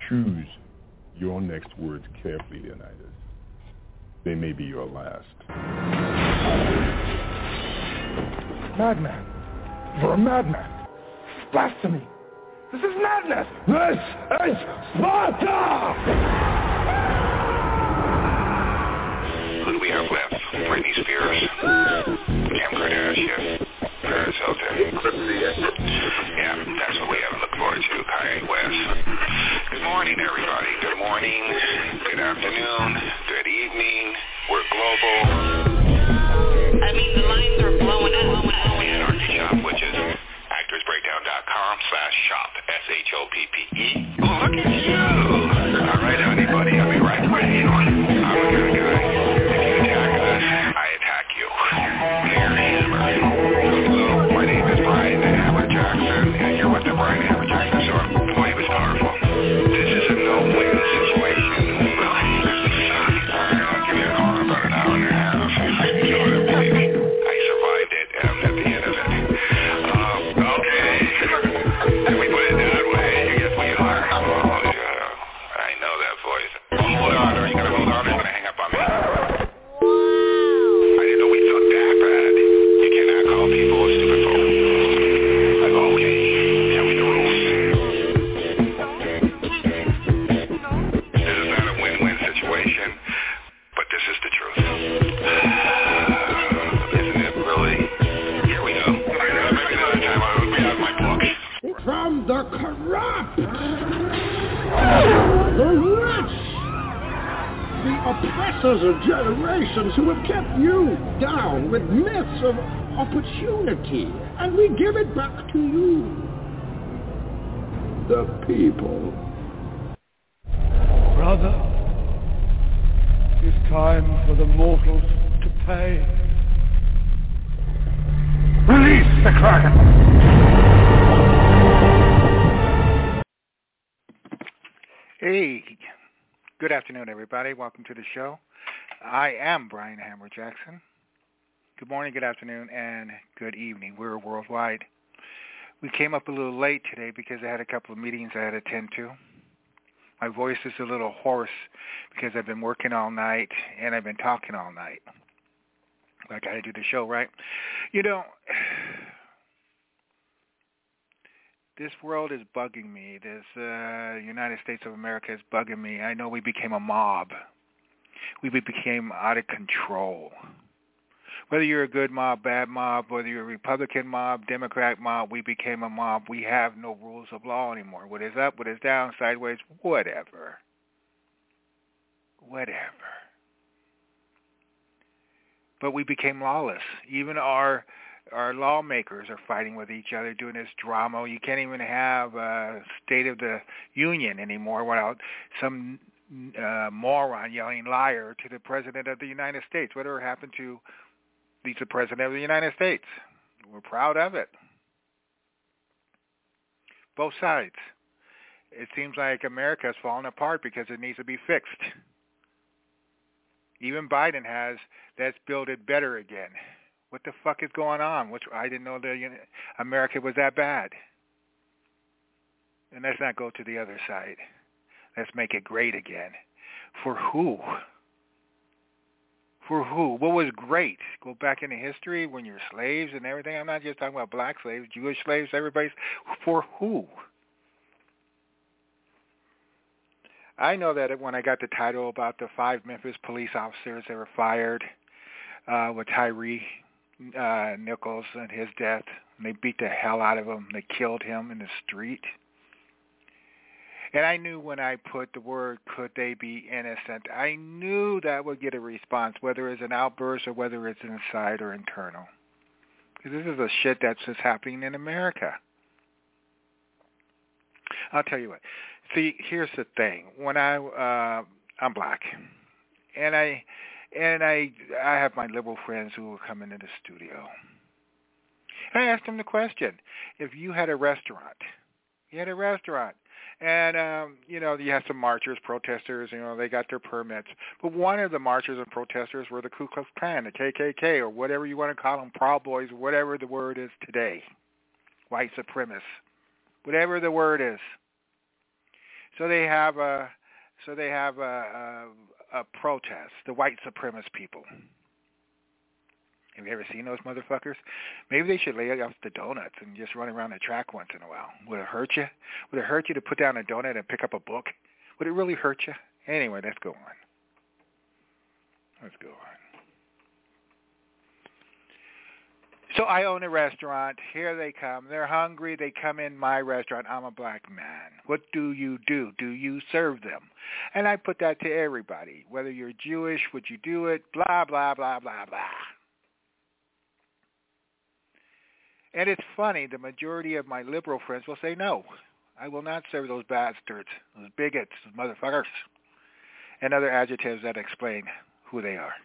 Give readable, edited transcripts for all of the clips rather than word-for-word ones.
Choose your next words carefully, Leonidas. They may be your last. Madman. You're a madman. Blasphemy. This is madness. This is Sparta! Who do we have left? Britney Spears, Kim Kardashian, Paris Hilton. Yeah, that's what we have to look forward to, Kanye West. Good morning, everybody. Good morning, good afternoon, good evening. We're global. I mean, the lines are blowing up. Anarchy Shop, which is actorsbreakdown.com/shop, SHOPPE. Oh, look at you. All right, anybody, I'll be right with you. I'm a good guy. If you attack us, I attack you. Here, Hammer. Hello, my name is Brian Hammer Jackson, and you're with the Brian Hammer Jackson Show. Boy, it was powerful. This is a no-win situation. I'll give you a call in about an hour and a half. You know what I believe. I survived it, and I'm at the end of it. Okay. Can we put it that way? You guess we are. Oh, yeah. I know that voice. Hold on. Are you going to hold on or are you going to hang up on me? I didn't know we took that bad. You cannot call people a stupid phone. Like, okay. Tell me the rules. This is not a win-win situation, but this is the truth. Isn't it really? Here we go. Maybe another time I'll be out of my book. From the corrupt, the rich, the oppressors of generations who have kept you down with myths of opportunity, and we give it back to you, the people. Brother, it's time for the mortals to pay. Release the Kraken! Hey, good afternoon, everybody. Welcome to the show. I am Brian Hammer Jackson. Good morning, good afternoon, and good evening. We're worldwide. We came up a little late today because I had a couple of meetings I had to attend to. My voice is a little hoarse because I've been working all night and I've been talking all night. I got to do the show, right? You know, this world is bugging me. This United States of America is bugging me. I know we became a mob. We became out of control. Whether you're a good mob, bad mob, whether you're a Republican mob, Democrat mob, we became a mob. We have no rules of law anymore. What is up, what is down, sideways, whatever. Whatever. But we became lawless. Even our lawmakers are fighting with each other, doing this drama. You can't even have a State of the Union anymore without some moron yelling liar to the President of the United States. Whatever happened to the President of the United States? We're proud of it. Both sides. It seems like America is falling apart because it needs to be fixed. Even Biden has, let's build it better again. What the fuck is going on? I didn't know that America was that bad. And let's not go to the other side. Let's make it great again. For who? For who? What was great? Go back into history when you're slaves and everything. I'm not just talking about black slaves, Jewish slaves, everybody's. For who? I know that when I got the title about the 5 Memphis police officers that were fired with Tyree Nichols and his death, and they beat the hell out of him. They killed him in the street. And I knew when I put the word, could they be innocent, I knew that would get a response, whether it's an outburst or whether it's inside or internal. Because this is the shit that's just happening in America. I'll tell you what. See, here's the thing. When I'm black, and I have my liberal friends who will come into the studio. And I asked them the question: if you had a restaurant, and, you have some marchers, protesters, they got their permits. But one of the marchers and protesters were the Ku Klux Klan, the KKK, or whatever you want to call them, Proud Boys, whatever the word is today, white supremacists, whatever the word is. So they have a protest, the white supremacist people. Have you ever seen those motherfuckers? Maybe they should lay off the donuts and just run around the track once in a while. Would it hurt you? Would it hurt you to put down a donut and pick up a book? Would it really hurt you? Anyway, let's go on. Let's go on. So I own a restaurant. Here they come. They're hungry. They come in my restaurant. I'm a black man. What do? Do you serve them? And I put that to everybody. Whether you're Jewish, would you do it? Blah, blah, blah, blah, blah. And it's funny, the majority of my liberal friends will say, no, I will not serve those bastards, those bigots, those motherfuckers, and other adjectives that explain who they are.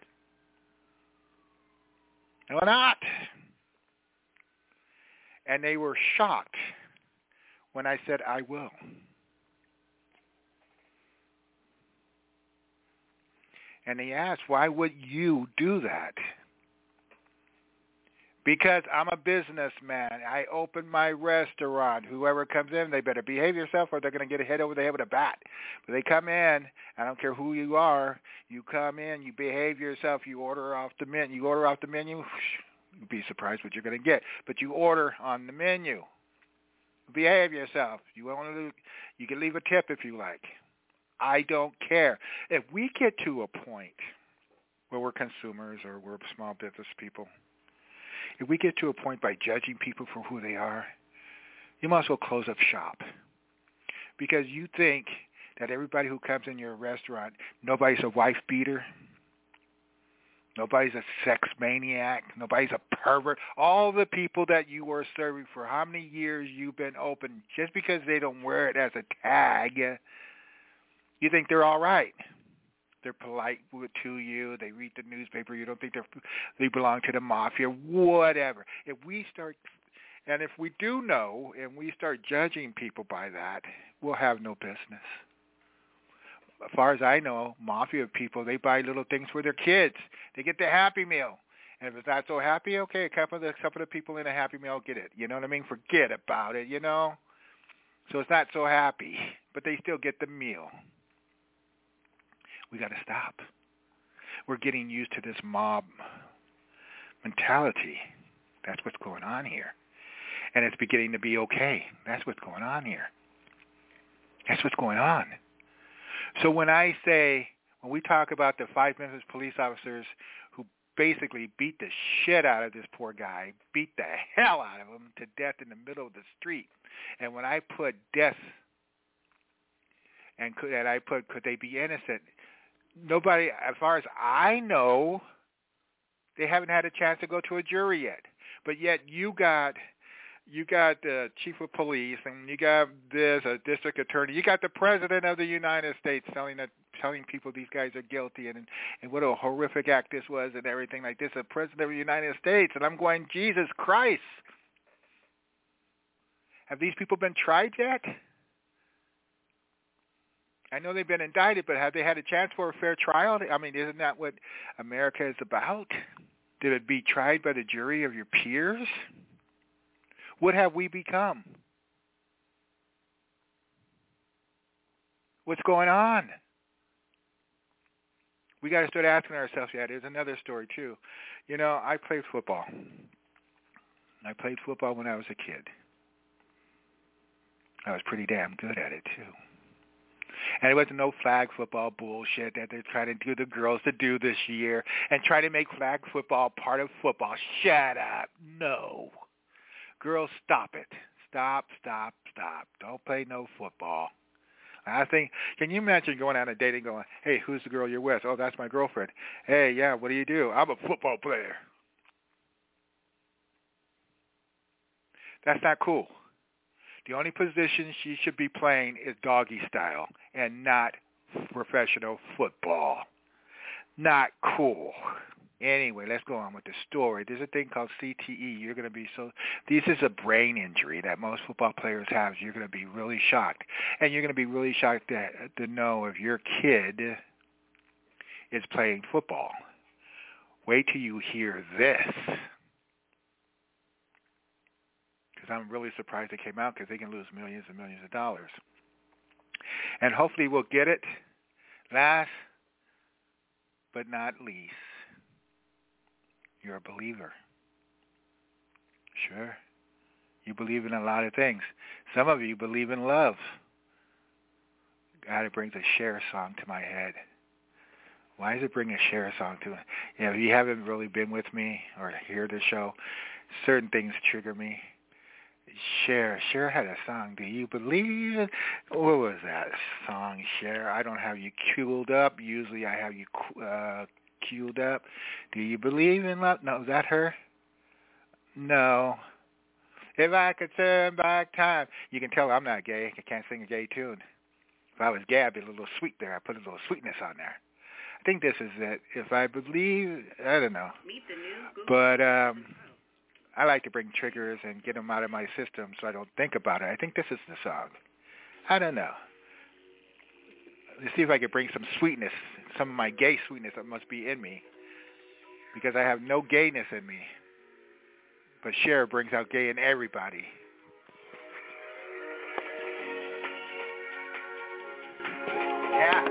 I will not. And they were shocked when I said I will. And they asked, why would you do that? Because I'm a businessman. I open my restaurant. Whoever comes in, they better behave yourself or they're going to get a hit over the head with a bat. But they come in, I don't care who you are, you come in, you behave yourself, you order off the menu. You'd be surprised what you're going to get. But you order on the menu. Behave yourself. You can leave a tip if you like. I don't care. If we get to a point where we're consumers or we're small business people, if we get to a point by judging people for who they are, you might as well close up shop. Because you think that everybody who comes in your restaurant, nobody's a wife beater, nobody's a sex maniac, nobody's a pervert. All the people that you were serving for how many years you've been open, just because they don't wear it as a tag, you think they're all right. They're polite to you. They read the newspaper. You don't think they belong to the mafia, whatever. If we do know and we start judging people by that, we'll have no business. As far as I know, mafia people, they buy little things for their kids. They get the Happy Meal. And if it's not so happy, okay, a couple of the people in a Happy Meal get it. You know what I mean? Forget about it, you know? So it's not so happy, but they still get the meal. We got to stop. We're getting used to this mob mentality. That's what's going on here. And it's beginning to be okay. That's what's going on here. That's what's going on. So when we talk about the 5 Memphis police officers who basically beat the shit out of this poor guy, beat the hell out of him to death in the middle of the street. And when I put death and could they be innocent? Nobody, as far as I know, they haven't had a chance to go to a jury yet. But yet you got the chief of police, and you got a district attorney. You got the president of the United States telling people these guys are guilty, and what a horrific act this was, and everything like this. The president of the United States, and I'm going, Jesus Christ! Have these people been tried yet? I know they've been indicted, but have they had a chance for a fair trial? I mean, isn't that what America is about? Did it be tried by the jury of your peers? What have we become? What's going on? We got to start asking ourselves, there's another story too. You know, I played football. I played football when I was a kid. I was pretty damn good at it too. And it wasn't no flag football bullshit that they're trying to do the girls to do this year and try to make flag football part of football. Shut up. No. Girls, stop it. Stop. Don't play no football. I think, can you imagine going on a date and going, hey, who's the girl you're with? Oh, that's my girlfriend. Hey, yeah, what do you do? I'm a football player. That's not cool. The only position she should be playing is doggy style and not professional football. Not cool. Anyway, let's go on with the story. There's a thing called CTE. You're going to be this is a brain injury that most football players have. You're going to be really shocked. And you're going to be really shocked to know if your kid is playing football. Wait till you hear this. I'm really surprised it came out because they can lose millions and millions of dollars. And hopefully we'll get it. Last but not least, you're a believer. Sure. You believe in a lot of things. Some of you believe in love. God, it brings a Cher song to my head. Why does it bring a Cher song to it? If you haven't really been with me or hear the show, certain things trigger me. Cher had a song, Do You Believe It? What was that song, Cher? I don't have you queued up. Usually I have you queued up. Do you believe in love? No, is that her? No. If I could turn back time. You can tell I'm not gay. I can't sing a gay tune. If I was gay, I'd be a little sweet there. I put a little sweetness on there. I think this is it. If I believe, I don't know. But I like to bring triggers and get them out of my system so I don't think about it. I think this is the song. I don't know. Let's see if I can bring some sweetness, some of my gay sweetness that must be in me, because I have no gayness in me. But Cher brings out gay in everybody. Yeah.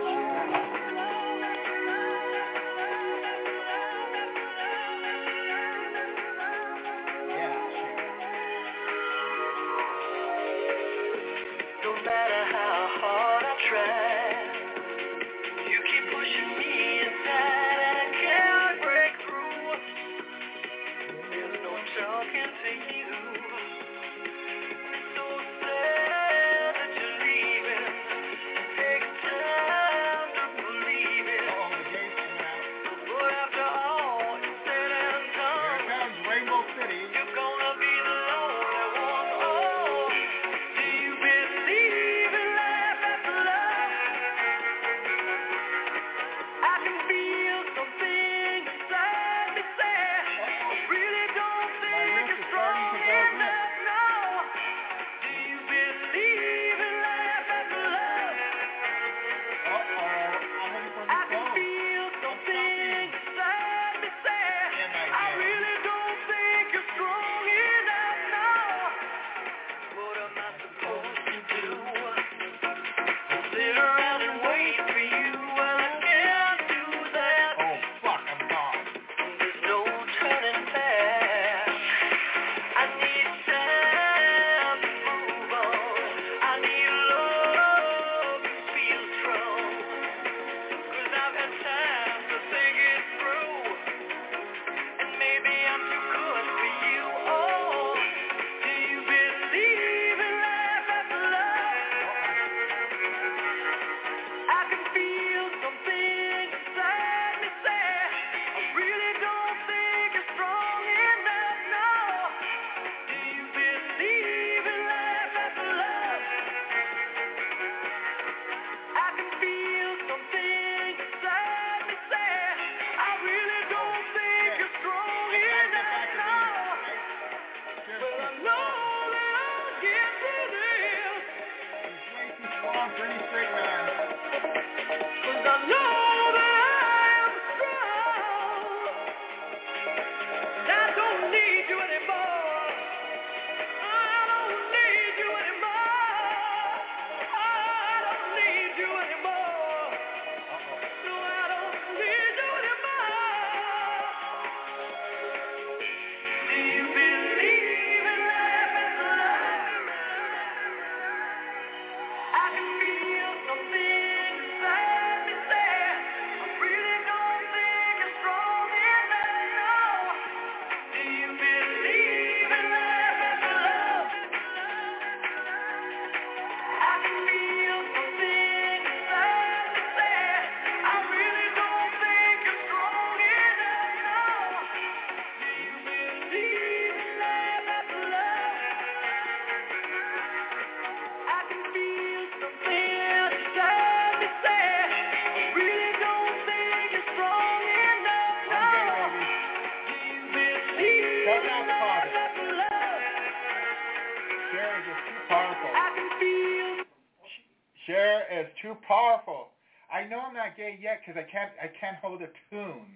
Cher is too powerful. I know I'm not gay yet because I can't hold a tune.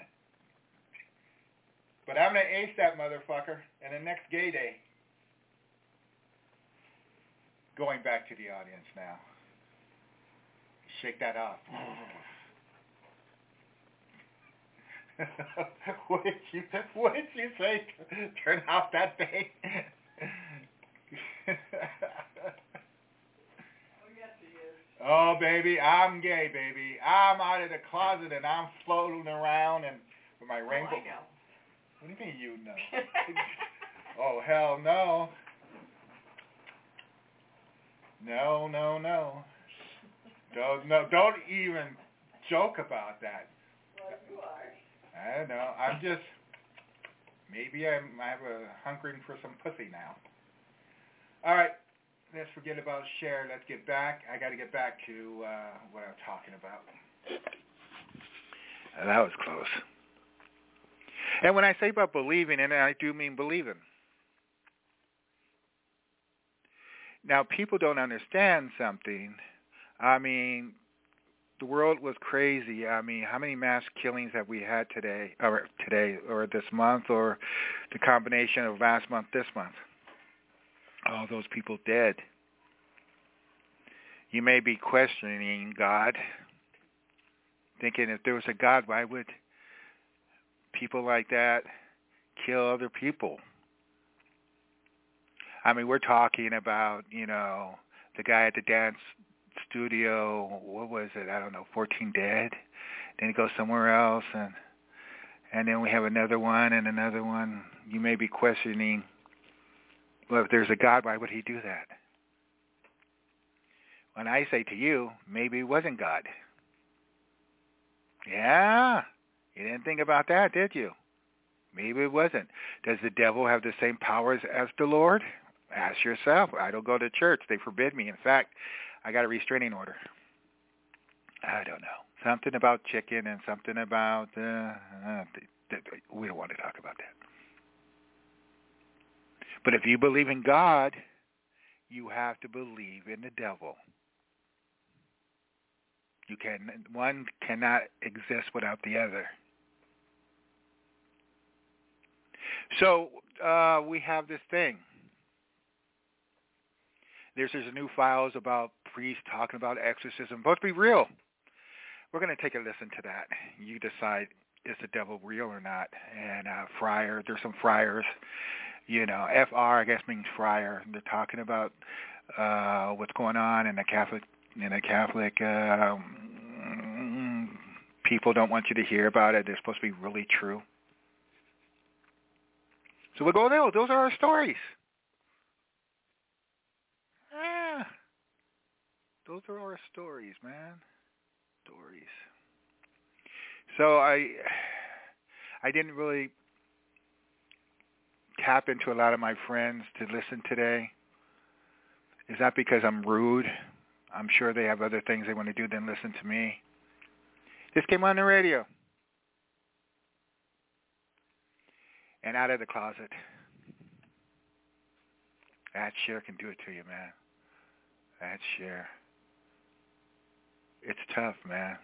But I'm going to ace that motherfucker in the next gay day. Going back to the audience now. shake that off. What did you say? Turn off that thing? Oh, baby, I'm gay, baby. I'm out of the closet and I'm floating around and with my rainbow. I know. What do you mean you know? Oh, hell no. No. Don't even joke about that. Well, you are. I don't know. I'm just, maybe I have a hunkering for some pussy now. All right. Let's forget about Cher. Let's get back. I got to get back to what I'm talking about. That was close. And when I say about believing, and I do mean believing. Now, people don't understand something. I mean, the world was crazy. I mean, how many mass killings have we had today, or this month, or the combination of last month, this month? All those people dead. You may be questioning God, thinking if there was a God, why would people like that kill other people? I mean, we're talking about, the guy at the dance studio, what was it? I don't know, 14 dead. Then he goes somewhere else, and then we have another one and another one. You may be questioning, well, if there's a God, why would he do that? When I say to you, maybe it wasn't God. Yeah, you didn't think about that, did you? Maybe it wasn't. Does the devil have the same powers as the Lord? Ask yourself. I don't go to church. They forbid me. In fact, I got a restraining order. I don't know. Something about chicken and something about... we don't want to talk about that. But if you believe in God, you have to believe in the devil. One cannot exist without the other. So we have this thing. There's new files about priests talking about exorcism. Both be real. We're going to take a listen to that. You decide, is the devil real or not? And there's some friars. FR, I guess, means friar. They're talking about what's going on in the Catholic. People don't want you to hear about it. They're supposed to be really true. So we'll go there. Those are our stories. Those are our stories, man. Stories. So I didn't really tap into a lot of my friends to listen today. Is that because I'm rude? I'm sure they have other things they want to do than listen to me. This came on the radio. And out of the closet. That Cher can do it to you, man. That Cher. It's tough, man.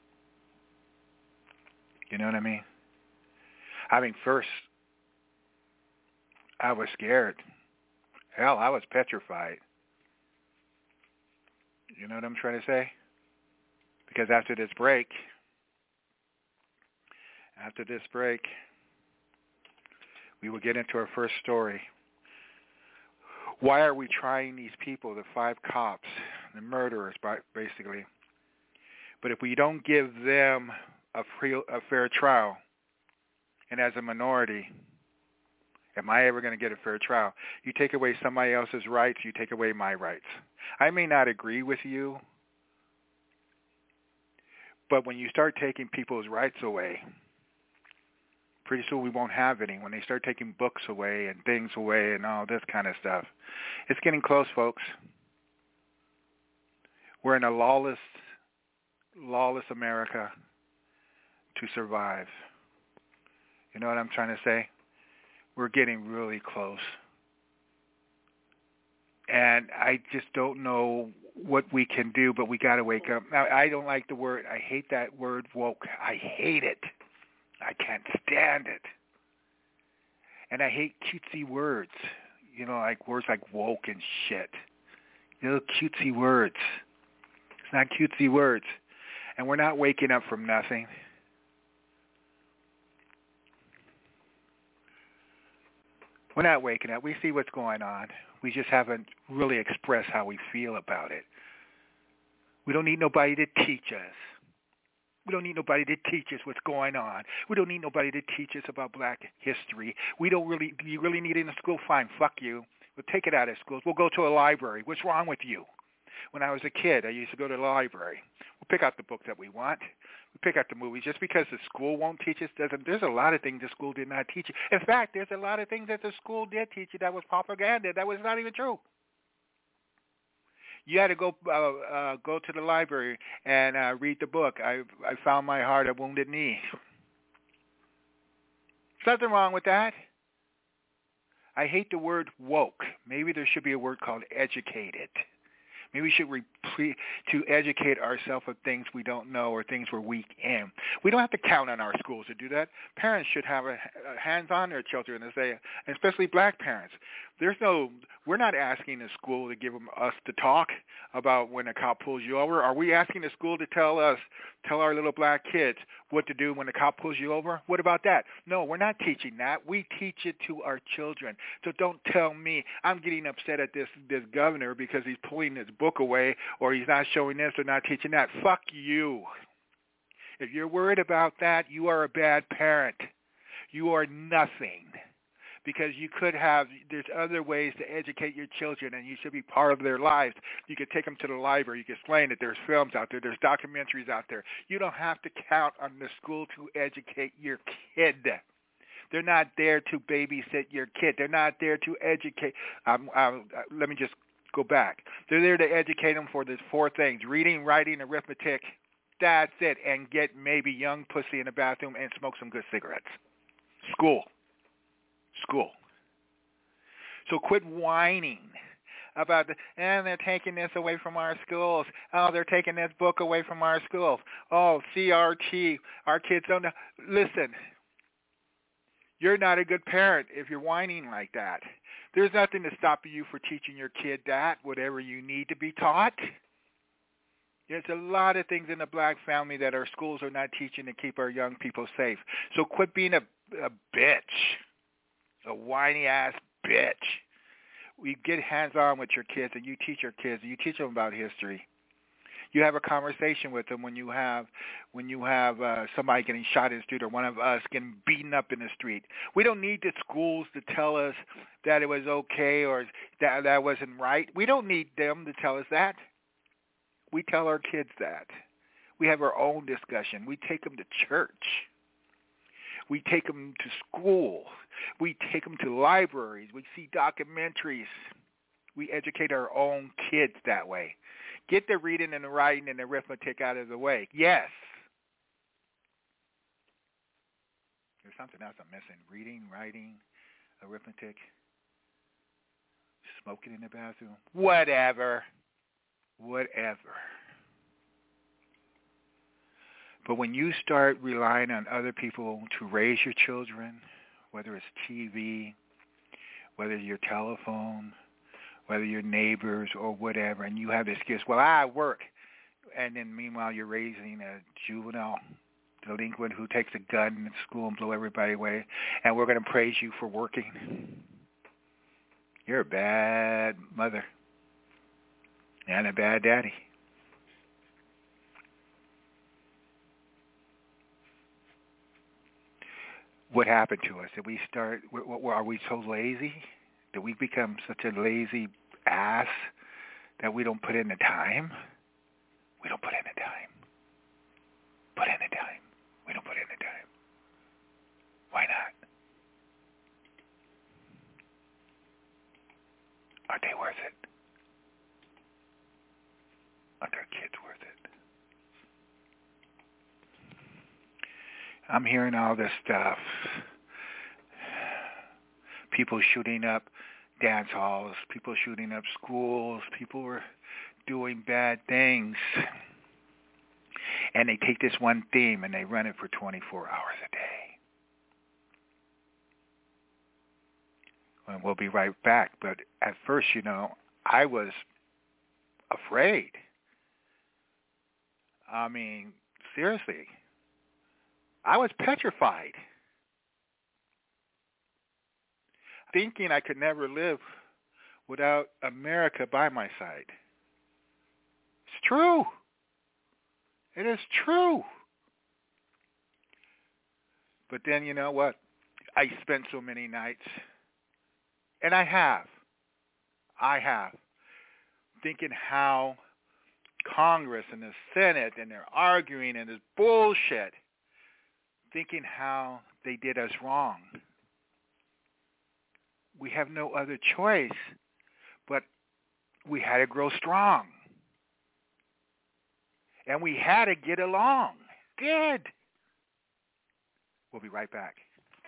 You know what I mean? First, I was scared. Hell, I was petrified. You know what I'm trying to say? Because after this break, we will get into our first story. Why are we trying these people, the 5 cops, the murderers, basically? But if we don't give them a fair trial, and as a minority, am I ever going to get a fair trial? You take away somebody else's rights, you take away my rights. I may not agree with you, but when you start taking people's rights away, pretty soon we won't have any. When they start taking books away and things away and all this kind of stuff, it's getting close, folks. We're in a lawless America to survive. You know what I'm trying to say? We're getting really close. And I just don't know what we can do, but we got to wake up. Now, I don't like the word. I hate that word woke. I hate it. I can't stand it. And I hate cutesy words. Like words like woke and shit. Cutesy words. It's not cutesy words. And we're not waking up from nothing. We're not waking up. We see what's going on. We just haven't really expressed how we feel about it. We don't need nobody to teach us. We don't need nobody to teach us what's going on. We don't need nobody to teach us about black history. Do you really need it in school? Fine, fuck you. We'll take it out of schools. We'll go to a library. What's wrong with you? When I was a kid, I used to go to the library. We'll pick out the book that we want. We pick out the movies. Just because the school won't teach us there's a lot of things the school did not teach you. In fact, there's a lot of things that the school did teach you that was propaganda. That was not even true. You had to go to the library and read the book. I Found My Heart, A Wounded Knee. There's nothing wrong with that. I hate the word woke. Maybe there should be a word called educated. Maybe we should to educate ourselves of things we don't know or things we're weak in. We don't have to count on our schools to do that. Parents should have a hands on their children, especially black parents. We're not asking the school to give us to talk about when a cop pulls you over. Are we asking the school to tell our little black kids what to do when the cop pulls you over? What about that? No, we're not teaching that. We teach it to our children. So don't tell me I'm getting upset at this governor because he's pulling his book away or he's not showing this or not teaching that. Fuck you. If you're worried about that, you are a bad parent. You are nothing. Because there's other ways to educate your children, and you should be part of their lives. You could take them to the library. You could explain that there's films out there. There's documentaries out there. You don't have to count on the school to educate your kid. They're not there to babysit your kid. They're not there to educate. Let me just go back. They're there to educate them for these 4 things: reading, writing, arithmetic. That's it. And get maybe young pussy in the bathroom and smoke some good cigarettes. School. So quit whining about they're taking this away from our schools. Oh, they're taking this book away from our schools. Oh, CRT, our kids don't know. Listen, you're not a good parent if you're whining like that. There's nothing to stop you from teaching your kid whatever you need to be taught. There's a lot of things in the black family that our schools are not teaching to keep our young people safe. So quit being a bitch. A whiny-ass bitch. We get hands-on with your kids, and you teach your kids, and you teach them about history. You have a conversation with them when you have somebody getting shot in the street or one of us getting beaten up in the street. We don't need the schools to tell us that it was okay or that wasn't right. We don't need them to tell us that. We tell our kids that. We have our own discussion. We take them to church. We take them to school. We take them to libraries. We see documentaries. We educate our own kids that way. Get the reading and the writing and the arithmetic out of the way. Yes. There's something else I'm missing. Reading, writing, arithmetic, smoking in the bathroom. Whatever. But when you start relying on other people to raise your children, whether it's TV, whether it's your telephone, whether your neighbors or whatever, and you have the excuse, well, I work, and then meanwhile you're raising a juvenile delinquent who takes a gun in school and blow everybody away, and we're going to praise you for working. You're a bad mother and a bad daddy. What happened to us? Did we start? Are we so lazy? Did we become such a lazy ass that we don't put in the time? We don't put in the time. Put in the time. We don't put in the time. Why not? Aren't they worth it? Aren't our kids worth it? I'm hearing all this stuff. People shooting up dance halls, people shooting up schools, people were doing bad things. And they take this one theme and they run it for 24 hours a day. And we'll be right back. But at first, I was afraid. I mean, seriously, I was petrified, thinking I could never live without America by my side. It's true. It is true. But then, you know what? I spent so many nights, and I have, thinking how Congress and the Senate, and they're arguing and this bullshit, thinking how they did us wrong. We have no other choice, but we had to grow strong. And we had to get along. Did. We'll be right back.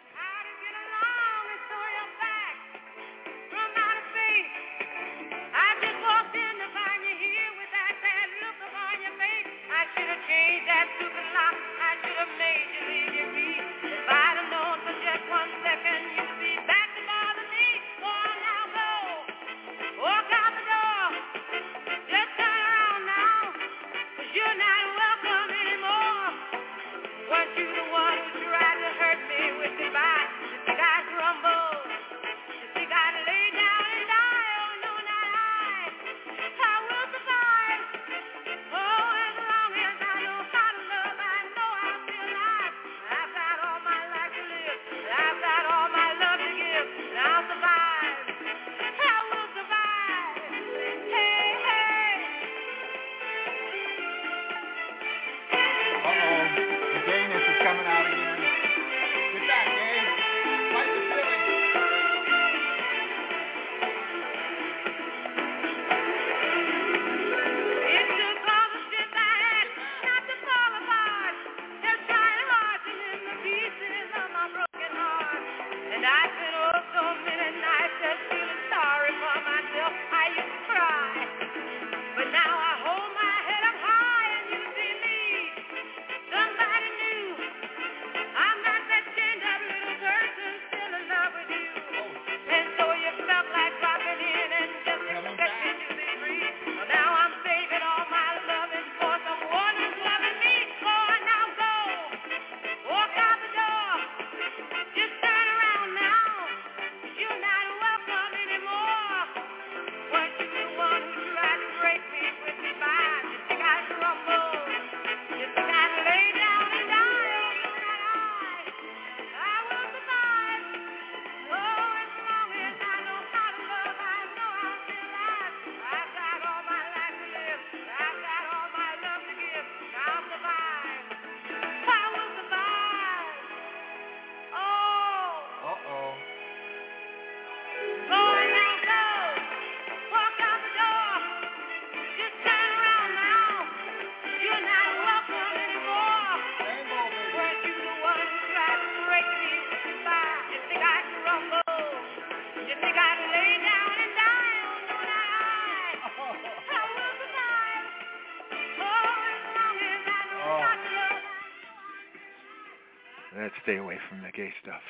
Let's stay away from the gay stuff.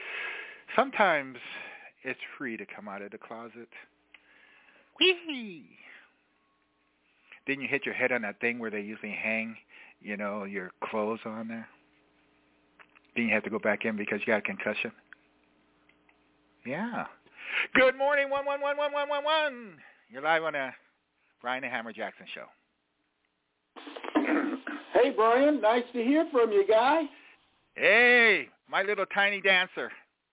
Sometimes it's free to come out of the closet. Whee! Then you hit your head on that thing where they usually hang, you know, your clothes on there. Then you have to go back in because you got a concussion. Yeah. Good morning, 1111111. You're live on the Brian the Hammer Jackson show. Hey, Brian. Nice to hear from you, guy. Hey, my little tiny dancer.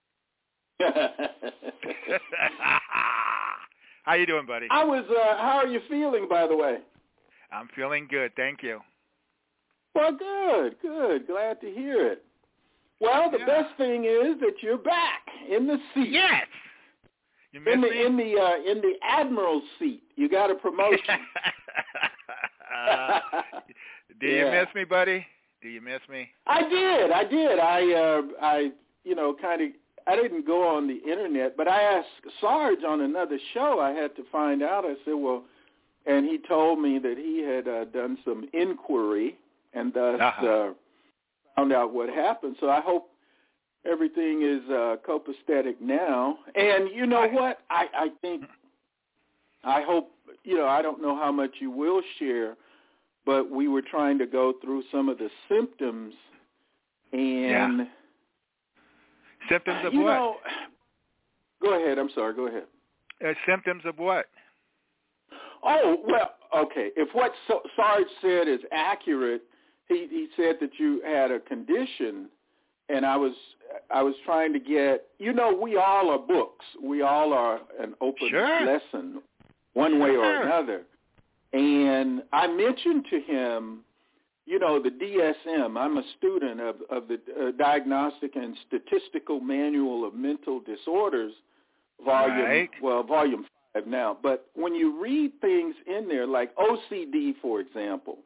How you doing, buddy? How are you feeling, by the way? I'm feeling good, thank you. Well, good. Glad to hear it. Well, the best thing is that you're back in the seat. Yes. You missed me? In the admiral's seat. You got a promotion. Do you miss me, buddy? Do you miss me? I did. I didn't go on the internet, but I asked Sarge on another show. I had to find out. I said, well, and he told me that he had done some inquiry and thus found out what happened. So I hope everything is copacetic now. And you know what? I hope, I don't know how much you will share but we were trying to go through some of the symptoms and symptoms of you what? know, go ahead. I'm sorry. Go ahead. Symptoms of what? Oh, well, okay. If what Sarge said is accurate, he said that you had a condition, and I was trying to get, you know, we all are books. We all are an open lesson one way or another. And I mentioned to him, you know, the DSM. I'm a student of the Diagnostic and Statistical Manual of Mental Disorders, volume 5 now. But when you read things in there, like OCD, for example,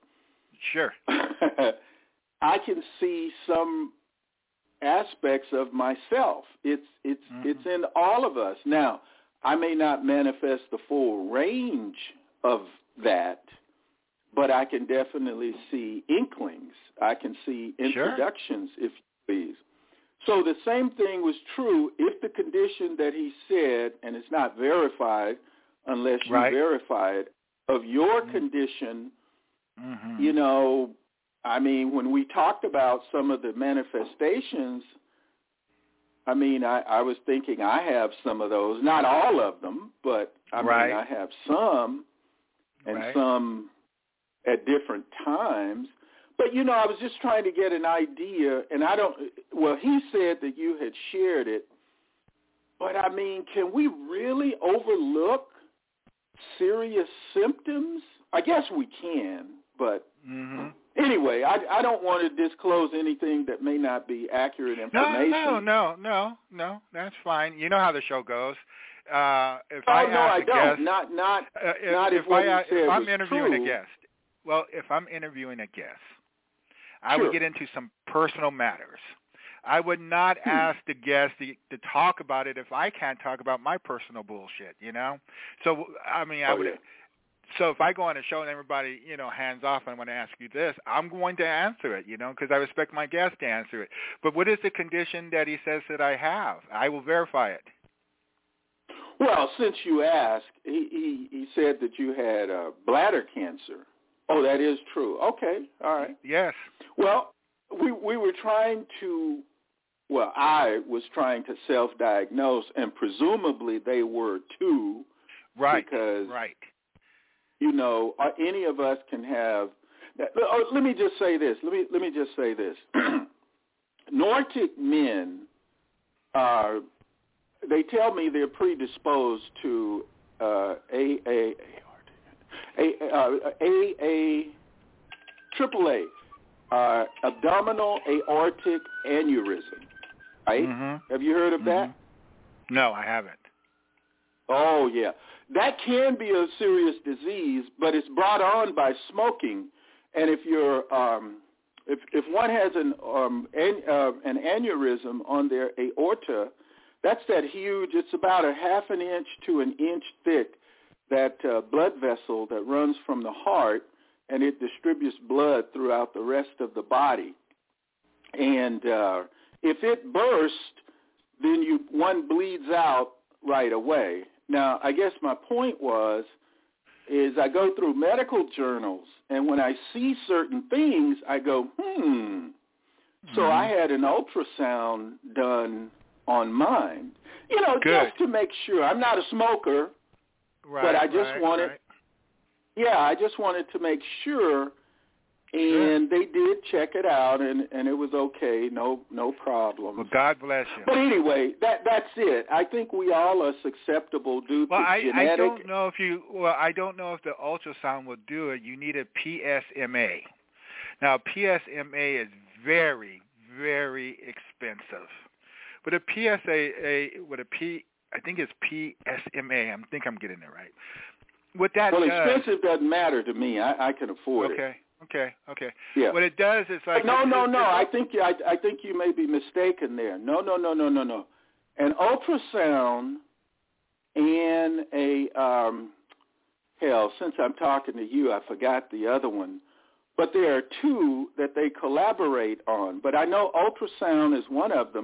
I can see some aspects of myself. It's in all of us. Now, I may not manifest the full range of that, but I can definitely see inklings. I can see introductions, if you please. So the same thing was true if the condition that he said, and it's not verified unless you verify it, of your condition, you know, I mean, when we talked about some of the manifestations, I mean, I was thinking I have some of those, not all of them, but I mean, I have some, and some at different times. But, you know, I was just trying to get an idea, and he said that you had shared it, but, I mean, can we really overlook serious symptoms? I guess we can, but anyway, I don't want to disclose anything that may not be accurate information. No, that's fine. You know how the show goes. If if I'm interviewing a guest, if I'm interviewing a guest, I would get into some personal matters. I would not ask the guest to talk about it if I can't talk about my personal bullshit, you know? So, I mean, So if I go on a show and everybody, you know, hands off, I'm going to ask you this, I'm going to answer it, you know, because I respect my guest to answer it. But what is the condition that he says that I have? I will verify it. Well, since you asked, he said that you had bladder cancer. Oh, that is true. Okay, all right. Yes. Well, we were trying to, I was trying to self-diagnose, and presumably they were too. Because, you know, any of us can have. Let me just say this. Let me just say this. Nordic men are. They tell me they're predisposed to AAA, abdominal aortic aneurysm. Right? Have you heard of that? No, I haven't. Oh, yeah. That can be a serious disease, but it's brought on by smoking. And if you're, if one has an aneurysm on their aorta, that's that huge. It's about a half an inch to an inch thick. That blood vessel that runs from the heart, and it distributes blood throughout the rest of the body. And if it bursts, then one bleeds out right away. Now, I guess my point is I go through medical journals, and when I see certain things, I go, So I had an ultrasound done on mine, you know, just to make sure. I'm not a smoker, but I just wanted, I just wanted to make sure. And they did check it out, and it was okay, no problem. Well, God bless you. But anyway, that's it. I think we all are susceptible due to genetic. I don't know if the ultrasound will do it. You need a PSMA. Now, PSMA is very, very expensive. But a PSA with I think it's PSMA. I think I'm getting it right. What that expensive doesn't matter to me. I can afford it. Okay. Yeah. What it does is like no. I think you may be mistaken there. No. An ultrasound and a since I'm talking to you, I forgot the other one. But there are two that they collaborate on. But I know ultrasound is one of them,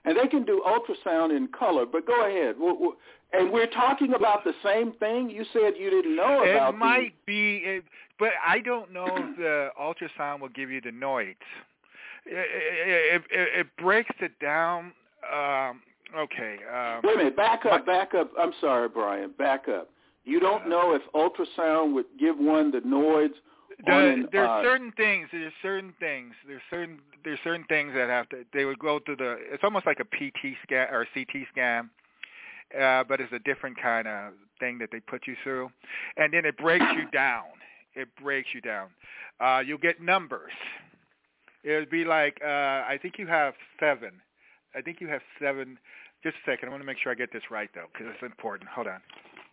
and they can do ultrasound in color. But go ahead. And we're talking about the same thing? You said you didn't know about it. It might be, but I don't know if the ultrasound will give you the noids. It breaks it down. Okay. Wait a minute. Back up. I'm sorry, Brian. Back up. You don't know if ultrasound would give one the noids. There's certain things that have to. They would go through the. It's almost like a PT scan or CT scan, but it's a different kind of thing that they put you through, and then it breaks you down. You'll get numbers. It would be like I think you have 7. Just a second. I want to make sure I get this right though, because it's important. Hold on.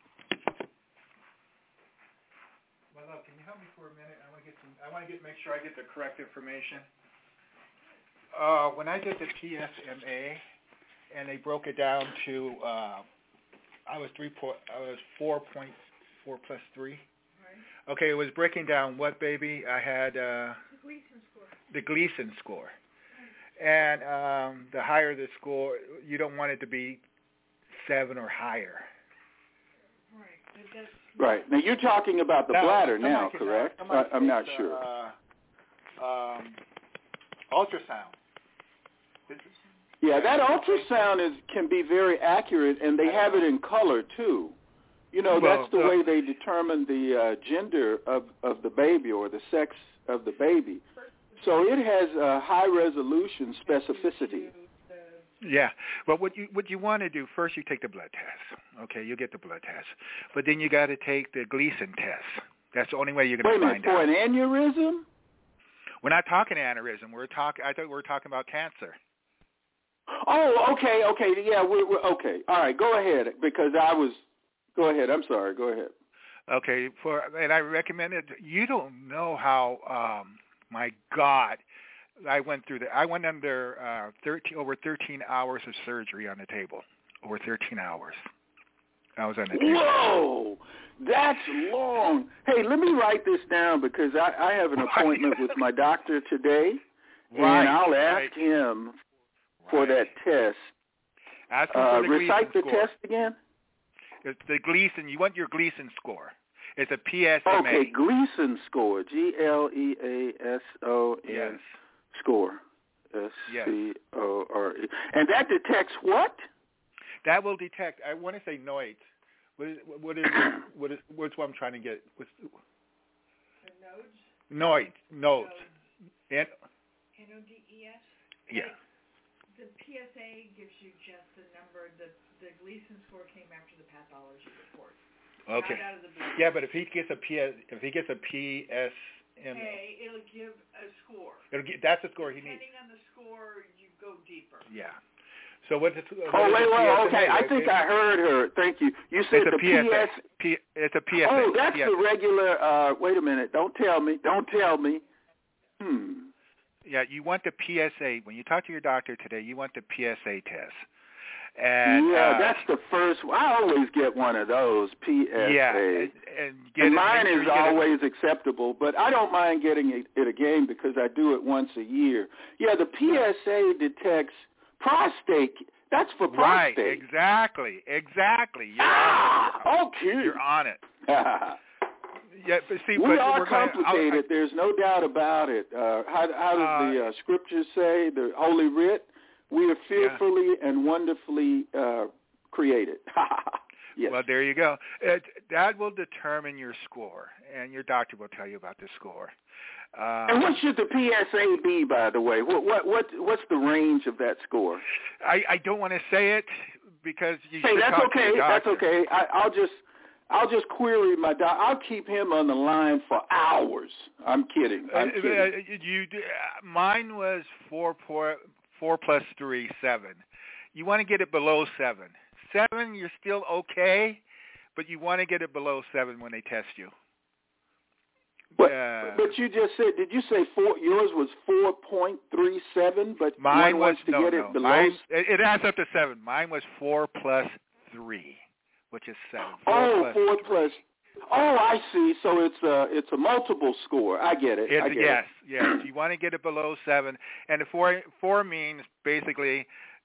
My love, can you help me for a minute? I want to make sure I get the correct information. When I did the PSMA, and they broke it down to, I was 4.4 plus 3. Right. Okay, it was breaking down what, baby? I had the Gleason score. And the higher the score, you don't want it to be 7 or higher. Right. Right. Now, you're talking about the bladder now, correct? I'm not sure. Ultrasound. Yeah, that ultrasound can be very accurate, and they have it in color, too. You know, that's the way they determine the gender of the baby or the sex of the baby. So it has a high-resolution specificity. Yeah, but what you want to do, first you take the blood test. Okay, you get the blood test. But then you got to take the Gleason test. That's the only way you're going to find out. Wait a minute, for an aneurysm? We're not talking aneurysm. I thought we were talking about cancer. Oh, okay, yeah, we're okay. All right, go ahead, because go ahead, I'm sorry, go ahead. Okay, and I recommend it. You don't know how, my God, I went through I went under over 13 hours of surgery on the table. Over 13 hours. I was on the table. Whoa! That's long. Hey, let me write this down because I have an appointment with my doctor today, and I'll ask him for that test. Ask him for the recite Gleason the score. test again? It's the Gleason. You want your Gleason score. It's a PSMA. Okay, Gleason score. Gleason. Yes. Score. SCORE. And that detects what? That will detect. I want to say noids. What's what I'm trying to get? Nodes. Nodes. Nodes. NODES. Yeah. The PSA gives you just the number. The Gleason score came after the pathology report. Okay. Not out of the blue. Yeah, but if he gets a PSMA, it'll give a score. That's the score he needs. Depending on the score, you go deeper. Yeah. So what's it? Wait, okay. I think I heard her. Thank you. You said it's the it's a PSA. Oh, that's the regular. Wait a minute. Don't tell me. Yeah, you want the PSA. When you talk to your doctor today, you want the PSA test. And, that's the first one. I always get one of those, PSA. Yeah, and mine is always acceptable, but I don't mind getting it again because I do it once a year. Yeah, the PSA detects prostate. That's for prostate. Right, exactly. You're on it. Yeah, but see, we are complicated. There's no doubt about it. How does the scriptures say, the Holy Writ? We are fearfully and wonderfully created. Yes. Well, there you go. That will determine your score, and your doctor will tell you about the score. And what should the PSA be, by the way? What's the range of that score? I don't want to say it because you should that's talk okay. to your doctor. That's okay. I'll just query my doctor. I'll keep him on the line for hours. I'm kidding. Mine was 4 plus 3, 7. You want to get it below 7. 7, you're still okay, but you want to get it below 7 when they test you. But you just said, did you say 4? Yours was 4.37, but mine wants to get it below. It adds up to 7. Mine was 4 plus 3, which is 7. 4 plus. Oh, I see. So it's a multiple score. I get it. Yes. You want to get it below 7, and the 4 means basically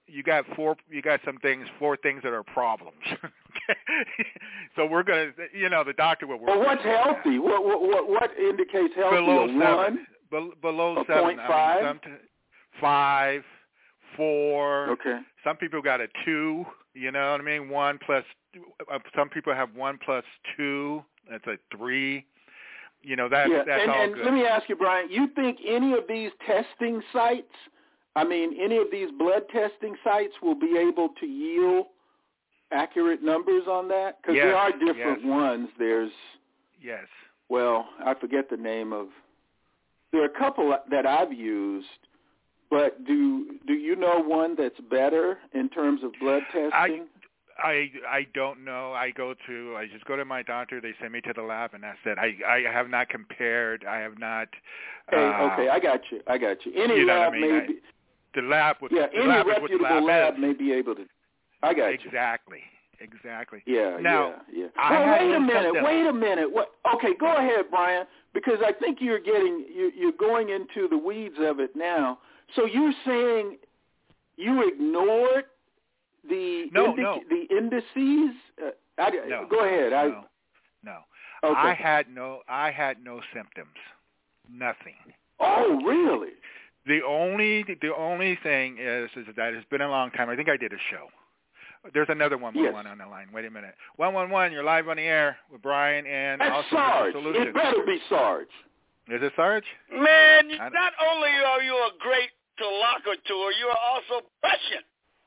you got four things that are problems. So we're going to, the doctor will work. Well, what's healthy? What indicates healthy? Below 7. 1? Below 7. 0.5? I mean, 5, 4. Okay. Some people got a 2, you know what I mean? 1 plus, some people have 1 plus 2. That's a 3. That's all good. And let me ask you, Brian, you think any of these testing sites, any of these blood testing sites will be able to yield accurate numbers on that? Because there are different ones. There's, well, I forget the name of, there are a couple that I've used, but do you know one that's better in terms of blood testing? I don't know. I just go to my doctor. They send me to the lab, and that's it. I have not compared. I have not. Okay, I got you. Any lab may be. The lab with any reputable lab may be able to. I got you. Exactly. Yeah. Now, yeah. Well, wait a minute. What? Okay, go ahead, Brian, because I think you're going into the weeds of it now. So you're saying you ignored the indices? No. Go ahead. No. Okay. I had no symptoms. Nothing. Oh, really? The only thing is that it's been a long time. I think I did a show. There's another 111 on the line. Wait a minute. 111, you're live on the air with Brian and that's also Sarge. Solution. It better be Sarge. Is it Sarge? Man, not only are you a great interlocutor, you are also prescient.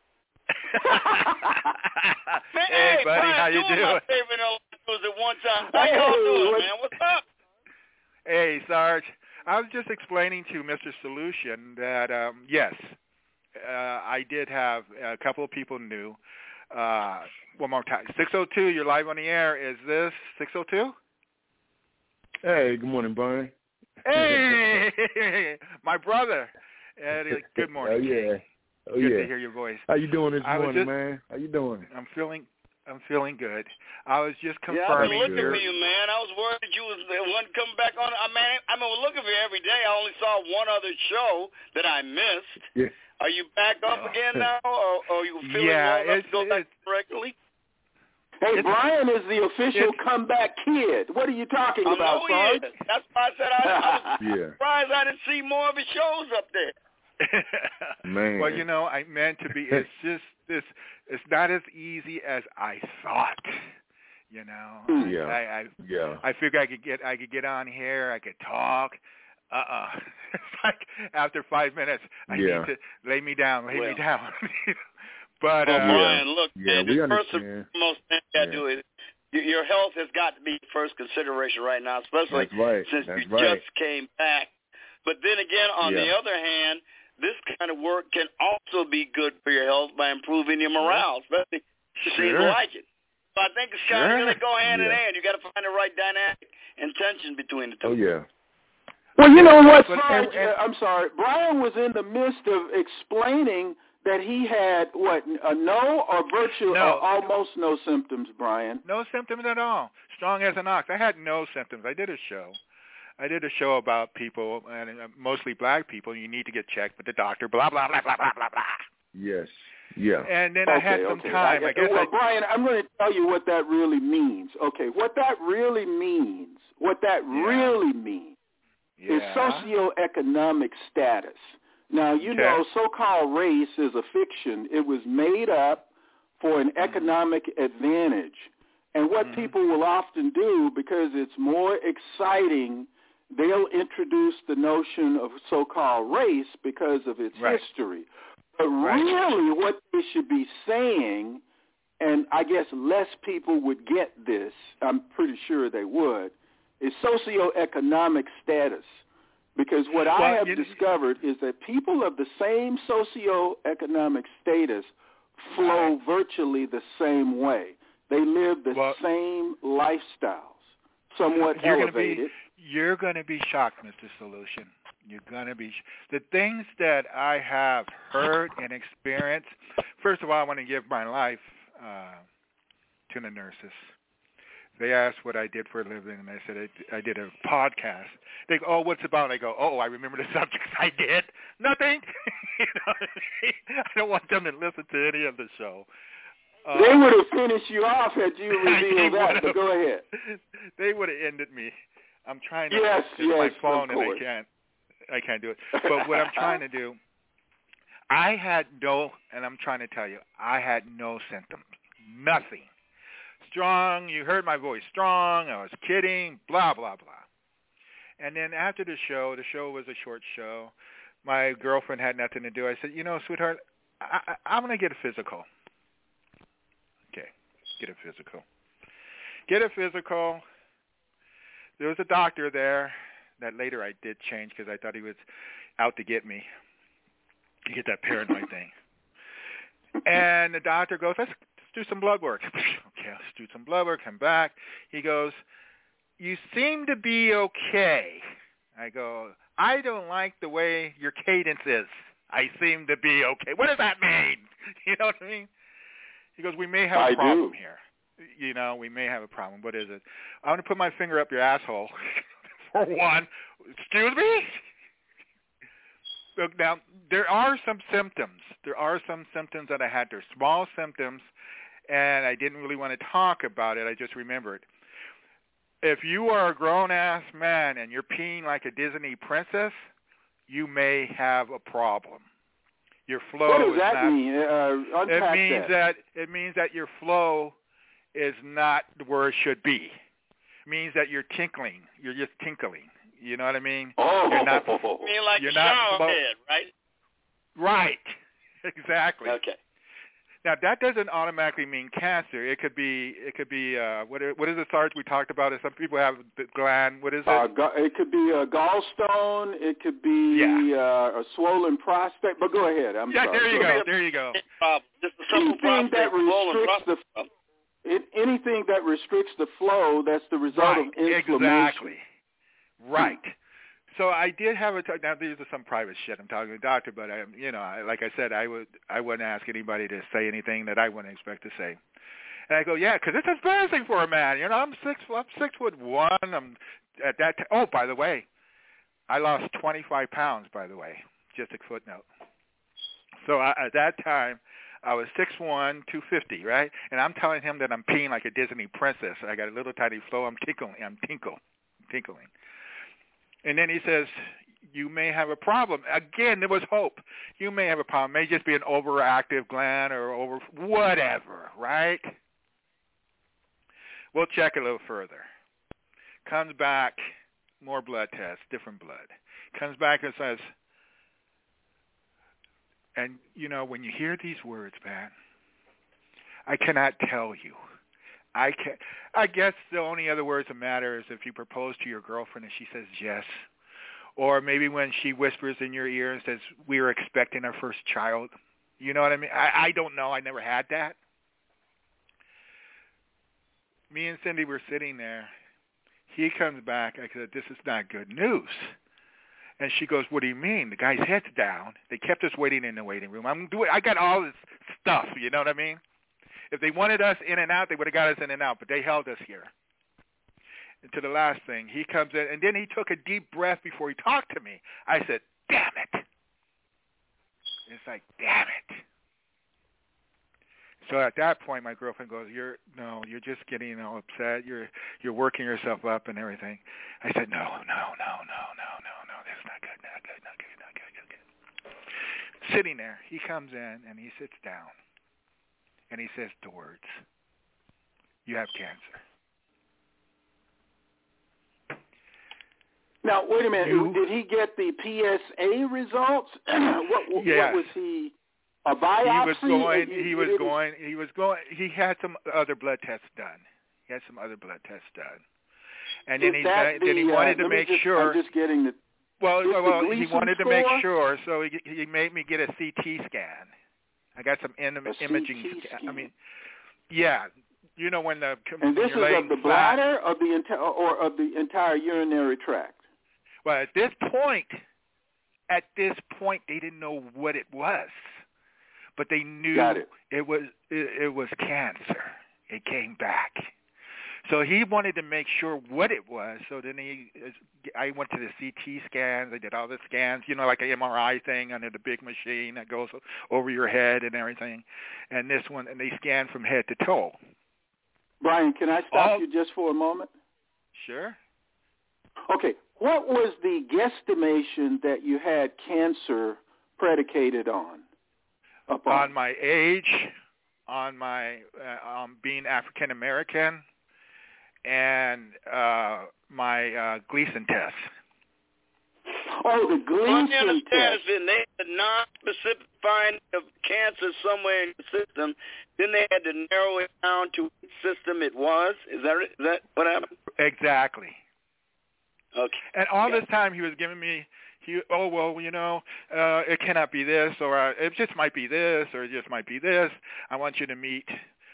Man, hey, buddy, Brian, how you doing? My favorite interlocutors at one time. How y'all doing, man? What's up? Hey, Sarge. I was just explaining to Mr. Solution that, yes, I did have a couple of people new. One more time. 602, you're live on the air. Is this 602? Hey, good morning, Brian. Hey, my brother. Good morning. Oh, Good to hear your voice. How you doing this morning, man? How you doing? I'm feeling good. I was just confirming. Yeah, I've been looking for you, man. I was worried you wasn't coming back on. I mean, we're looking for you every day. I only saw one other show that I missed. Yeah. Are you back up again now, or are you feeling well enough to go back regularly? Hey, Brian is the official comeback kid. What are you talking about, Sarge? That's why I said I was surprised I didn't see more of his shows up there. Man. Well, I meant to be. It's just this. It's not as easy as I thought. I figured I could get on here. I could talk. It's like after 5 minutes, I need to lay me down. But Brian, look, man, we the understand. first and foremost thing you got to do is your health has got to be first consideration right now, especially since you just came back. But then again, on the other hand, this kind of work can also be good for your health by improving your morale, especially it seems like it. So I think it's kind of really go hand in hand. You got to find the right dynamic and tension between the two. Oh, yeah. Well, you know what, Sarge, I'm sorry. Brian was in the midst of explaining that he had, no or virtual or almost no symptoms, Brian? No symptoms at all. Strong as an ox. I had no symptoms. I did a show about people, and mostly black people. You need to get checked with the doctor, blah, blah, blah, blah, blah, blah, blah. Yes. Yeah. And then I had some time. Brian, I'm going to tell you what that really means. Okay, what that really means is socioeconomic status. Now, you know, so-called race is a fiction. It was made up for an economic advantage. And what people will often do, because it's more exciting, they'll introduce the notion of so-called race because of its history. But really what they should be saying, and I guess less people would get this, I'm pretty sure they would, is socioeconomic status. Because what I have discovered is that people of the same socioeconomic status flow virtually the same way. They live the same lifestyles, somewhat elevated. You're going to be shocked, Mr. Solution. You're going to be the things that I have heard and experienced. First of all, I want to give my life to the nurses. They asked what I did for a living, and I said I did a podcast. They go, oh, what's it about? I go, oh, I remember the subjects I did. Nothing. You know what I mean? I don't want them to listen to any of the show. They would have finished you off had you revealed that, but go ahead. They would have ended me. I'm trying to get my phone, and I can't do it. But what I'm trying to do, I had no, and I'm trying to tell you, I had no symptoms. Nothing. Strong, you heard my voice, strong, I was kidding, blah, blah, blah. And then after the show was a short show. My girlfriend had nothing to do. I said, you know, sweetheart, I'm going to get a physical. Okay, get a physical. Get a physical. There was a doctor there that later I did change because I thought he was out to get me. You get that paranoid thing. And the doctor goes, let's do some blood work. Okay, let's do some blood work. Come back. He goes, you seem to be okay. I go, I don't like the way your cadence is. I seem to be okay. What does that mean? You know what I mean? He goes, we may have a problem here. You know, we may have a problem. What is it? I want to put my finger up your asshole. For one. Excuse me? Look, now, there are some symptoms. There are some symptoms that I had. They're small symptoms, and I didn't really want to talk about it. I just remembered. If you are a grown-ass man and you're peeing like a Disney princess, you may have a problem. Your flow what does is that not, mean? It means that your flow is not where it should be. It means that you're tinkling. You're just tinkling. You know what I mean? Oh, you mean like a shower head, right? Right. Exactly. Okay. Now that doesn't automatically mean cancer. It could be what is the Sarge we talked about? Some people have the gland. What is it? It could be a gallstone. It could be a swollen prostate. But go ahead. I'm sorry. There you go. Anything that restricts the flow, that's the result of inflammation. Exactly. Right. So I did have now these are some private shit I'm talking to the doctor, but like I said, I wouldn't ask anybody to say anything that I wouldn't expect to say. And I go, yeah, because it's embarrassing for a man. You know, I'm 6'1". I'm at that. Oh, by the way, I lost 25 pounds. By the way, just a footnote. So at that time, I was 6'1", 250, right? And I'm telling him that I'm peeing like a Disney princess. I got a little tiny flow. I'm tinkling. And then he says, you may have a problem. Again, there was hope. You may have a problem. It may just be an overactive gland or whatever, right? We'll check a little further. Comes back, more blood tests, different blood. Comes back and says, and, you know, when you hear these words, man, I cannot tell you. I guess the only other words that matter is if you propose to your girlfriend and she says yes, or maybe when she whispers in your ear and says, we are expecting our first child. You know what I mean? I don't know. I never had that. Me and Cindy were sitting there. He comes back. I said, this is not good news. And she goes, what do you mean? The guy's head's down. They kept us waiting in the waiting room. I got all this stuff. You know what I mean? If they wanted us in and out, they would have got us in and out, but they held us here. And to the last thing, he comes in, and then he took a deep breath before he talked to me. I said, damn it. It's like, damn it. So at that point, my girlfriend goes, you're just getting all upset. You're working yourself up and everything. I said, no. This is not good. Sitting there, he comes in, and he sits down. And he says the words, you have cancer. Now, wait a minute. Did he get the PSA results? What was he, a biopsy? He had some other blood tests done. And then he wanted to make sure. I'm just getting the. Well, he wanted to make sure, so he made me get a CT scan. I got some imaging. I mean, yeah, you know when the. And this is of the bladder, of the entire urinary tract. Well, at this point, they didn't know what it was, but they knew it was cancer. It came back. So he wanted to make sure what it was. So then I went to the CT scans. I did all the scans, like an MRI thing under the big machine that goes over your head and everything. And this one, and they scanned from head to toe. Brian, can I stop you just for a moment? Sure. Okay. What was the guesstimation that you had cancer predicated on? On my age, on my being African American, and my Gleason test. Oh, the Gleason test. And they had a non-specific finding of cancer somewhere in the system. Then they had to narrow it down to which system it was. Is that what happened? Exactly. Okay. And all this time he was giving me, it cannot be this, or it just might be this, or it just might be this. I want you to meet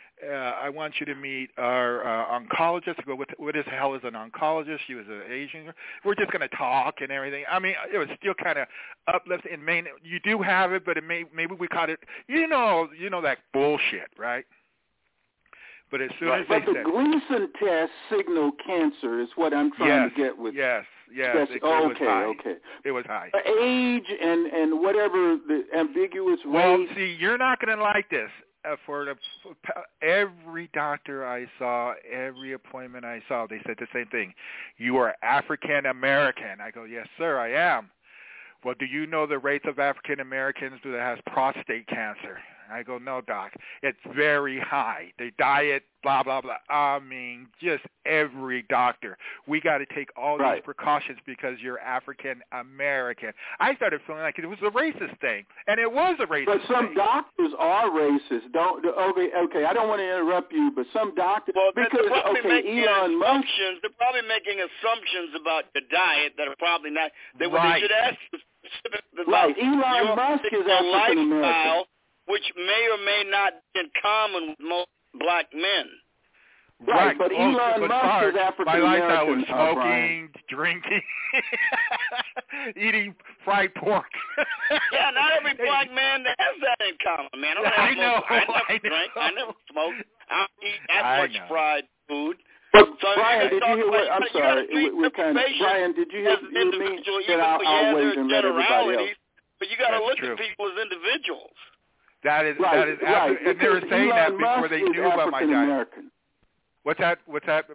our oncologist. I go, what the hell is an oncologist? She was an Asian girl. We're just going to talk and everything. I mean, it was still kind of uplifting. And you do have it, but maybe we caught it. That bullshit, right? But as soon as they said, the Gleason test signaled cancer is what I'm trying to get with. Yes. It was high. Okay. It was high. Age and whatever the ambiguous race. Well, see, you're not going to like this. For every doctor I saw, every appointment I saw, they said the same thing. You are African American. I go, yes, sir, I am. Well, do you know the rates of African Americans that has prostate cancer? I go, no, doc. It's very high. They diet, blah, blah, blah. I mean, just every doctor. We got to take all these precautions because you're African American. I started feeling like it was a racist thing, and it was a racist thing. But some doctors are racist. Okay, I don't want to interrupt you, but some doctors, they're probably making assumptions about the diet that are probably not. They should ask specifically about Elon Musk is African American, which may or may not be in common with most black men. Right, but Elon Musk is African American. My lifestyle was smoking, drinking, eating fried pork. Yeah, not every black man has that in common, man. I never smoked. I don't eat that much fried food. But Brian, did you hear what? I'm sorry. Brian, did you hear me? Then I'll wait and let everybody else. But you got to look at people as individuals. That is right. And they were saying that before they knew about my diet. What's that? That's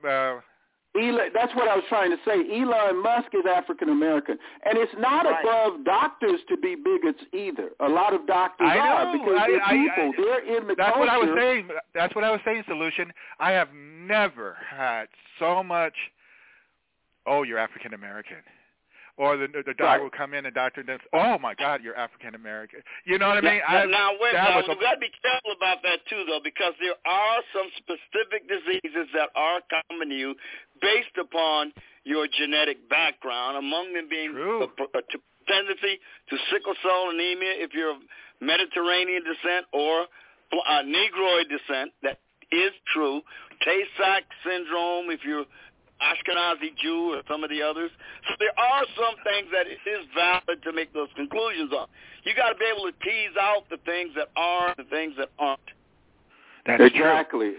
what I was trying to say. Elon Musk is African American, and it's not above doctors to be bigots either. A lot of doctors are because they're people. They're in the culture. What I was saying. That's what I was saying. Solution. I have never had so much. Oh, you're African American. Or the doctor will come in, the doctor and oh my God, you're African American. You know what I mean? Now you've got to be careful about that too, though, because there are some specific diseases that are common to you based upon your genetic background. Among them being a tendency to sickle cell anemia if you're of Mediterranean descent or Negroid descent. That is true. Tay-Sachs syndrome if you're Ashkenazi Jew or some of the others. So there are some things that it is valid to make those conclusions on. You got to be able to tease out the things that are and the things that aren't. That's exactly.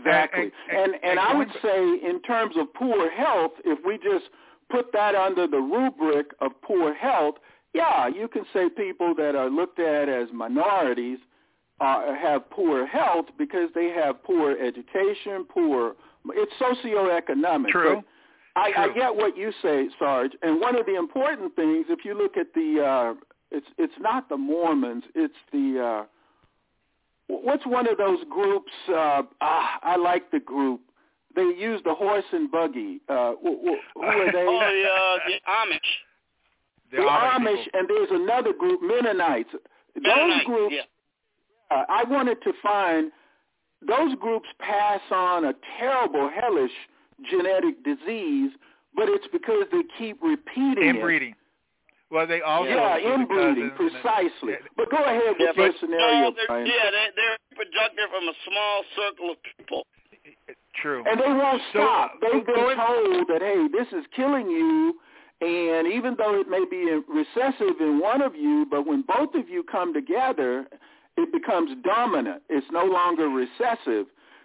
And I would say in terms of poor health, if we just put that under the rubric of poor health, you can say people that are looked at as minorities have poor health because they have poor education, it's socioeconomic. True. I get what you say, Sarge. And one of the important things, if you look at the, it's not the Mormons, it's the, what's one of those groups? I like the group. They use the horse and buggy. Who are they? The Amish. The Amish, and there's another group, Mennonites. Those groups. Yeah. I wanted to find those groups pass on a terrible, hellish genetic disease, but it's because they keep repeating inbreeding. Well, they also inbreeding, precisely. But go ahead with your scenario, Brian. They're productive from a small circle of people. True. And they won't stop. They've been told that, hey, this is killing you, and even though it may be recessive in one of you, but when both of you come together, it becomes dominant. It's no longer recessive.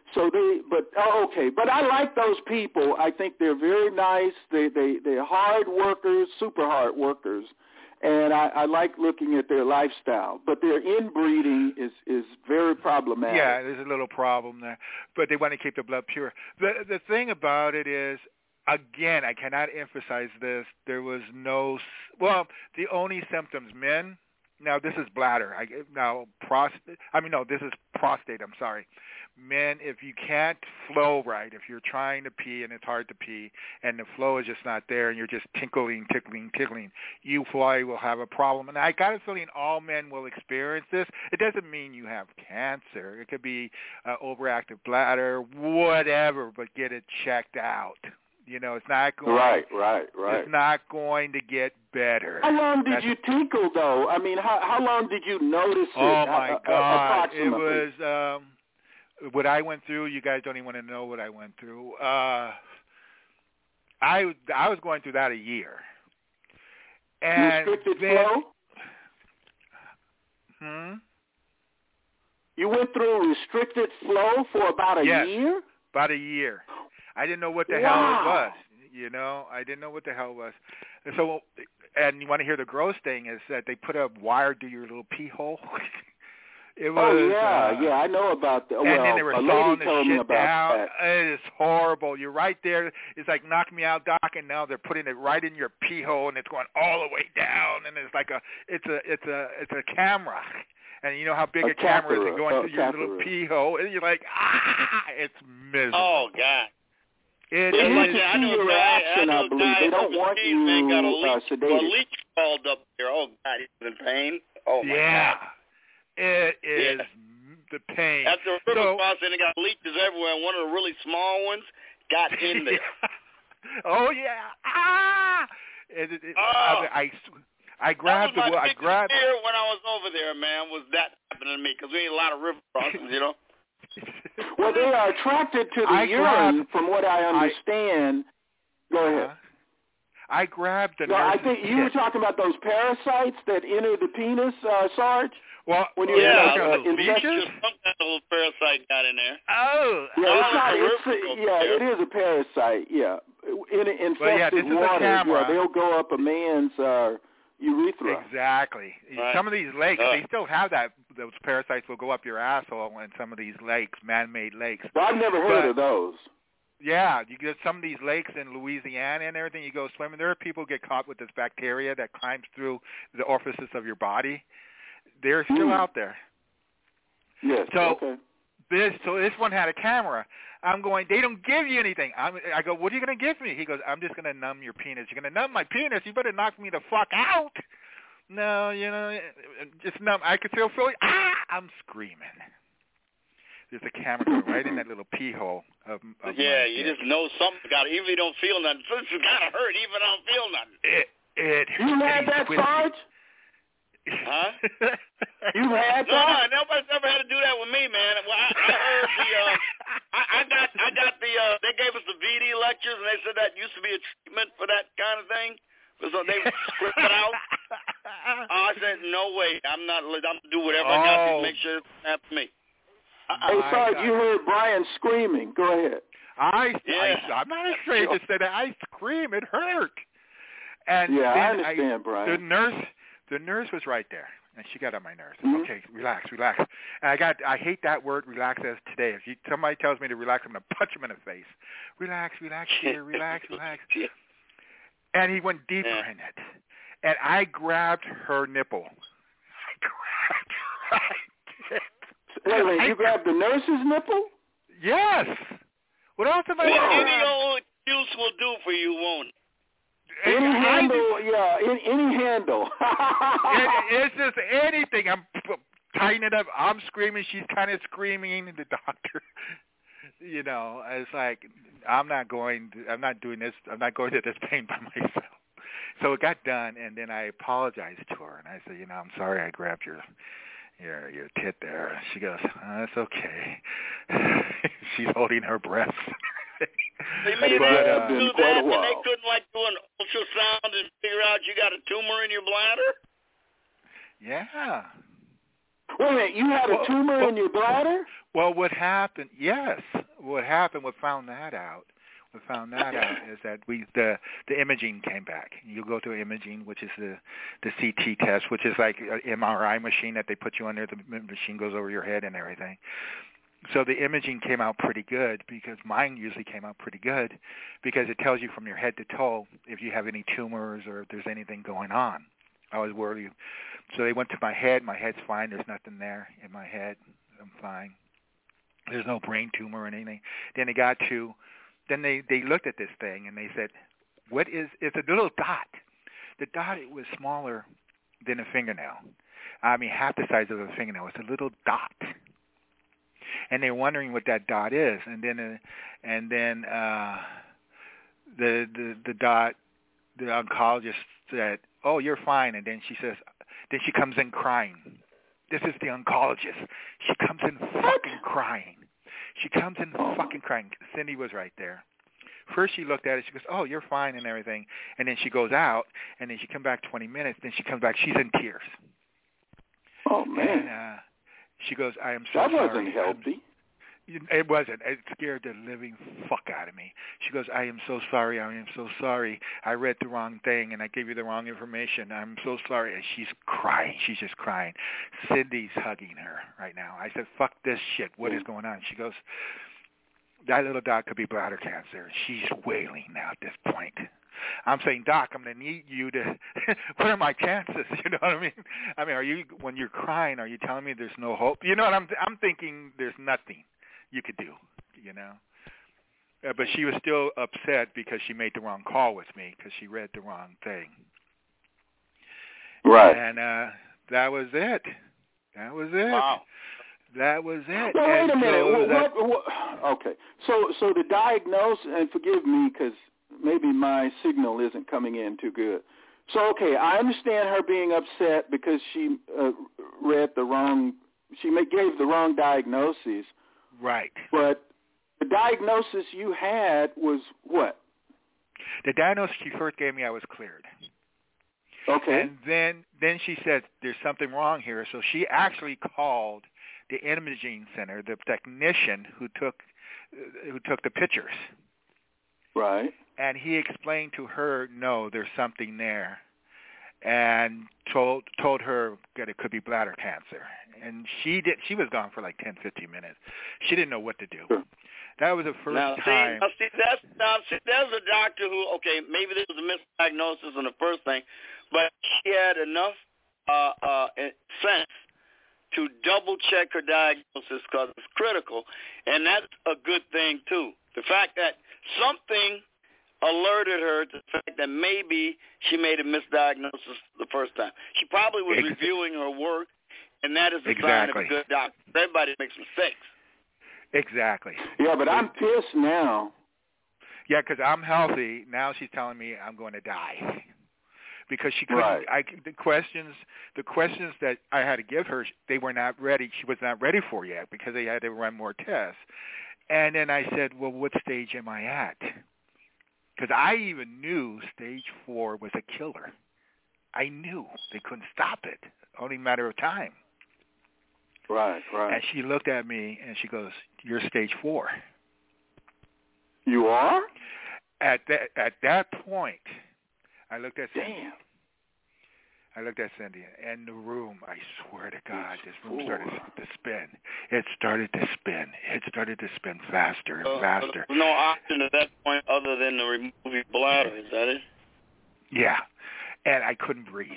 So but I like those people. I think they're very nice. They're hard workers, super hard workers, and I like looking at their lifestyle. But their inbreeding is very problematic. Yeah, there's a little problem there, but they want to keep the blood pure. The thing about it is, again, I cannot emphasize this. There was the only symptoms, men. Now this is bladder. This is prostate. I'm sorry. Men, if you can't flow right, if you're trying to pee and it's hard to pee and the flow is just not there and you're just tickling, you probably will have a problem. And I got a feeling all men will experience this. It doesn't mean you have cancer. It could be overactive bladder, whatever, but get it checked out. You know, it's not going. Right. It's not going to get better. How long did you tinkle, though? I mean, how long did you notice it? Oh my God! It was what I went through. You guys don't even want to know what I went through. I was going through that a year. And restricted flow. You went through restricted flow for about a year. About a year. I didn't know what the hell it was. You know, I didn't know what the hell it was. And so, and you want to hear the gross thing is that they put a wire through your little pee hole. It was. I know about that. And then they were sawing the shit down. That. It is horrible. You're right there. It's like knock me out, doc. And now they're putting it right in your pee hole, and it's going all the way down. And it's like it's a camera. And you know how big a camera is, and going through your little pee hole, and you're like, it's miserable. Oh God. It is. I know a guy they don't want you got a sedated. leech called up there. Oh God, he's in pain. Oh my God. It is the pain. After a river crossing, they got leeches everywhere, and one of the really small ones got in there. Oh yeah! I grabbed the. I grabbed. Fear when I was over there, man, was that happening to me because we ain't a lot of river crossings, you know. Well, they are attracted to the urine, from what I understand. Go ahead. I grabbed the. No, I think you were talking about those parasites that enter the penis, Sarge. Well, when you infection, some kind of little parasite got in there. Oh, it is a parasite. Yeah, infested water. They'll go up a man's urethra. Exactly. Right. Some of these lakes, they still have that. Those parasites will go up your asshole in some of these lakes, man-made lakes. Well, I've never heard of those. Yeah, you get some of these lakes in Louisiana and everything. You go swimming. There are people who get caught with this bacteria that climbs through the orifices of your body. They're still out there. Yes. So this one had a camera. I'm going, they don't give you anything. I go, what are you going to give me? He goes, I'm just going to numb your penis. You're going to numb my penis? You better knock me the fuck out. No, just numb. I could still feel it. I'm screaming. There's a camera going right in that little pee hole. You just know something got it. Even if you don't feel nothing. It's got to hurt even if I don't feel nothing. You had that, Sarge? Huh? You had that? No, nobody's ever had to do that with me, man. Well, I heard I got the they gave us the VD lectures, and they said that used to be a treatment for that kind of thing. So they script it out. I said, no way. I'm gonna do whatever I got to make sure it doesn't happen to me. Hey, Sarge, you heard Brian screaming. Go ahead. I'm not afraid to say that. I scream. It hurt. And I understand, Brian. The nurse was right there, and she got on my nerves. Mm-hmm. Okay, relax. And I hate that word, relax, as today. If somebody tells me to relax, I'm going to punch him in the face. Relax, dear, relax. And he went deeper in it. And I grabbed her nipple. Wait, you grabbed the nurse's nipple? Yes. What else have I done? Any old excuse will do for you, won't it? Any handle, any handle. It's just anything. I'm tightening it up. I'm screaming. She's kind of screaming. The doctor, it's like I'm not doing this. I'm not going to this pain by myself. So it got done, and then I apologized to her, and I said, I'm sorry I grabbed your tit there. She goes, that's okay. She's holding her breath. They made do that, and they couldn't do an ultrasound and figure out you got a tumor in your bladder? Yeah. Wait a minute, you had a tumor in your bladder? Well, what happened? Yes. what happened, what found that out is that the imaging came back. You go through imaging, which is the CT test, which is like an MRI machine that they put you under. The machine goes over your head and everything. So the imaging came out pretty good, because mine usually came out pretty good, because it tells you from your head to toe if you have any tumors or if there's anything going on. I was worried. So they went to my head. My head's fine. There's nothing there in my head. I'm fine. There's no brain tumor or anything. Then they looked at this thing and they said, it's a little dot. The dot, it was smaller than a fingernail. I mean, half the size of a fingernail. It's a little dot. And they're wondering what that dot is. And then the dot, the oncologist said, "Oh, you're fine." And then she comes in crying. This is the oncologist. She comes in fucking crying. Cindy was right there. First she looked at it. She goes, "Oh, you're fine," and everything. And then she goes out, and then she comes back 20 minutes. Then she comes back. She's in tears. Oh, man. And she goes, "I am so sorry." That wasn't healthy. It wasn't. It scared the living fuck out of me. She goes, "I am so sorry. I am so sorry. I read the wrong thing, and I gave you the wrong information. I'm so sorry." And she's crying. She's just crying. Cindy's hugging her right now. I said, "Fuck this shit. What is going on?" She goes, "That little dot could be bladder cancer." She's wailing now at this point. I'm saying, "Doc, I'm going to need you to, what are my chances?" You know what I mean? I mean, when you're crying, are you telling me there's no hope? You know what I'm thinking? There's nothing you could do, you know. But she was still upset because she made the wrong call with me, because she read the wrong thing. Right. And that was it. Wow. That was it. Well, wait a minute. Okay. So the diagnosis, and forgive me because maybe my signal isn't coming in too good. So, okay, I understand her being upset because she gave the wrong diagnosis. Right. But the diagnosis you had was what? The diagnosis she first gave me, I was cleared. Okay. And then she said, "There's something wrong here." So she actually called the imaging center, the technician who took the pictures. Right. And he explained to her, "No, there's something there," and told her that it could be bladder cancer. And she was gone for like 10, 15 minutes. She didn't know what to do. Sure. That was the first time. See, there's a doctor who, okay, maybe this was a misdiagnosis on the first thing, but she had enough sense to double-check her diagnosis because it's critical, and that's a good thing, too. The fact that something alerted her to the fact that maybe she made a misdiagnosis the first time. She probably was reviewing her work, and that is a sign of a good doctor. Everybody makes mistakes. Exactly. Yeah, but I'm pissed now. Yeah, because I'm healthy. Now she's telling me I'm going to die. Because she couldn't. Right. The questions that I had to give her, they were not ready. She was not ready for yet because they had to run more tests. And then I said, "Well, what stage am I at?" Because I even knew stage 4 was a killer. I knew they couldn't stop it. Only a matter of time. Right. And she looked at me and she goes, "You're stage 4." You are? At that point, I looked at Cindy. Damn. I looked at Cindy, and the room, I swear to God, this room started to spin. It started to spin faster and faster. There's no option at that point other than to remove your bladder, is that it? Yeah, and I couldn't breathe.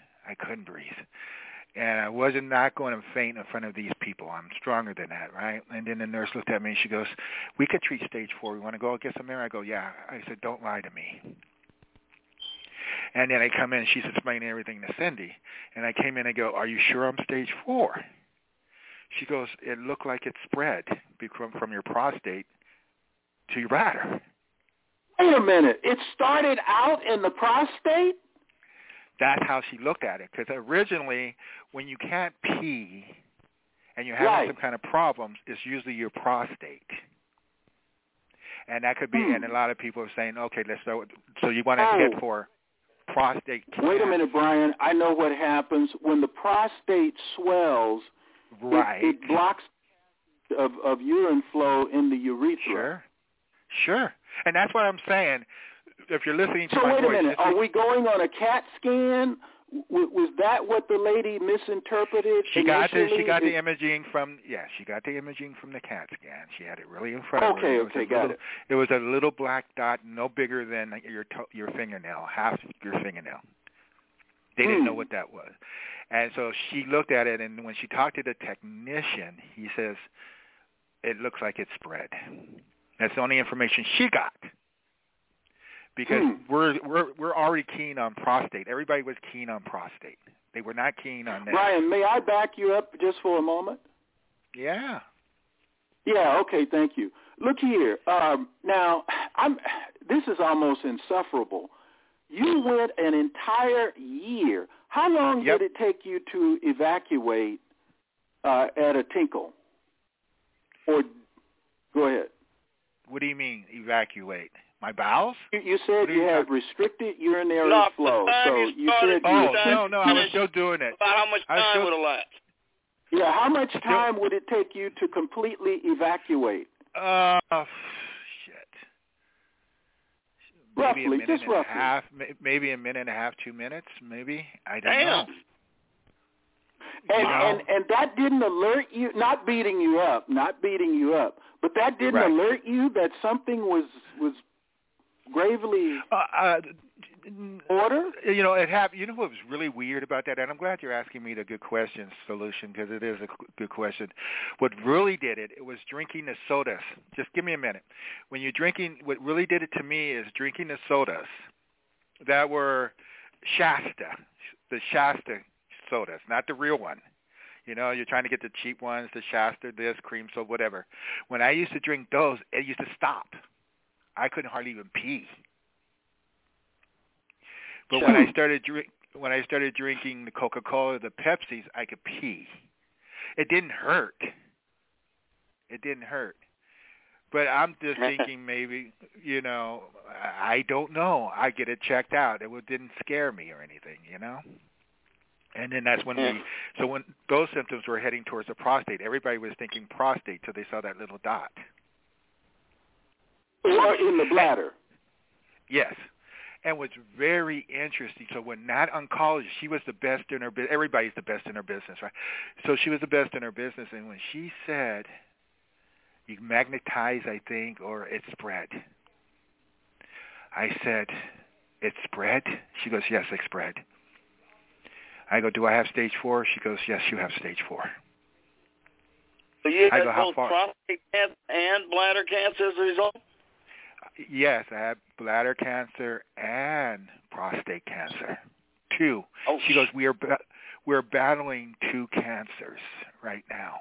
And I wasn't not going to faint in front of these people. I'm stronger than that, right? And then the nurse looked at me and she goes, "We could treat stage 4. We want to go get some air?" I go, "Yeah." I said, "Don't lie to me." And then I come in and she's explaining everything to Cindy. And I came in and go, "Are you sure I'm stage 4? She goes, "It looked like it spread from your prostate to your bladder." Wait a minute. It started out in the prostate? That's how she looked at it. Because originally, when you can't pee and you're having some kind of problems, it's usually your prostate. And that could be, and a lot of people are saying, okay, let's start with, so you want to hit for prostate cancer. Wait a minute, Brian. I know what happens when the prostate swells. Right. It blocks of urine flow in the urethra. Sure. And that's what I'm saying. If you're listening to so my wait voice, a minute. Are we going on a CAT scan? Was that what the lady misinterpreted? She got the imaging from the CAT scan. She had it really in front of her. Okay, got it. It was a little black dot, no bigger than your fingernail, half your fingernail. They didn't know what that was. And so she looked at it, and when she talked to the technician, he says, it looks like it's spread. That's the only information she got. Because we're already keen on prostate. Everybody was keen on prostate. They were not keen on that. Brian, may I back you up just for a moment? Yeah. Yeah, okay, thank you. Look here. Now, this is almost insufferable. You went an entire year. How long did it take you to evacuate at a tinkle? Or go ahead. What do you mean, evacuate? My bowels? You said you had restricted urinary flow. So you said no, I was still doing it. About how much time would it last? Yeah, how much time would it take you to completely evacuate? Shit. Maybe roughly, just roughly. Maybe a minute and a half, 2 minutes, maybe. I don't know. And that didn't alert you, not beating you up, but that didn't alert you that something was gravely order? You know, it happened. You know what was really weird about that? And I'm glad you're asking me the good question solution, because it is a good question. What really did it was drinking the sodas. Just give me a minute. When you're drinking, what really did it to me is drinking the sodas that were the Shasta sodas, not the real one. You know, you're trying to get the cheap ones, the Shasta, this, cream soda, whatever. When I used to drink those, it used to stop. I couldn't hardly even pee. But when I started drinking the Coca-Cola, the Pepsis, I could pee. It didn't hurt. But I'm just thinking maybe, you know, I don't know. I get it checked out. It didn't scare me or anything, you know. And then that's when when those symptoms were heading towards the prostate, everybody was thinking prostate till they saw that little dot. Or in the bladder. Yes. And what's very interesting, so when that oncologist, she was the best in her business. Everybody's the best in her business, right? So she was the best in her business. And when she said, you magnetize, I think, or it's spread. I said, it's spread? She goes, yes, it's spread. I go, do I have stage 4? She goes, yes, you have stage 4. So you had both prostate cancer and bladder cancer as a result? Yes, I had bladder cancer and prostate cancer, 2. Oh, she goes, we're battling 2 cancers right now.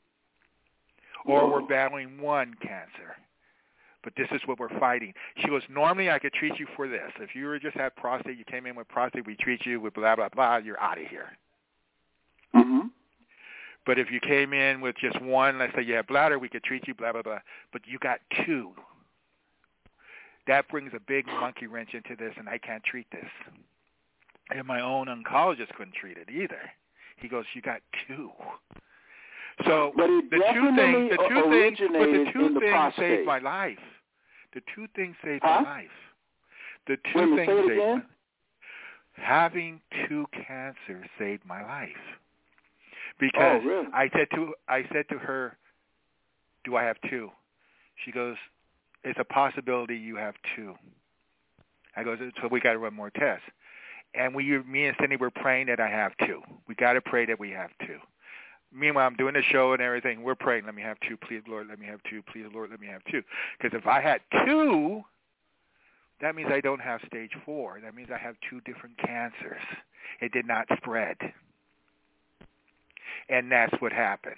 Or we're battling 1 cancer. But this is what we're fighting. She goes, normally I could treat you for this. If you were just had prostate, you came in with prostate, we treat you with blah, blah, blah, you're out of here. Mm-hmm. But if you came in with just 1, let's say you have bladder, we could treat you, blah, blah, blah. But you got 2. That brings a big monkey wrench into this, and I can't treat this. And my own oncologist couldn't treat it either. He goes, you got 2. So the two things saved my life. The 2 things saved my life. The 2 things saved my life. Having 2 cancers saved my life. Because I said to her, do I have 2? She goes, it's a possibility you have 2. I go, so we got to run more tests. And me and Cindy were praying that I have 2. We got to pray that we have 2. Meanwhile, I'm doing the show and everything. We're praying, let me have 2. Please, Lord, let me have 2. Please, Lord, let me have 2. Because if I had 2, that means I don't have stage 4. That means I have 2 different cancers. It did not spread. And that's what happened.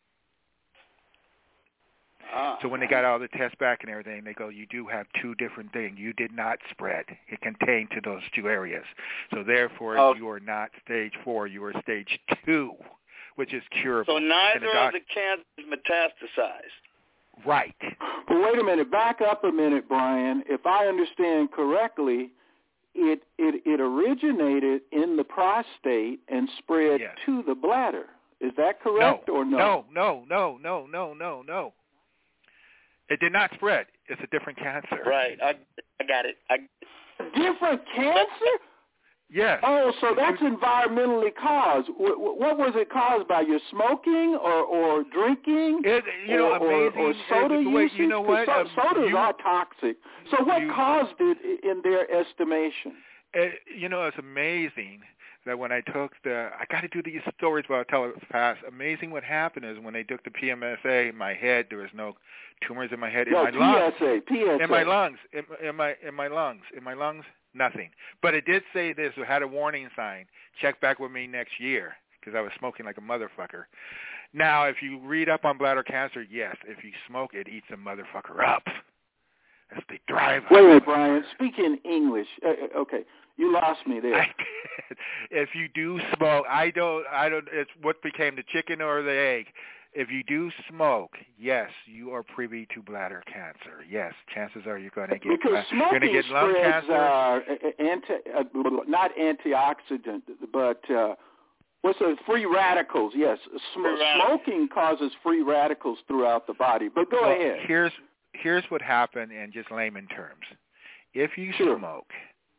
So when they got all the tests back and everything, they go, you do have 2 different things. You did not spread. It contained to those 2 areas. So therefore, you are not stage 4. You are stage 2, which is curable. So neither of the cancers metastasized. Right. But wait a minute. Back up a minute, Brian. If I understand correctly, it originated in the prostate and spread to the bladder. Is that correct or no? No. It did not spread. It's a different cancer. Right. I got it. Different cancer? Yes. Oh, so that's environmentally caused. What was it caused by? Your smoking or drinking? Amazing. Or soda usage? You know what? Sodas are toxic. So what caused it in their estimation? It's amazing that when I took I got to do these stories, but I'll tell it fast. Amazing what happened is when they took the PSA in my head, there was no tumors in my head. PSA. In my lungs. In my lungs. Nothing. But it did say this. It had a warning sign. Check back with me next year because I was smoking like a motherfucker. Now, if you read up on bladder cancer, yes, if you smoke, it eats a motherfucker up. That's the drive. Wait a minute, Brian. Speak in English. Okay. You lost me there. If you do smoke, I don't, it's what became the chicken or the egg. If you do smoke, yes, you are privy to bladder cancer. Yes, chances are you're going to get lung cancer. Not antioxidant, but what's the free radicals? Yes, smoking causes free radicals throughout the body. But go ahead. Here's what happened in just layman terms. If you smoke,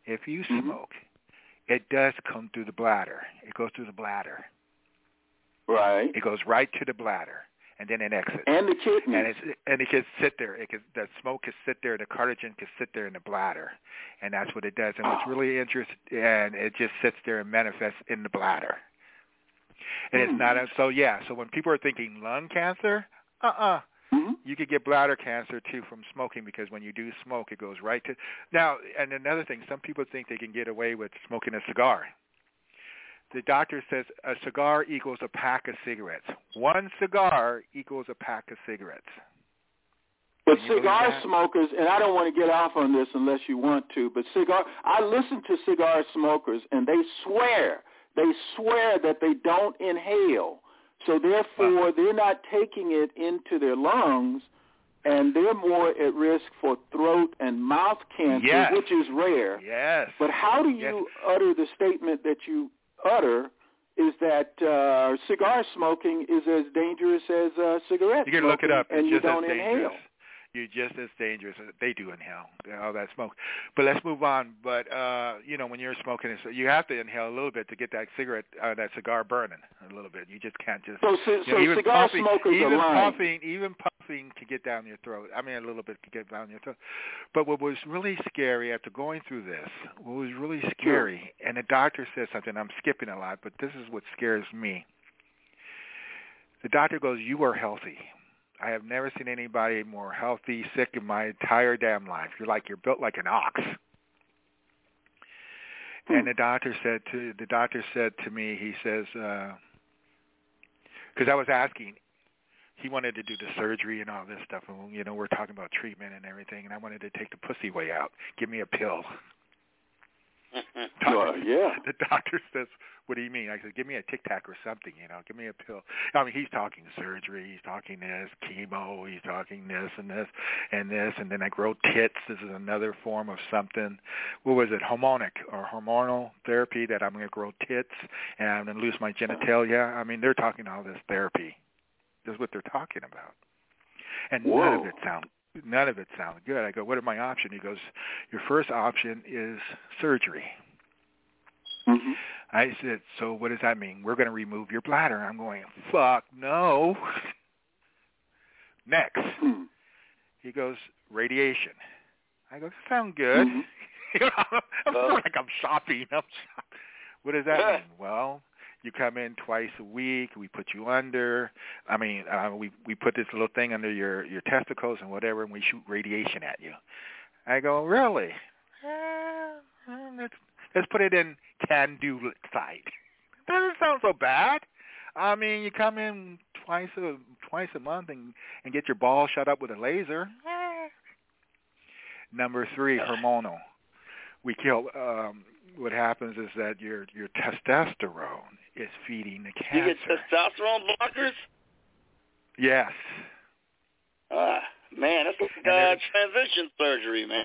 it does come through the bladder. It goes through the bladder. Right. It goes right to the bladder, and then it exits. And the kidney. And it can sit there. The smoke can sit there. The carcinogen can sit there in the bladder, and that's what it does. And what's really interesting, and it just sits there and manifests in the bladder. And it's not so when people are thinking lung cancer, you could get bladder cancer too from smoking because when you do smoke, it goes right to now. And another thing, some people think they can get away with smoking a cigar. The doctor says a cigar equals a pack of cigarettes. One cigar equals a pack of cigarettes. But cigar smokers, and I don't want to get off on this unless you want to, but I listen to cigar smokers, and they swear that they don't inhale. So therefore, they're not taking it into their lungs, and they're more at risk for throat and mouth cancer, which is rare. Yes. But how do you utter the statement that you utter is that cigar smoking is as dangerous as cigarette smoking? You can look it up. And it's you just don't as inhale. Dangerous. You're just as dangerous. They do inhale all that smoke. But let's move on. But when you're smoking, you have to inhale a little bit to get that cigar burning a little bit. You just can't just. So cigar smokers are lying. Even puffing can get down your throat. I mean, a little bit can get down your throat. But what was really scary after going through this, and the doctor said something. I'm skipping a lot, but this is what scares me. The doctor goes, "You are healthy. I have never seen anybody more healthy, sick in my entire damn life. You're built like an ox." And the doctor said to me, he says, because I was asking, he wanted to do the surgery and all this stuff, and we're talking about treatment and everything, and I wanted to take the pussy way out. Give me a pill. The doctor says, "What do you mean?" I said, "Give me a Tic Tac or something, give me a pill." I mean, he's talking surgery, he's talking this, chemo, he's talking this and this and this, and then I grow tits. This is another form of something. What was it, hormonal therapy, that I'm going to grow tits and I'm going to lose my genitalia? I mean, they're talking all this therapy. This is what they're talking about. And none of it sounds good. I go, "What are my options?" He goes, "Your first option is surgery." Mm-hmm. I said, "So what does that mean?" "We're going to remove your bladder." I'm going, "Fuck no." Next. Mm-hmm. He goes, "Radiation." I go, "That sounds good." Mm-hmm. I'm feeling like I'm shopping. What does that mean? "Well, you come in twice a week. We put you under. I mean, we put this little thing under your testicles and whatever, and we shoot radiation at you." I go, "Really? Let's put it in can-do side. Doesn't sound so bad. I mean, you come in twice a month and get your balls shut up with a laser." Number 3, hormonal. We kill. What happens is that your testosterone is feeding the cancer. You get testosterone blockers? Yes. Man, that's like transition surgery, man.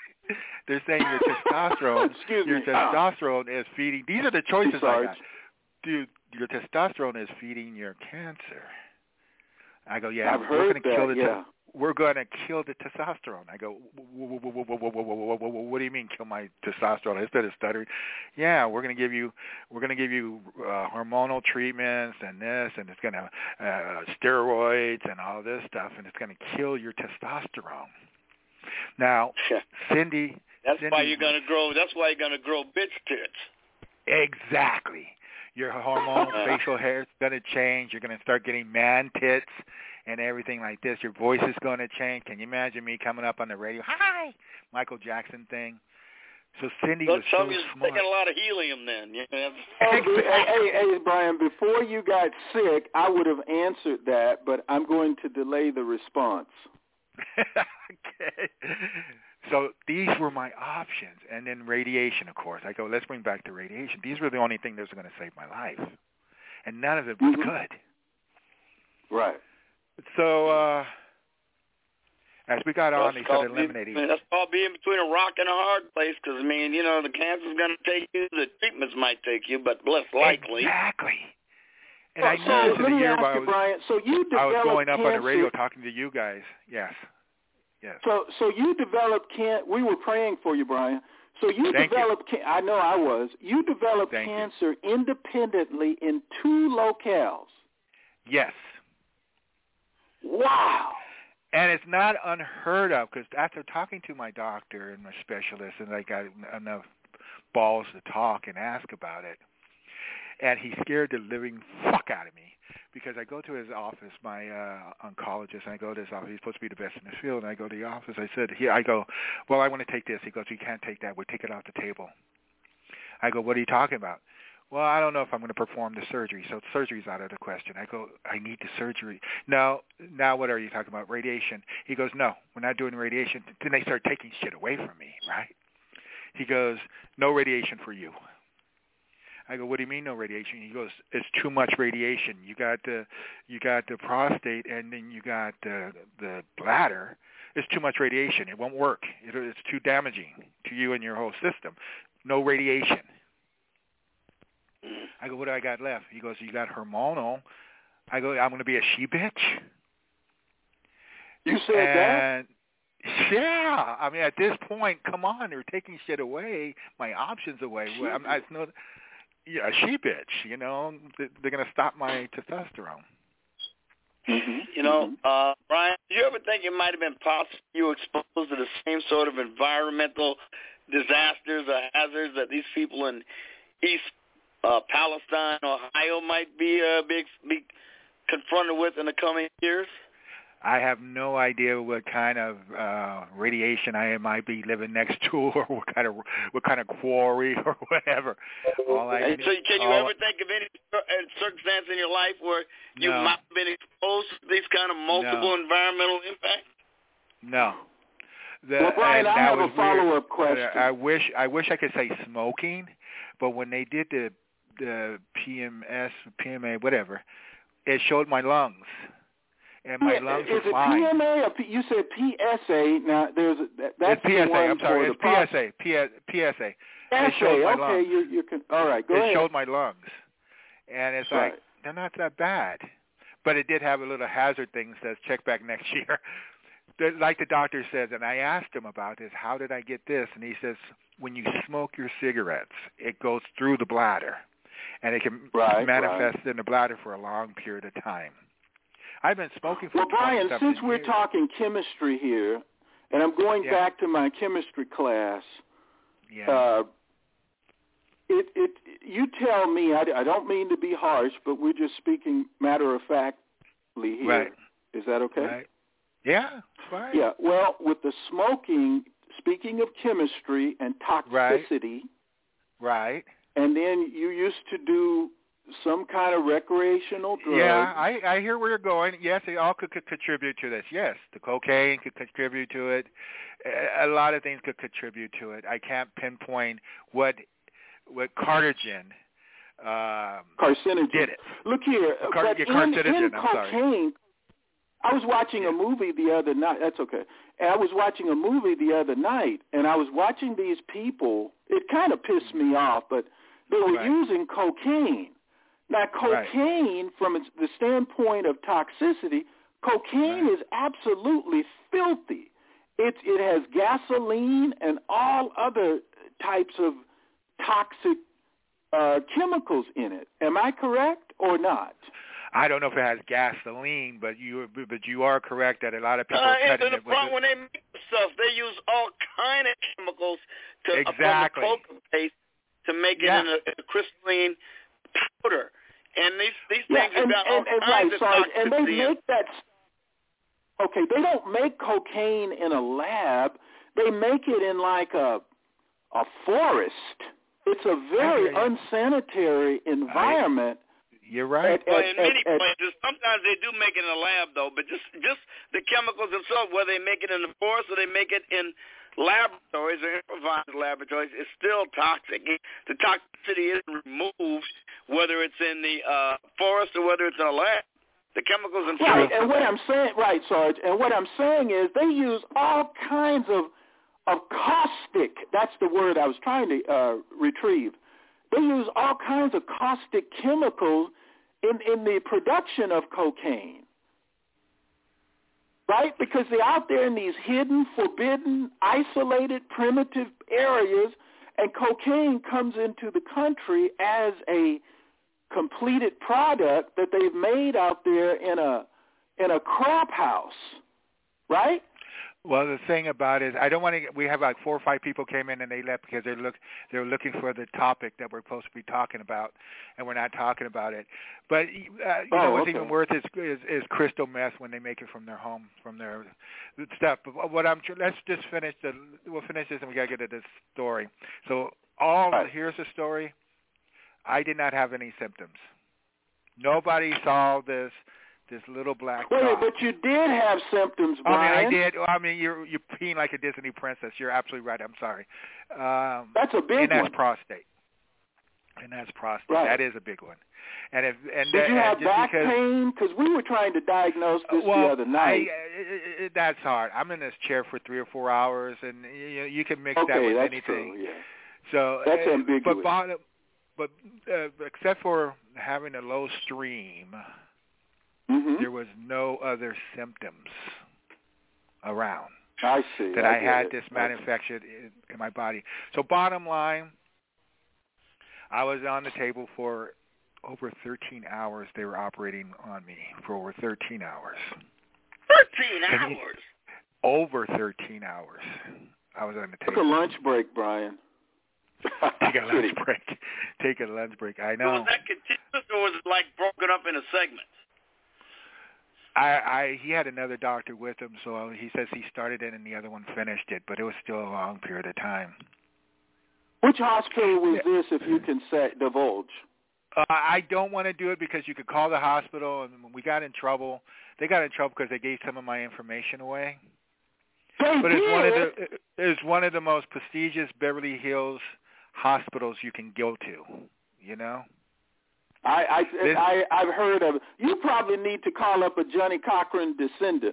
They're saying your testosterone, testosterone is feeding. These are the choices I got. dude, your testosterone is feeding your cancer. I go, yeah, I've heard we're going to kill the testosterone. I go, what do you mean kill my testosterone? Instead of stuttering, yeah, we're going to give you hormonal treatments and this, and it's going to steroids and all this stuff, and it's going to kill your testosterone. Now, Cindy, that's why you're going to grow. That's why you're going to grow bitch tits. Exactly. Your hormonal facial hair is going to change. You're going to start getting man tits and everything like this. Your voice is going to change. Can you imagine me coming up on the radio? Hi, Michael Jackson thing. So Cindy was so smart. You're taking a lot of helium then. Hey, Brian, before you got sick, I would have answered that, but I'm going to delay the response. Okay. So these were my options. And then radiation, of course. I go, let's bring back the radiation. These were the only things that was going to save my life. And none of it was good. Right. So as we got on, they started eliminating. That's called being between a rock and a hard place because, I mean, you know, the cancer's going to take you, the treatments might take you, but less likely. Exactly. And I knew this in the year while I was going up on the radio talking to you guys. Yes. Yes. So you developed cancer. We were praying for you, Brian. So you developed. I know I was. You developed cancer independently in 2 locales. Yes. Wow. And it's not unheard of because after talking to my doctor and my specialist, and I got enough balls to talk and ask about it, and he scared the living fuck out of me. Because I go to his office, my oncologist, and I go to his office. He's supposed to be the best in the field. And I go to the office. I go, well, I want to take this. He goes, you can't take that. We'll take it off the table. I go, what are you talking about? Well, I don't know if I'm going to perform the surgery. So surgery's out of the question. I go, I need the surgery. No, now what are you talking about? Radiation. He goes, no, we're not doing radiation. Then they start taking shit away from me, right? He goes, no radiation for you. I go, what do you mean no radiation? He goes, it's too much radiation. You got the prostate, and then you got the bladder. It's too much radiation. It won't work. It's too damaging to you and your whole system. No radiation. I go, what do I got left? He goes, you got hormonal. I go, I'm going to be a she-bitch? You said that? Yeah. I mean, at this point, come on, they're taking shit away, my options away. It's no... Yeah, a she-bitch, you know. They're going to stop my testosterone. You know, Brian, do you ever think it might have been possible you were exposed to the same sort of environmental disasters or hazards that these people in East Palestine, Ohio might be confronted with in the coming years? I have no idea what kind of radiation I might be living next to, or what kind of quarry or whatever. Can you ever think of any circumstance in your life where you might have been exposed to these kind of multiple environmental impacts? No. Well, Brian, I have a follow-up question. I wish I could say smoking, but when they did the PMA, whatever, it showed my lungs. And my lungs are fine. Is it PMA or you said PSA? Now that's it's PSA. I'm sorry, it's PSA. PSA. It showed my lungs. All right, go ahead. It showed my lungs, and it's like they're not that bad, but it did have a little hazard thing that says check back next year. Like the doctor says, and I asked him about this. How did I get this? And he says, when you smoke your cigarettes, it goes through the bladder, and it can manifest in the bladder for a long period of time. I've been smoking for 27 years. Well, Brian, since we're talking chemistry here, and I'm going back to my chemistry class, you tell me, I don't mean to be harsh, but we're just speaking matter-of-factly here. Right. Is that okay? Right. Yeah, fine. Yeah, well, with the smoking, speaking of chemistry and toxicity, right, and then you used to do some kind of recreational drug. Yeah, I hear where you're going. Yes, it all could contribute to this. Yes, the cocaine could contribute to it. A lot of things could contribute to it. I can't pinpoint what carcinogen did it. Look here, in cocaine, I was watching a movie the other night. That's okay. And I was watching a movie the other night, and I was watching these people. It kind of pissed me off, but they were using cocaine. Now, cocaine, from the standpoint of toxicity, cocaine is absolutely filthy. It has gasoline and all other types of toxic chemicals in it. Am I correct or not? I don't know if it has gasoline, but you are correct that a lot of people are cutting it with it. When they make stuff, they use all kind of chemicals to exactly upon the coca paste to make it in a crystalline powder. And these things have got all kinds of toxicity. And they make that. Okay, they don't make cocaine in a lab. They make it in like a forest. It's a very unsanitary environment. You're right. Well, in many places, sometimes they do make it in a lab, though. But just the chemicals themselves, whether they make it in the forest or they make it in laboratories or improvised laboratories, it's still toxic. The toxicity isn't removed, whether it's in the forest or whether it's in a lab. The chemicals themselves. Right, and what I'm saying, right, Sarge, and what I'm saying is they use all kinds of caustic. That's the word I was trying to retrieve. They use all kinds of caustic chemicals in the production of cocaine, right? Because they're out there in these hidden, forbidden, isolated, primitive areas, and cocaine comes into the country as a completed product that they've made out there in a crop house, right? Well, the thing about it is, I don't want to. We have like 4 or 5 people came in and they left because they're looking for the topic that we're supposed to be talking about, and we're not talking about it. But you know what's even worse is crystal meth when they make it from their home, from their stuff. But let's just finish we'll finish this and we gotta get to this story. So here's the story. I did not have any symptoms. Nobody saw this little black dot. Wait, but you did have symptoms, Brian. I did. I mean, you're peeing like a Disney princess. You're absolutely right. I'm sorry. That's a big one. And that's prostate. Right. That is a big one. Did you have back pain? Because we were trying to diagnose this the other night. That's hard. I'm in this chair for 3 or 4 hours, and you can mix that with anything. True, yeah. So that's ambiguous. But except for having a low stream, there was no other symptoms around. I see. That I had this manufactured in my body. So bottom line, I was on the table for over 13 hours. They were operating on me for over 13 hours. 13 hours? Over 13 hours. I was on the table. Took a lunch break, Brian. Take a lunch break. I know. So was that continuous or was it like broken up into segments? He had another doctor with him, so he says he started it and the other one finished it, but it was still a long period of time. Which hospital was this, if you can divulge? I don't want to do it because you could call the hospital, and we got in trouble. They got in trouble because they gave some of my information away. But it's one of the most prestigious Beverly Hills hospitals you can go to, you know? I've heard of it. You probably need to call up a Johnny Cochran descendant.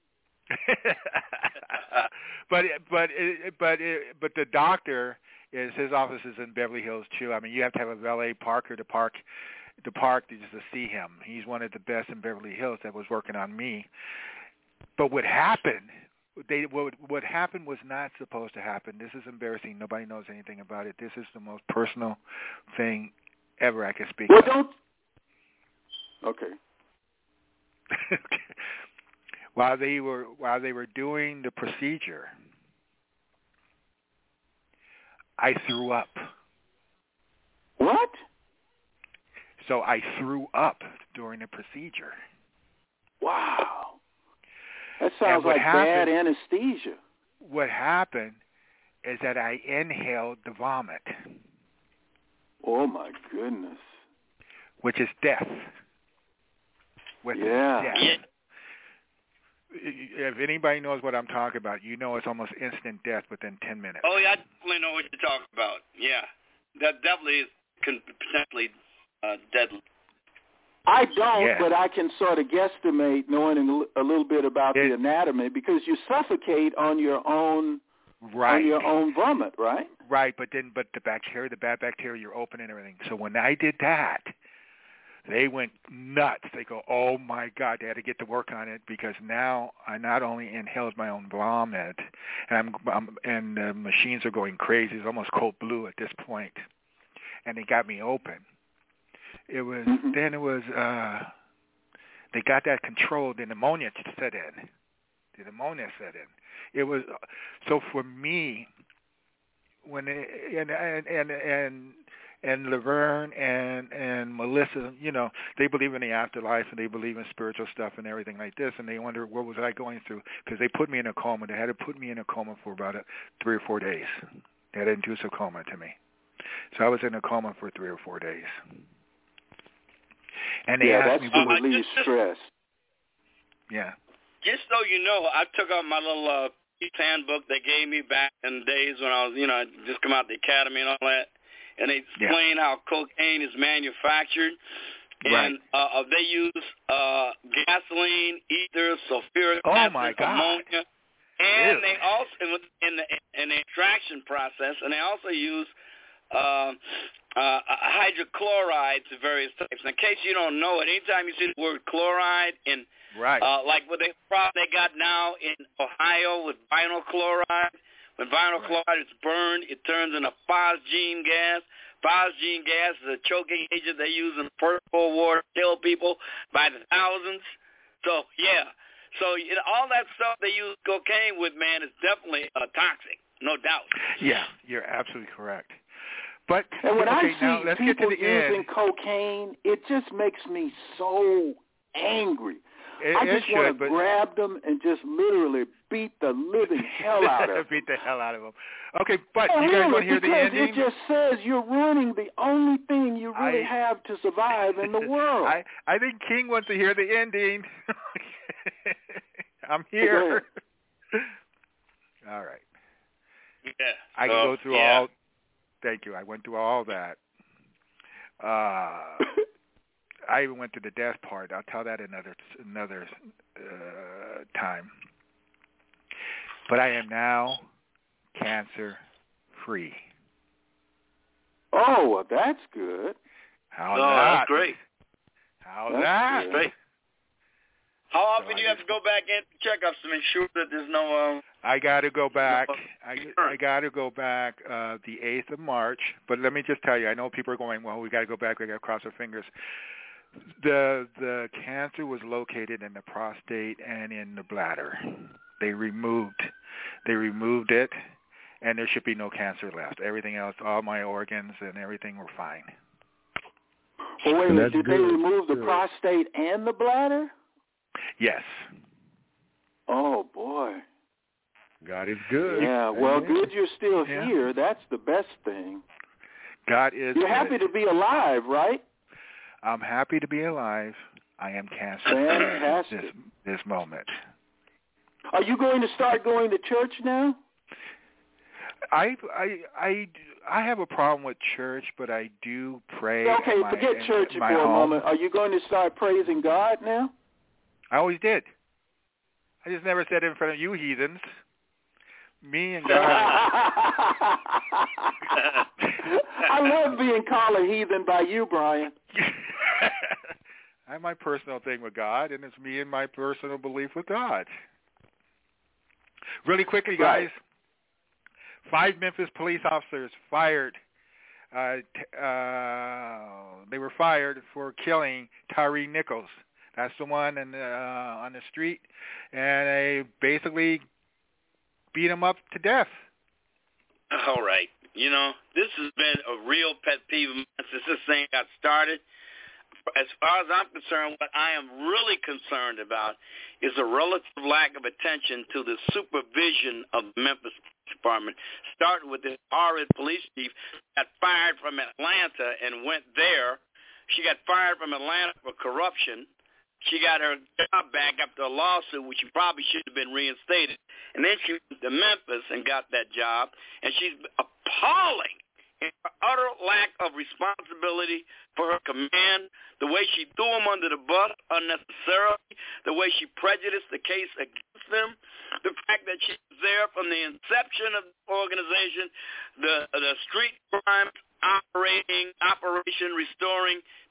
but the doctor his office is in Beverly Hills too. I mean, you have to have a valet parker to park just to see him. He's one of the best in Beverly Hills that was working on me. But what happened? What happened was not supposed to happen. This is embarrassing. Nobody knows anything about it. This is the most personal thing ever I can speak of. Okay. While they were doing the procedure, I threw up. What? So I threw up during the procedure. Wow. That sounds like bad anesthesia. What happened is that I inhaled the vomit. Oh, my goodness. Which is death. Yeah. If anybody knows what I'm talking about, you know it's almost instant death within 10 minutes. Oh, yeah, I definitely know what you're talking about. Yeah. That definitely is potentially deadly. I don't, but I can sort of guesstimate knowing a little bit about the anatomy because you suffocate on your own vomit, right? Right, but the bad bacteria, you're open and everything. So when I did that, they went nuts. They go, oh, my God, they had to get to work on it because now I not only inhaled my own vomit, and and the machines are going crazy. It's almost cold blue at this point, and they got me open. It was then it was they got that controlled. The pneumonia set in. It was so for me when and Laverne and Melissa, you know, they believe in the afterlife and they believe in spiritual stuff and everything like this, and they wonder what was I going through because they put me in a coma. They had to put me in a coma for about 3 or 4 days. They had to induce a coma to me, so I was in a coma for 3 or 4 days. And they asked me, to relieve stress. Yeah. Just so you know, I took out my little handbook they gave me back in the days when I was, you know, just come out the academy and all that. And they explain how cocaine is manufactured. And they use gasoline, ether, sulfuric acid, ammonia. And they also, in the extraction process, and they also use hydrochlorides of various types. In case you don't know it, anytime you see the word chloride in like what they got now in Ohio with vinyl chloride. When vinyl chloride is burned, it turns into phosgene gas. Phosgene gas is a choking agent they use in the First World War to kill people by the thousands. So, So, you know, all that stuff they use cocaine with, man, is definitely toxic, no doubt. Yeah, you're absolutely correct. But and when I see now, let's people get to the using end. cocaine, it just makes me so angry. I just want to grab them and just literally beat the living hell out of them. Beat the hell out of them. Okay, but you guys want to hear the ending? It just says you're ruining the only thing you really have to survive in the world. I think King wants to hear the ending. I'm here. All right. Yeah. I can go through all. Thank you. I went through all that. I even went to the death part. I'll tell that another time. But I am now cancer-free. Oh, well, that's good. How's that? That's great. How's that? Great. How often do you have to go back in to check ups to make sure that there's no... I got to go back. I got to go back the 8th of March. But let me just tell you, I know people are going, well, we got to go back. We got to cross our fingers. The cancer was located in the prostate and in the bladder. They removed it, and there should be no cancer left. Everything else, all my organs and everything were fine. Well, wait a minute. Did they remove the prostate and the bladder? Yes. Oh, boy. God is good. Yeah, well, good you're still here. That's the best thing. God is You're happy to be alive, right? I'm happy to be alive. I am cancer-free Fantastic. This moment. Are you going to start going to church now? I have a problem with church, but I do pray. Okay, forget church for a moment. Are you going to start praising God now? I always did. I just never said it in front of you heathens. Me and God. I love being called a heathen by you, Brian. I have my personal thing with God, and it's me and my personal belief with God. Really quickly, guys. 5 Memphis police officers fired. They were fired for killing Tyree Nichols. That's the one on the street, and they basically beat him up to death. All right. You know, this has been a real pet peeve of mine since this thing got started. As far as I'm concerned, what I am really concerned about is a relative lack of attention to the supervision of the Memphis Police Department, starting with this horrid police chief got fired from Atlanta and went there. She got fired from Atlanta for corruption. She got her job back after a lawsuit, which she probably should have been reinstated. And then she went to Memphis and got that job. And she's appalling in her utter lack of responsibility for her command, the way she threw them under the bus unnecessarily, the way she prejudiced the case against them, the fact that she was there from the inception of the organization, the street crime operation restoring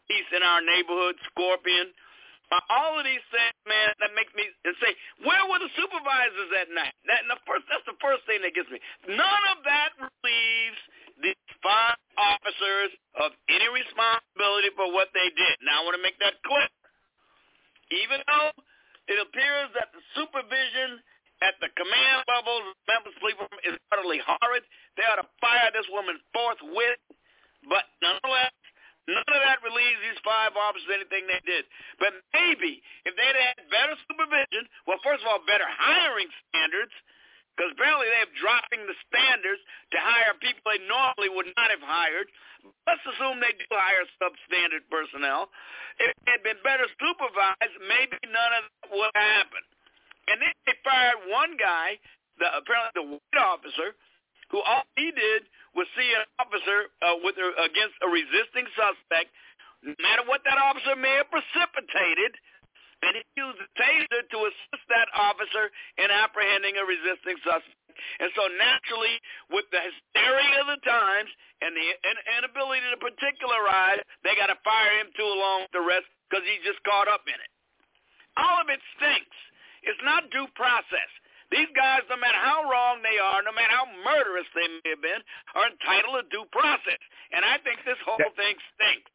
police in our neighborhood, Scorpion. All of these things, man, that make me say, where were the supervisors that night? That's the first thing that gets me. None of that relieves these 5 officers of any responsibility for what they did. Now, I want to make that clear. Even though it appears that the supervision at the command levels of Memphis Police is utterly horrid, they ought to fire this woman forthwith. But nonetheless, none of that relieves these 5 officers of anything they did. But maybe if they'd had better supervision, well, first of all, better hiring standards, because apparently they're dropping the standards to hire people they normally would not have hired. Let's assume they do hire substandard personnel. If they had been better supervised, maybe none of that would happen. And then they fired one guy, apparently the white officer, who all he did was see an officer against a resisting suspect, no matter what that officer may have precipitated, and he used a taser to assist that officer in apprehending a resisting suspect. And so naturally, with the hysteria of the times and the inability to particularize, they got to fire him too along with the rest because he's just caught up in it. All of it stinks. It's not due process. These guys, no matter how wrong they are, no matter how murderous they may have been, are entitled to due process. And I think this whole thing stinks.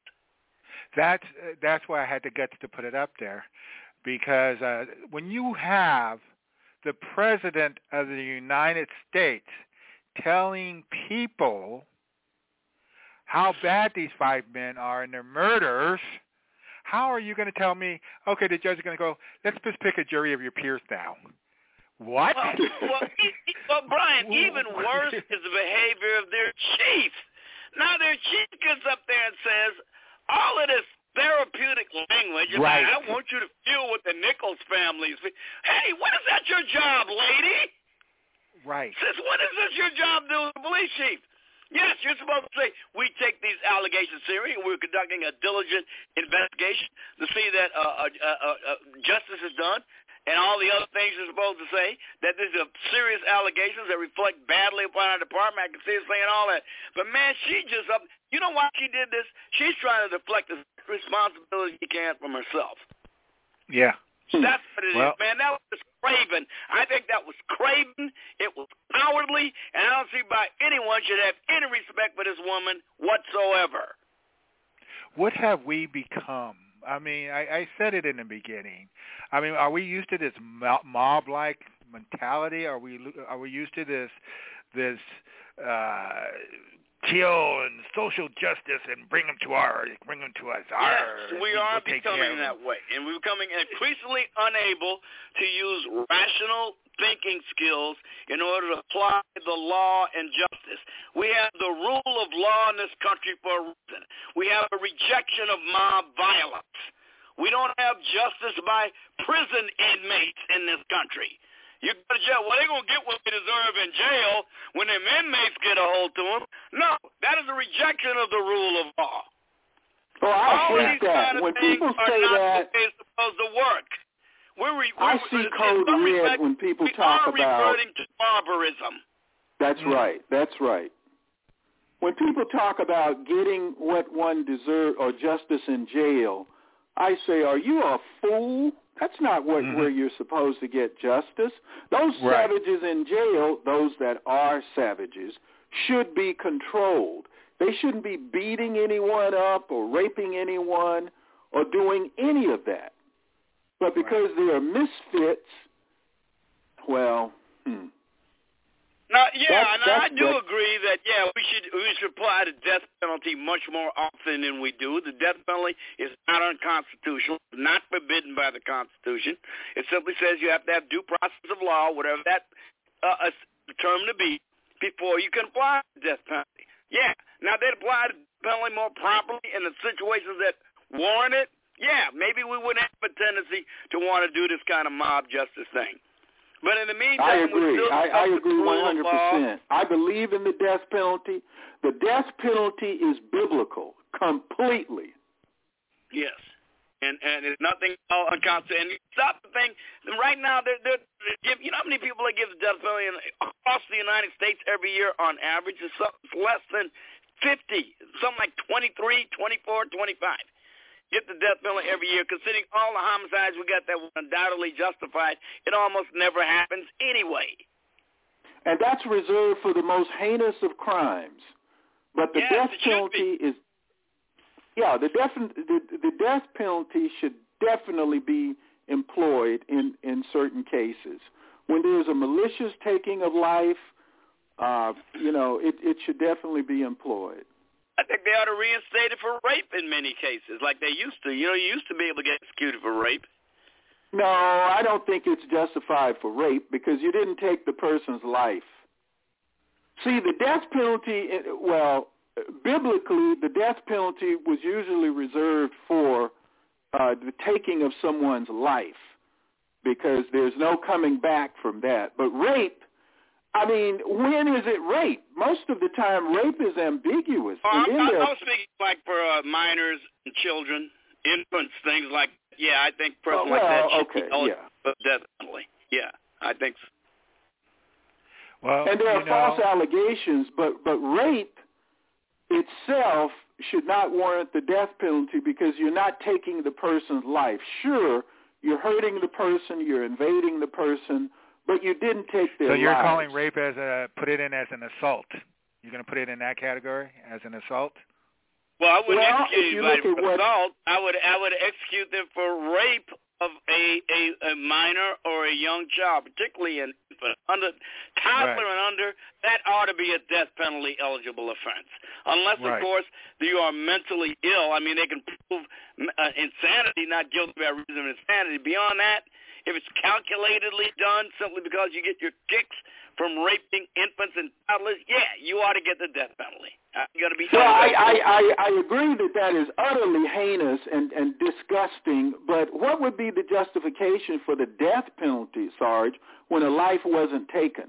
That's why I had the guts to put it up there, because when you have the President of the United States telling people how bad these 5 men are and their murders, how are you going to tell me, okay, the judge is going to go, let's just pick a jury of your peers now? What? Well, Brian, even worse is the behavior of their chief. Now their chief gets up there and says, all of this therapeutic language, right. I want you to feel what the Nichols families feel. Hey, what is that your job, lady? Right. Says, what is this your job doing, the police chief? Yes, you're supposed to say, we take these allegations seriously, and we're conducting a diligent investigation to see that justice is done. And all the other things you're supposed to say, that these are serious allegations that reflect badly upon our department. I can see her saying all that. But, man, she just up. You know why she did this? She's trying to deflect the responsibility she can from herself. Yeah. That's what it is, man. That was craven. I think that was craven. It was cowardly. And I don't see why anyone should have any respect for this woman whatsoever. What have we become? I mean, I said it in the beginning. I mean, are we used to this mob-like mentality? Are we used to this kill and social justice and bring them to us? Yes, we are becoming that way, and we're becoming increasingly unable to use rational thinking skills in order to apply the law and justice. We have the rule of law in this country for a reason. We have a rejection of mob violence. We don't have justice by prison inmates in this country. You go to jail. Well, they're going to get what they deserve in jail when them inmates get a hold to them. No, that is a rejection of the rule of law. Well, I think that when people say that, they're supposed to work. I see code red when people talk about. We are reverting to barbarism. That's right. That's right. When people talk about getting what one deserves or justice in jail, I say, are you a fool? That's not where you're supposed to get justice. Those savages in jail, those that are savages, should be controlled. They shouldn't be beating anyone up or raping anyone or doing any of that. But because they are misfits, well, Now, I do agree that, we should apply the death penalty much more often than we do. The death penalty is not unconstitutional, not forbidden by the Constitution. It simply says you have to have due process of law, whatever that term to be, before you can apply the death penalty. Yeah, now they'd apply the penalty more properly in the situations that warrant it. Yeah, maybe we wouldn't have a tendency to want to do this kind of mob justice thing. But in the meantime, I agree. I agree 100%. I believe in the death penalty. The death penalty is biblical completely. Yes, and it's nothing unconstitutional. And stop the thing. Right now, you know how many people they give the death penalty across the United States every year on average? It's less than 50, something like 23, 24, 25. get the death penalty every year. Considering all the homicides we got that were undoubtedly justified, it almost never happens anyway. And that's reserved for the most heinous of crimes. But the death penalty is, the death penalty should definitely be employed in certain cases. When there's a malicious taking of life, it should definitely be employed. I think they ought to reinstate it for rape in many cases, like they used to. You used to be able to get executed for rape. No, I don't think it's justified for rape because you didn't take the person's life. See, the death penalty, biblically, the death penalty was usually reserved for the taking of someone's life because there's no coming back from that. But rape, I mean, when is it rape? Most of the time, rape is ambiguous. I was speaking like for minors and children, infants, things like that. Yeah, I think person like that should be eligible definitely. Yeah, I think so. Well, and there are false allegations, but rape itself should not warrant the death penalty because you're not taking the person's life. Sure, you're hurting the person, you're invading the person, but you didn't take their lives. So you're calling rape put it in as an assault. You're going to put it in that category as an assault? Well, I wouldn't execute anybody for assault. I would execute them for rape of a minor or a young child, particularly an infant. Under toddler and under, that ought to be a death penalty eligible offense. Unless, of course, you are mentally ill. I mean, they can prove insanity, not guilty by reason of insanity. Beyond that, if it's calculatedly done simply because you get your kicks from raping infants and toddlers, you ought to get the death penalty. You got to be. Well, I agree that is utterly heinous and disgusting. But what would be the justification for the death penalty, Sarge, when a life wasn't taken?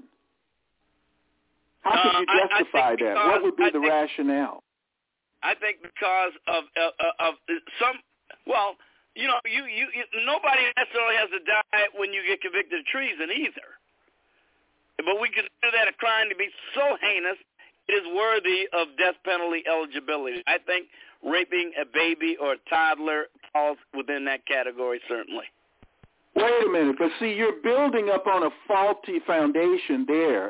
How could you justify that? What would be the rationale? I think because of some. Well, nobody necessarily has to die when you get convicted of treason either. But we consider that a crime to be so heinous, it is worthy of death penalty eligibility. I think raping a baby or a toddler falls within that category, certainly. Wait a minute, but see, you're building up on a faulty foundation there.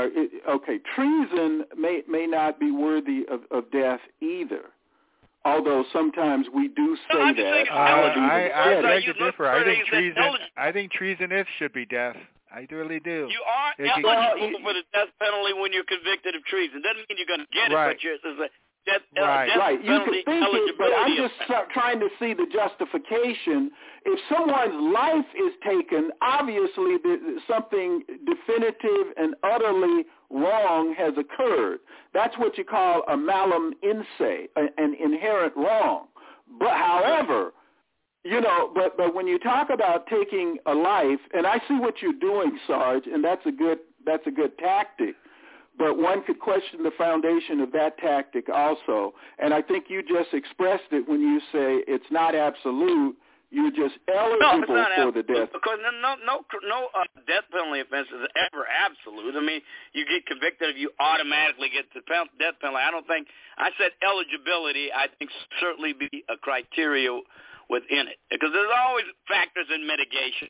Treason may not be worthy of death either. Although sometimes we do say that. I beg to differ. I think treason should be death. I really do. You are eligible for the death penalty when you're convicted of treason. Doesn't mean you're going to get it, but there's a death penalty you can think it, but I'm just trying to see the justification. If someone's life is taken, obviously something definitive and utterly wrong has occurred. That's what you call a malum in se, an inherent wrong. But however, but when you talk about taking a life, and I see what you're doing, Sarge, and that's a good tactic. But one could question the foundation of that tactic also. And I think you just expressed it when you say it's not absolute. You're just eligible for the death. Because no death penalty offense is ever absolute. I mean, you get convicted, you automatically get the death penalty. I said eligibility, I think certainly be a criteria within it. Because there's always factors in mitigation.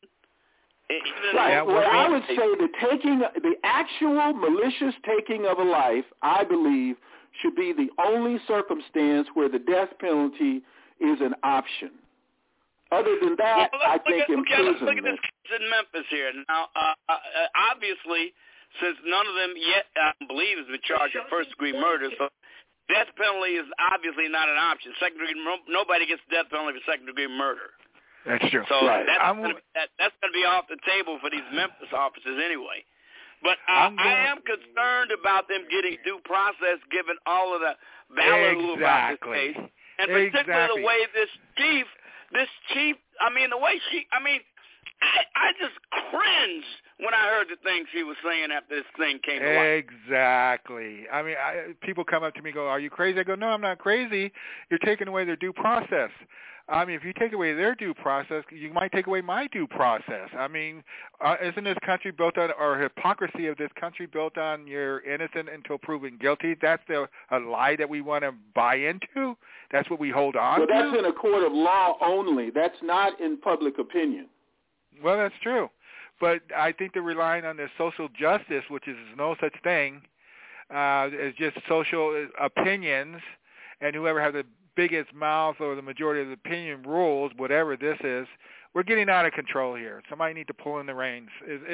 I would say the actual malicious taking of a life, I believe, should be the only circumstance where the death penalty is an option. Other than that, I think imprisonment. Let's look at this case in Memphis here. Now, obviously, since none of them yet, I believe, has been charged with first-degree murder, so death penalty is obviously not an option. Nobody gets death penalty for second-degree murder. That's true. So that's going to be off the table for these Memphis officers anyway. But I am concerned about them getting due process given all of the ballyhoo about this case. And particularly the way this chief, the way I just cringed when I heard the things he was saying after this thing came to light. Exactly. People come up to me and go, "Are you crazy?" I go, "No, I'm not crazy. You're taking away their due process." I mean, if you take away their due process, you might take away my due process. I mean, isn't this country built on, or hypocrisy of this country built on you're innocent until proven guilty? That's a lie that we want to buy into? That's what we hold on to? Well, that's in a court of law only. That's not in public opinion. Well, that's true. But I think they're relying on their social justice, which is no such thing. It's just social opinions, and whoever has the biggest mouth or the majority of the opinion rules, whatever this is. We're getting out of control here. Somebody need to pull in the reins.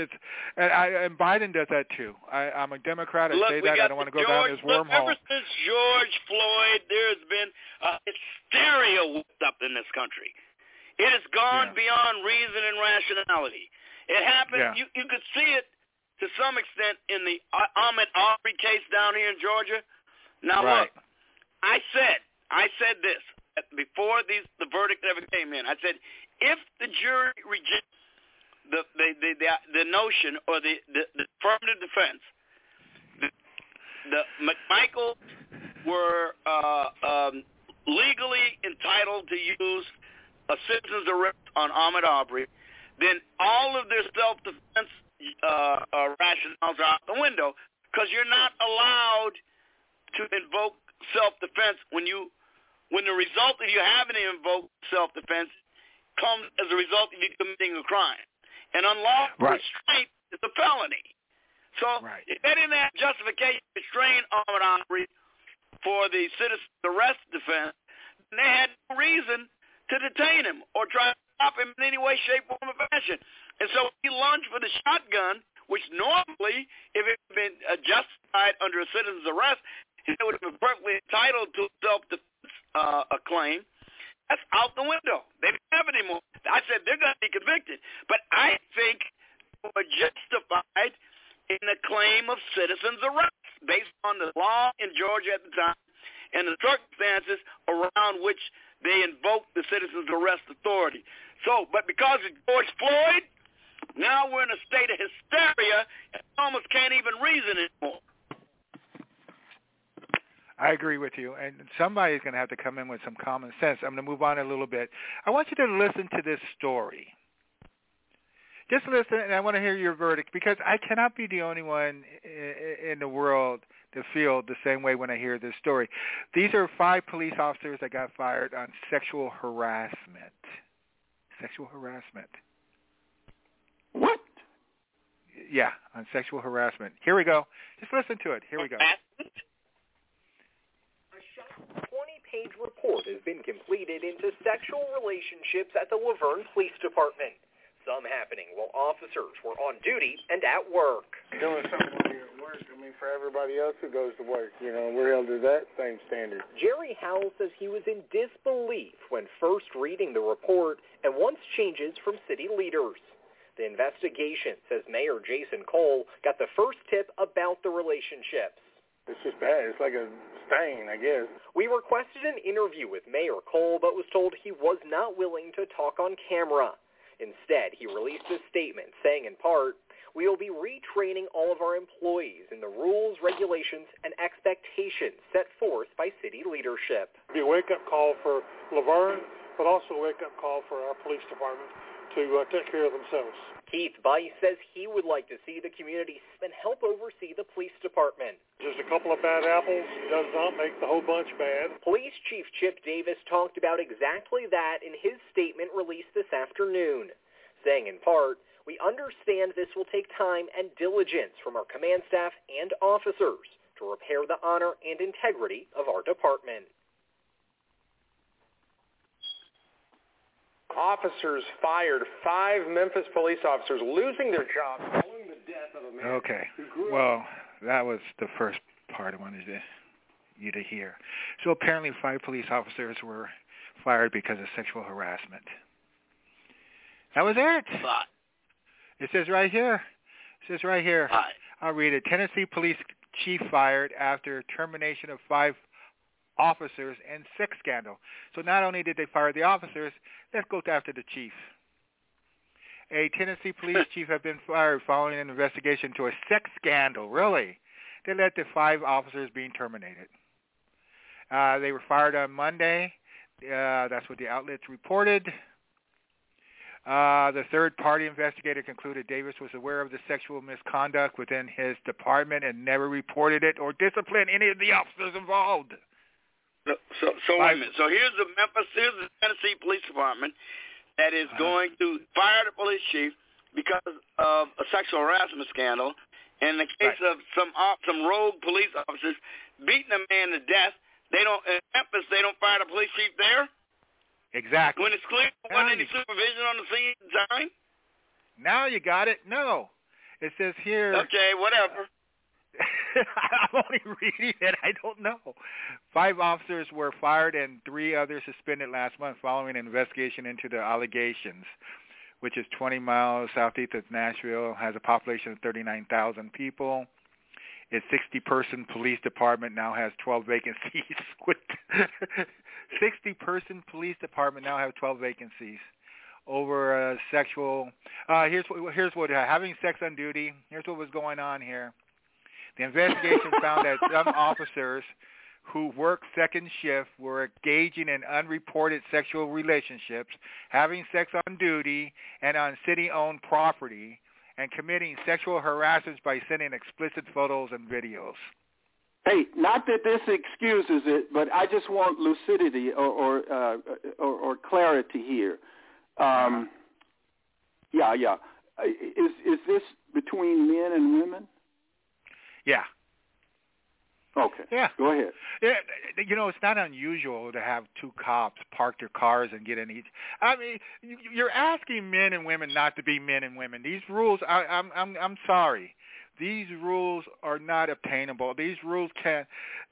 And Biden does that too. I'm a Democrat. I say that. I don't want to go down this wormhole. Ever since George Floyd, there has been hysteria whipped up in this country. It has gone beyond reason and rationality. It happened. Yeah. You could see it to some extent in the Ahmaud Arbery case down here in Georgia. Now look, I said this before the verdict ever came in. I said, if the jury rejects the notion or the affirmative defense, the McMichael were legally entitled to use a citizen's arrest on Ahmaud Arbery, then all of their self-defense rationales are out the window, because you're not allowed to invoke self-defense when the result of you having to invoke self-defense comes as a result of you committing a crime. And unlawful restraint is a felony. So if they didn't have justification to restrain Ahmaud Arbery for the citizen's arrest defense, they had no reason to detain him or try to stop him in any way, shape, form, or fashion. And so he lunged for the shotgun, which normally, if it had been justified under a citizen's arrest, he would have been perfectly entitled to self-defense a claim. That's out the window. They don't have it anymore. I said they're going to be convicted. But I think they were justified in the claim of citizen's arrest based on the law in Georgia at the time and the circumstances around which they invoked the citizen's arrest authority. So, but because of George Floyd, now we're in a state of hysteria and almost can't even reason anymore. I agree with you, and somebody's going to have to come in with some common sense. I'm going to move on a little bit. I want you to listen to this story. Just listen, and I want to hear your verdict, because I cannot be the only one in the world to feel the same way when I hear this story. These are 5 police officers that got fired on sexual harassment. Sexual harassment. What? Yeah, on sexual harassment. Here we go. Just listen to it. Here we go. A 20-page report has been completed into sexual relationships at the Laverne Police Department. Some happening while officers were on duty and at work. Doing something while you're at work, I mean, for everybody else who goes to work, you know, we're held to that same standard. Jerry Howell says he was in disbelief when first reading the report and wants changes from city leaders. The investigation, says Mayor Jason Cole, got the first tip about the relationships. It's just bad. It's like a stain, I guess. We requested an interview with Mayor Cole, but was told he was not willing to talk on camera. Instead, he released a statement saying, in part, "We will be retraining all of our employees in the rules, regulations, and expectations set forth by city leadership." It'll be a wake-up call for Laverne, but also a wake-up call for our police department to take care of themselves. Keith Bice says he would like to see the community and help oversee the police department. Just a couple of bad apples does not make the whole bunch bad. Police Chief Chip Davis talked about exactly that in his statement released this afternoon, saying in part, "We understand this will take time and diligence from our command staff and officers to repair the honor and integrity of our department." Officers fired. 5 Memphis police officers losing their jobs following the death of a man. Okay. Well, that was the first part I wanted you to hear. So apparently 5 police officers were fired because of sexual harassment. That was it. It says right here. I'll read it. Tennessee police chief fired after termination of 5 officers and sex scandal. So not only did they fire the officers, let's go after the chief. A Tennessee police chief had been fired following an investigation into a sex scandal. Really? That led to 5 officers being terminated. They were fired on Monday. That's what the outlets reported. The third-party investigator concluded Davis was aware of the sexual misconduct within his department and never reported it or disciplined any of the officers involved. So wait a minute. So here's the Tennessee Police Department that is going to fire the police chief because of a sexual harassment scandal. In the case of some rogue police officers beating a man to death, in Memphis, they don't fire the police chief there? Exactly. When it's clear there wasn't any supervision on the scene at the time? Now you got it. No. It says here. Okay, whatever. I'm only reading it. I don't know. 5 officers were fired and 3 others suspended last month following an investigation into the allegations, which is 20 miles southeast of Nashville, has a population of 39,000 people. Its 60-person police department now has 12 vacancies. 60-person police department now have 12 vacancies over sexual. Here's what having sex on duty. Here's what was going on here. The investigation found that some officers who worked second shift were engaging in unreported sexual relationships, having sex on duty and on city-owned property, and committing sexual harassment by sending explicit photos and videos. Hey, not that this excuses it, but I just want lucidity or clarity here. Yeah. Is this between men and women? Yeah. Okay. Yeah. Go ahead. Yeah, it's not unusual to have 2 cops park their cars and get in each. I mean, you're asking men and women not to be men and women. These rules, I'm sorry. These rules are not obtainable. These rules can't.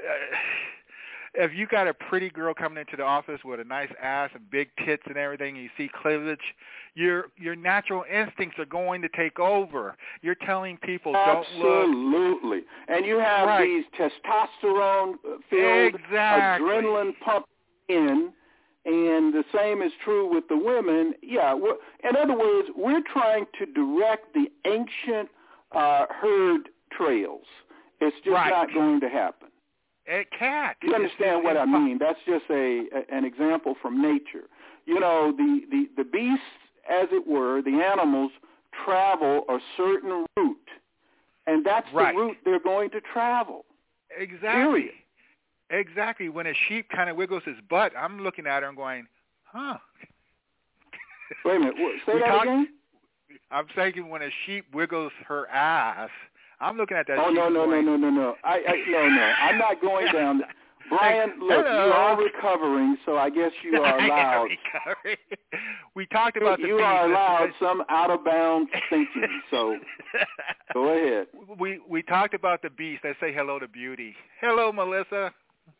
If you got a pretty girl coming into the office with a nice ass and big tits and everything, and you see cleavage, your natural instincts are going to take over. You're telling people don't look. Absolutely. And you have these testosterone-filled, adrenaline pumping in, and the same is true with the women. Yeah. In other words, we're trying to direct the ancient herd trails. It's just not going to happen. It can't. You understand what I mean? That's just an example from nature. The beasts, as it were, the animals, travel a certain route, and that's the route they're going to travel. Exactly. Period. Exactly. When a sheep kind of wiggles his butt, I'm looking at her and going, huh. Wait a minute. Say that again? I'm thinking when a sheep wiggles her ass, I'm looking at that. Oh, no. No. I'm not going down. Brian, look, you are recovering, so I guess you are allowed. We talked about you are allowed some out-of-bounds thinking, so go ahead. We talked about the beast. Let's say hello to Beauty. Hello, Melissa.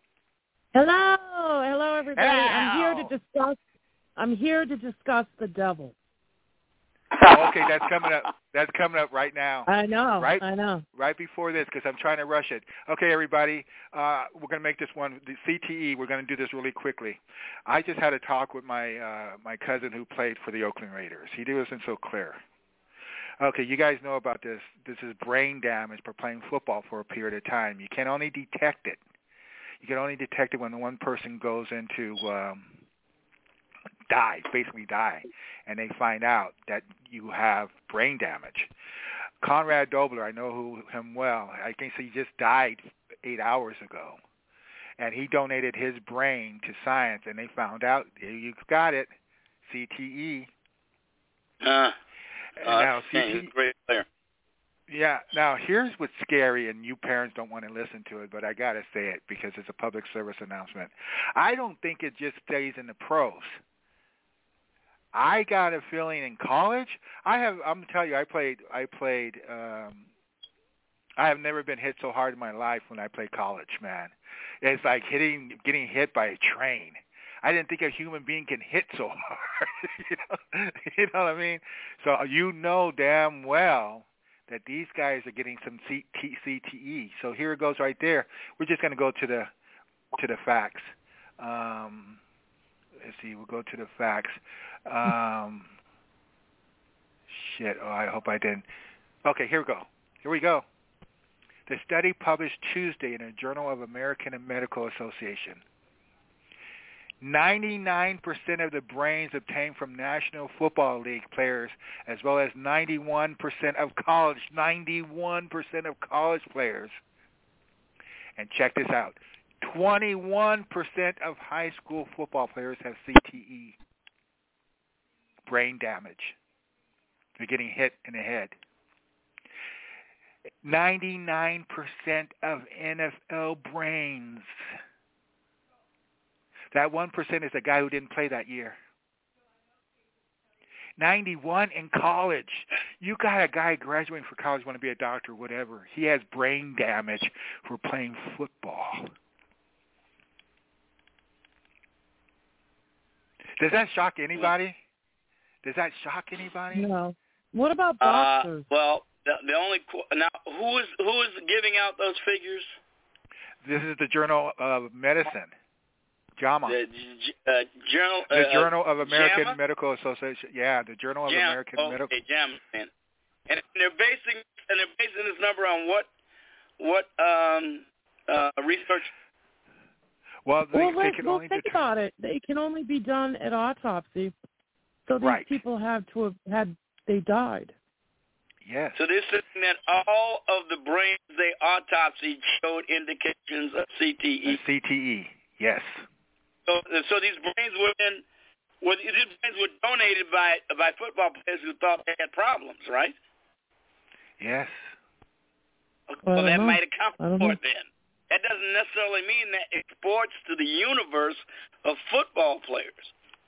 Hello, everybody. Hello. I'm here to discuss the devil. Okay, that's coming up right now. I know. I know. Right before this, because I'm trying to rush it. Okay, everybody, we're going to make this one, the CTE, we're going to do this really quickly. I just had a talk with my cousin who played for the Oakland Raiders. He wasn't so clear. Okay, you guys know about this. This is brain damage for playing football for a period of time. You can only detect it. You can only detect it when one person goes into basically die, and they find out that you have brain damage. Conrad Dobler, I know him well. I think he just died 8 hours ago, and he donated his brain to science, and they found out, you got it, CTE. Now, CTE. Great player. Yeah. Now, here's what's scary, and you parents don't want to listen to it, but I got to say it because it's a public service announcement. I don't think it just stays in the pros. I got a feeling in college. I'm gonna tell you, I played. I have never been hit so hard in my life when I played college, man. It's like getting hit by a train. I didn't think a human being can hit so hard. You know what I mean? So you know damn well that these guys are getting some CTE. So here it goes right there. We're just gonna go to the facts. Let's see. We'll go to the facts. I hope I didn't. Okay, here we go. The study published Tuesday in a Journal of American Medical Association. 99% of the brains obtained from National Football League players, as well as 91% of college players. And check this out. 21% of high school football players have CTE, brain damage. They're getting hit in the head. 99% of NFL brains. That 1% is a guy who didn't play that year. 91 in college. You got a guy graduating from college, want to be a doctor, whatever. He has brain damage for playing football. Does that shock anybody? No. What about boxers? Well, the only now who is giving out those figures? This is the Journal of Medicine. JAMA. The Journal of American JAMA? Medical Association. Yeah, the Journal of JAMA. American Medical. JAMA. And they're basing this number on what research? Well, think about it. They can only be done at autopsy. So these people have to have they died. Yes. So they're saying that all of the brains they autopsied showed indications of CTE. CTE, yes. So these brains were donated by football players who thought they had problems, right? Yes. Well, that might account for it then. That doesn't necessarily mean that it exports to the universe of football players.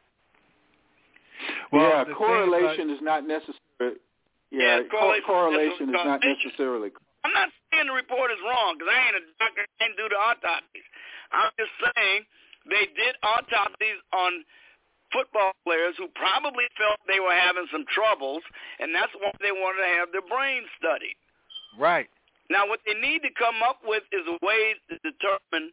Well, correlation is not necessary. Correlation is not necessarily. I'm not saying the report is wrong, because I ain't a doctor, I can't do the autopsies. I'm just saying they did autopsies on football players who probably felt they were having some troubles, and that's why they wanted to have their brains studied. Right. Now, what they need to come up with is a way to determine,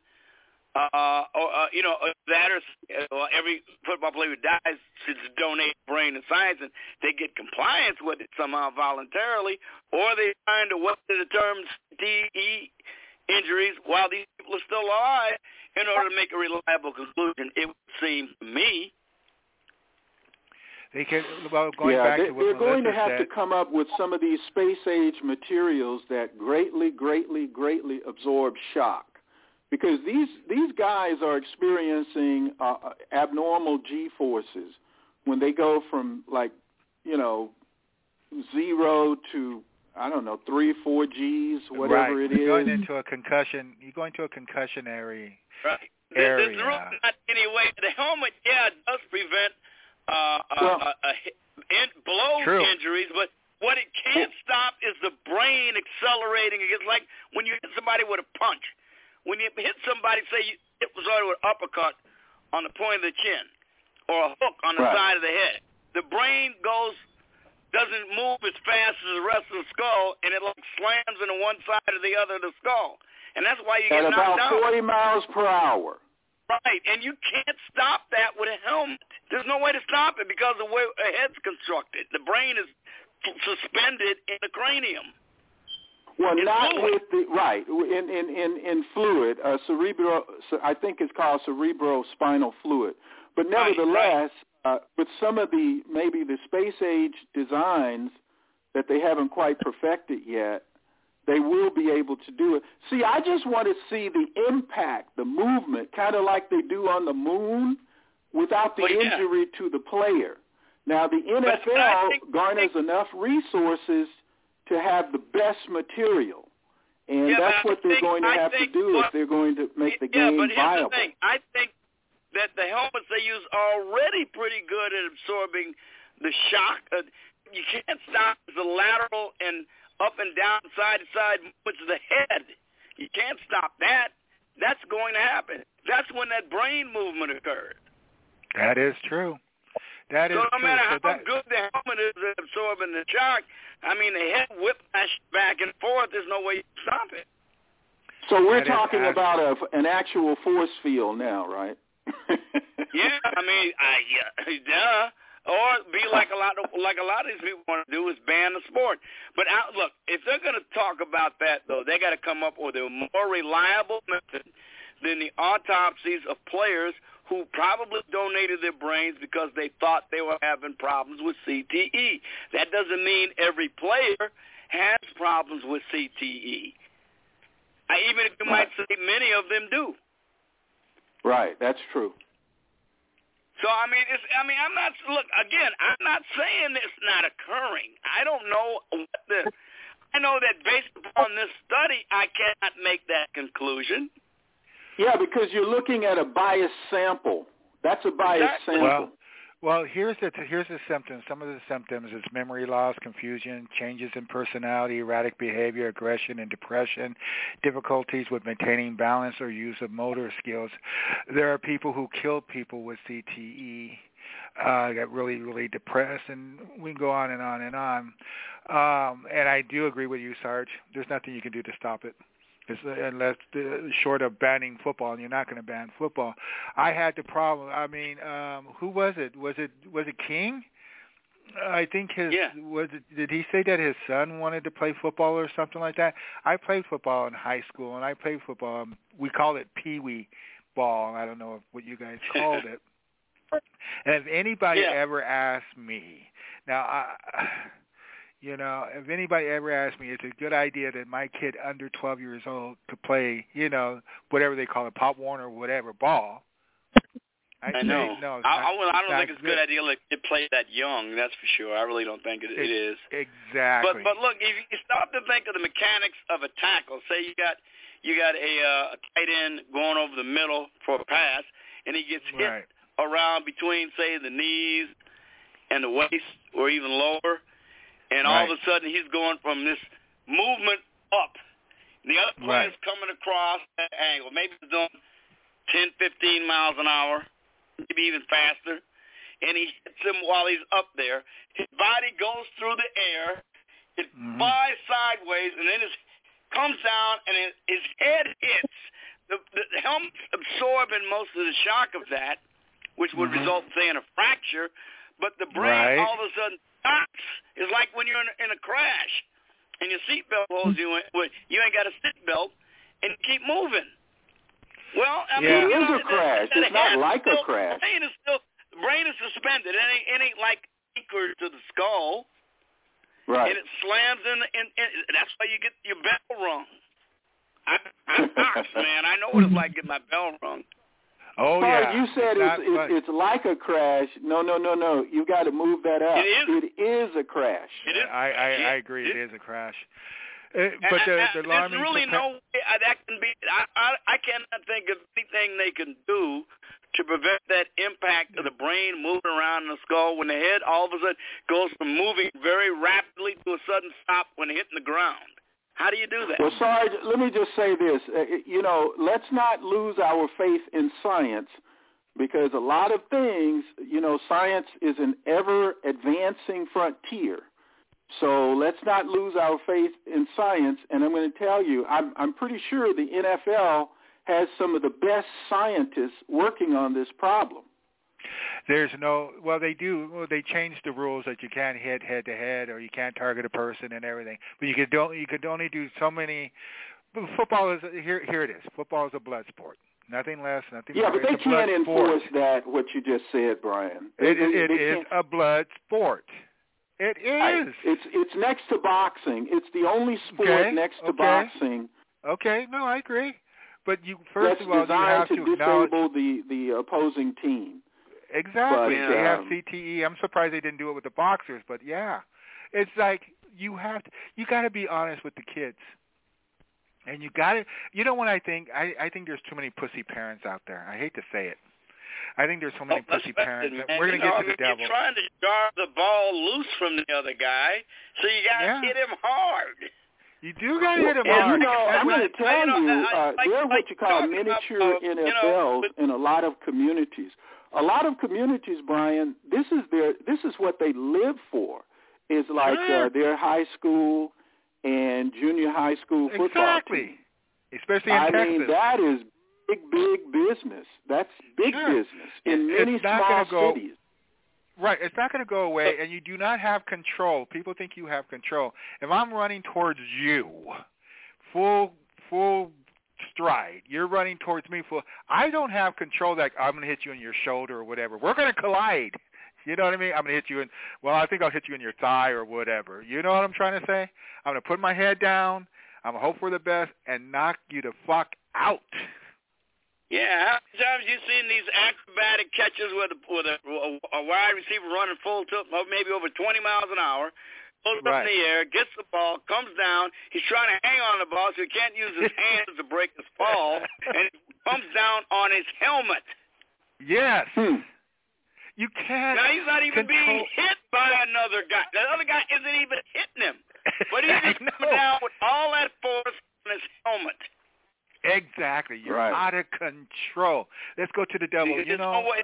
every football player who dies should donate brain and science, and they get compliance with it somehow voluntarily, or they find a way to determine CTE injuries while these people are still alive in order to make a reliable conclusion, it would seem to me. They can, they're going to have to come up with some of these space-age materials that greatly absorb shock. Because these guys are experiencing abnormal G-forces when they go from 0 to 3, 4 G's, whatever it is. You're going into a concussion. You're going to a concussionary area. There's not any way. The helmet, does prevent blow injuries, but what it can't stop is the brain accelerating. It's like when you hit somebody with a punch. When you hit somebody, say you hit somebody with an uppercut on the point of the chin or a hook on the side of the head, the brain doesn't move as fast as the rest of the skull, and it slams into one side or the other of the skull. And that's why you get knocked out. At about 40 miles per hour. Right, and you can't stop that with a helmet. There's no way to stop it because of the way a head's constructed. The brain is suspended in the cranium. Well, not with the in fluid, cerebral. I think it's called cerebrospinal fluid. But nevertheless, with some of the space age designs that they haven't quite perfected yet, they will be able to do it. See, I just want to see the impact, the movement, kind of like they do on the moon, without the injury to the player. Now, the NFL garners enough resources to have the best material, and that's what they're going to have to do if they're going to make the game but here's viable. The thing. I think that the helmets they use are already pretty good at absorbing the shock. You can't stop the lateral and up and down, side to side movements of the head. You can't stop that. That's going to happen. That's when that brain movement occurs. That is true. That is true. So no matter how good the helmet is at absorbing the shock, the head whiplash back and forth, there's no way you can stop it. So we're talking about an actual force field now, right? Yeah, duh. Or be like a lot of these people want to do is ban the sport. But look, if they're going to talk about that, though, they got to come up with a more reliable method than the autopsies of players who probably donated their brains because they thought they were having problems with CTE. That doesn't mean every player has problems with CTE. Even if you might say many of them do. Right, that's true. So, I'm not, look, again, I'm not saying it's not occurring. I don't know I know that based upon this study, I cannot make that conclusion. Yeah, because you're looking at a biased sample. That's a biased sample. Well, here's the symptoms. Some of the symptoms is memory loss, confusion, changes in personality, erratic behavior, aggression and depression, difficulties with maintaining balance or use of motor skills. There are people who kill people with CTE, get really, really depressed, and we can go on and on and on. And I do agree with you, Sarge. There's nothing you can do to stop it. Unless short of banning football, and you're not going to ban football. I had the problem. Who was it? Was it King? I think did he say that his son wanted to play football or something like that? I played football in high school, and I played football. We called it pee-wee ball. I don't know what you guys called it. And if anybody ever asked me, if anybody ever asked me, it's a good idea that my kid under 12 years old to play, whatever they call it, Pop Warner or whatever, ball. I know. No, I don't think it's a good idea to play that young, that's for sure. I really don't think it is. Exactly. But look, if you stop to think of the mechanics of a tackle, say you got a tight end going over the middle for a pass, and he gets hit around between, say, the knees and the waist or even lower, and all of a sudden he's going from this movement up. And the other player's coming across that angle. Maybe he's doing 10, 15 miles an hour, maybe even faster, and he hits him while he's up there. His body goes through the air, it flies sideways, and then it comes down, and his head hits. The helmet's absorbing most of the shock of that, which would result, say, in a fracture, but the brain all of a sudden stops. It's like when you're in a crash, and your seatbelt holds you in. Well, you ain't got a seatbelt, and you keep moving. Well, it is a crash. It's not like a crash. The brain is suspended. It ain't like anchored to the skull. Right. And it slams in. That's why you get your bell rung. I'm boxed, man. I know what it's like getting my bell rung. Oh, yeah. You said it's like a crash. No. You got to move that up. It is a crash. I agree. It is a crash. But there's really no way that can be. I cannot think of anything they can do to prevent that impact of the brain moving around in the skull when the head all of a sudden goes from moving very rapidly to a sudden stop when hitting the ground. How do you do that? Well, Sarge, let me just say this. Let's not lose our faith in science, because a lot of things, science is an ever-advancing frontier. So let's not lose our faith in science. And I'm going to tell you, I'm pretty sure the NFL has some of the best scientists working on this problem. They do. Well, they changed the rules that you can't hit head-to-head or you can't target a person and everything. But you could only do so many. Football is, here it is. Football is a blood sport. Nothing less, nothing more. Yeah, but they can't enforce that, what you just said, Brian. It is a blood sport. It is. It's next to boxing. It's the only sport next to boxing. Okay, no, I agree. But that's of all, you have to disable the opposing team. Exactly. They have CTE. I'm surprised they didn't do it with the boxers, but yeah. It's like you got to be honest with the kids. And you got to, when I think there's too many pussy parents out there. I hate to say it. I think there's so many pussy parents. We're going to get to the devil. You're trying to jar the ball loose from the other guy, so you got to hit him hard. You do got to hit him hard. I'm going to tell you, they're what you call miniature NFLs in a lot of communities. A lot of communities, Brian, this is what they live for. Is like their high school and junior high school football team. Especially in Texas. I mean, that is big business. That's big business in many small cities. Right. It's not going to go away, and you do not have control. People think you have control. If I'm running towards you, full stride. You're running towards me full. I don't have control that I'm going to hit you in your shoulder or whatever. We're going to collide. You know what I mean? I'm going to hit you in, well, I think I'll hit you in your thigh or whatever. You know what I'm trying to say? I'm going to put my head down. I'm going to hope for the best and knock you the fuck out. Yeah, how many times you seen these acrobatic catches with a wide receiver running full tilt, maybe over 20 miles an hour, goes up in the air, gets the ball, comes down, he's trying to hang on the ball so he can't use his hands to break his fall, and he comes down on his helmet. Yes. You can't. Now, he's not even being hit by another guy. The other guy isn't even hitting him. But he's just coming down with all that force on his helmet. Exactly. You're out of control. Let's go to the devil. There's no way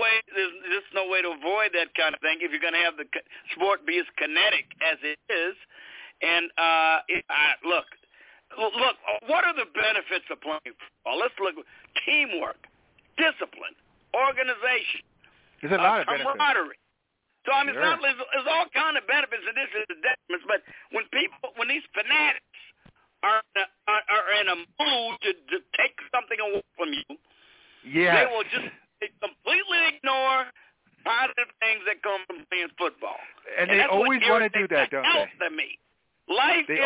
to avoid that kind of thing if you're going to have the sport be as kinetic as it is. And look, what are the benefits of playing football? Let's look at teamwork, discipline, organization. There's a lot of benefits. Camaraderie. So I mean, there's all kind of benefits in this and the detriments. But when these fanatics are in a mood to take something away from you, they will just completely ignore positive things that come from playing football. And they always want to do that, don't they? Life is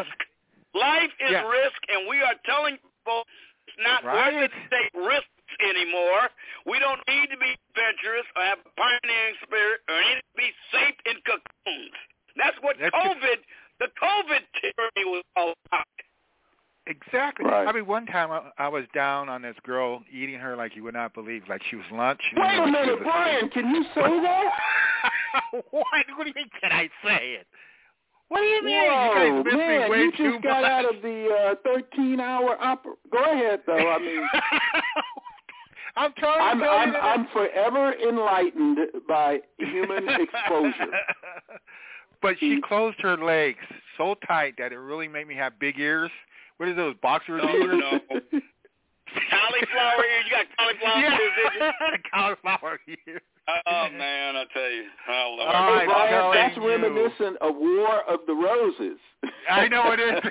risk, and we are telling people it's not worth it to take risks anymore. We don't need to be adventurous or have a pioneering spirit or need to be safe in cocoons. That's what the COVID tyranny was all about. Exactly. Right. I mean, one time I was down on this girl, eating her like you would not believe, like she was lunch. Wait a minute, Brian, can you say that? What do you mean, can I say it? What do you mean? Whoa, you guys miss me way you too just got much. out of the 13-hour opera. Go ahead, though. I mean, I'm forever enlightened by human exposure. But she closed her legs so tight that it really made me have big ears. What is those, boxer's ears? No. Cauliflower ears? You got cauliflower ears, did you? Cauliflower ears. Oh, man, I tell you. Oh, Lord. Brian, that's reminiscent of War of the Roses. I know it is.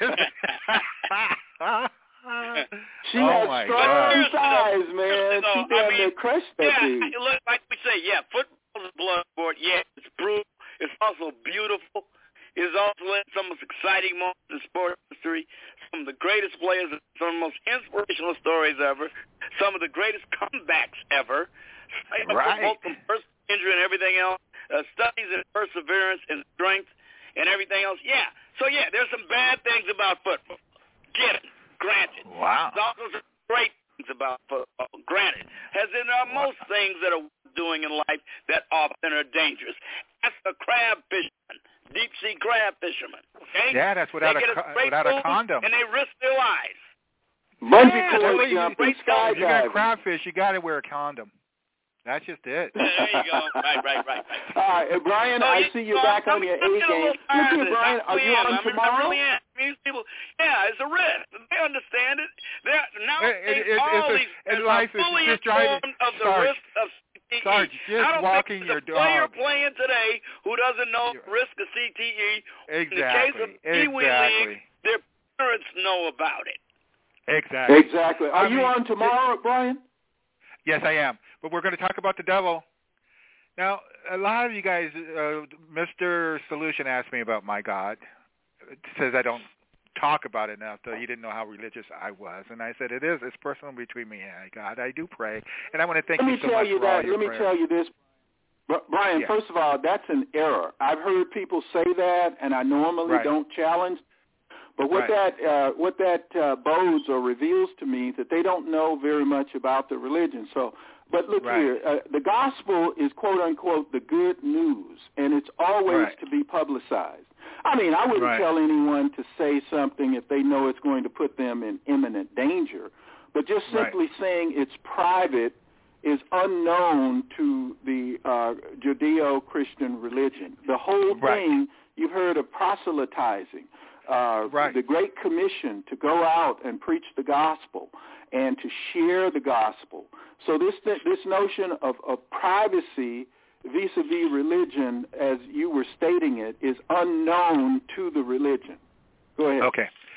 She has strong thighs, man. She damn near crushed that thing. Look, like we say, football is a blood sport. Yeah, it's brutal. It's also beautiful. It's also in some of the most exciting moments in sports history. Some of the greatest players, some of the most inspirational stories ever. Some of the greatest comebacks ever. Both from personal injury and everything else. Studies in perseverance and strength and everything else. Yeah. So, there's some bad things about football. Granted. Wow. There's also some great things about football. Granted. As in most things that are doing in life that often are dangerous. That's a crab fisherman. Deep-sea crab fishermen. Okay? Yeah, that's without a condom. And they risk their lives. Bungee cord jumping, skydiving. You got crabfish, you got to wear a condom. That's just it. There you go. Right. All right, Brian, I see you back on your A game. Look here, Brian, are you on tomorrow? I really am. These people, it's a risk. They understand it. They're life is fully just driving of the risk of CTE. Sarge, just walking your dog. Player playing today who doesn't know the risk of CTE. Exactly. In the case of Pee-wee League, their parents know about it. Exactly. Are you on tomorrow, Brian? Yes, I am. But we're going to talk about the devil. Now, a lot of you guys, Mr. Solution asked me about my God. It says I don't talk about it enough, though he didn't know how religious I was. And I said, it's personal between me and God. I do pray. And I want to thank you so much for all your prayers. Let me tell you this. Brian, first of all, that's an error. I've heard people say that, and I normally don't challenge. But what that bodes or reveals to me that they don't know very much about the religion. So, but look here, the gospel is quote unquote the good news, and it's always to be publicized. I mean, I wouldn't tell anyone to say something if they know it's going to put them in imminent danger. But just simply saying it's private is unknown to the Judeo-Christian religion. The whole thing, you've heard of proselytizing. The Great Commission to go out and preach the gospel and to share the gospel. So this notion of privacy vis-a-vis religion, as you were stating it, is unknown to the religion. Go ahead. Okay.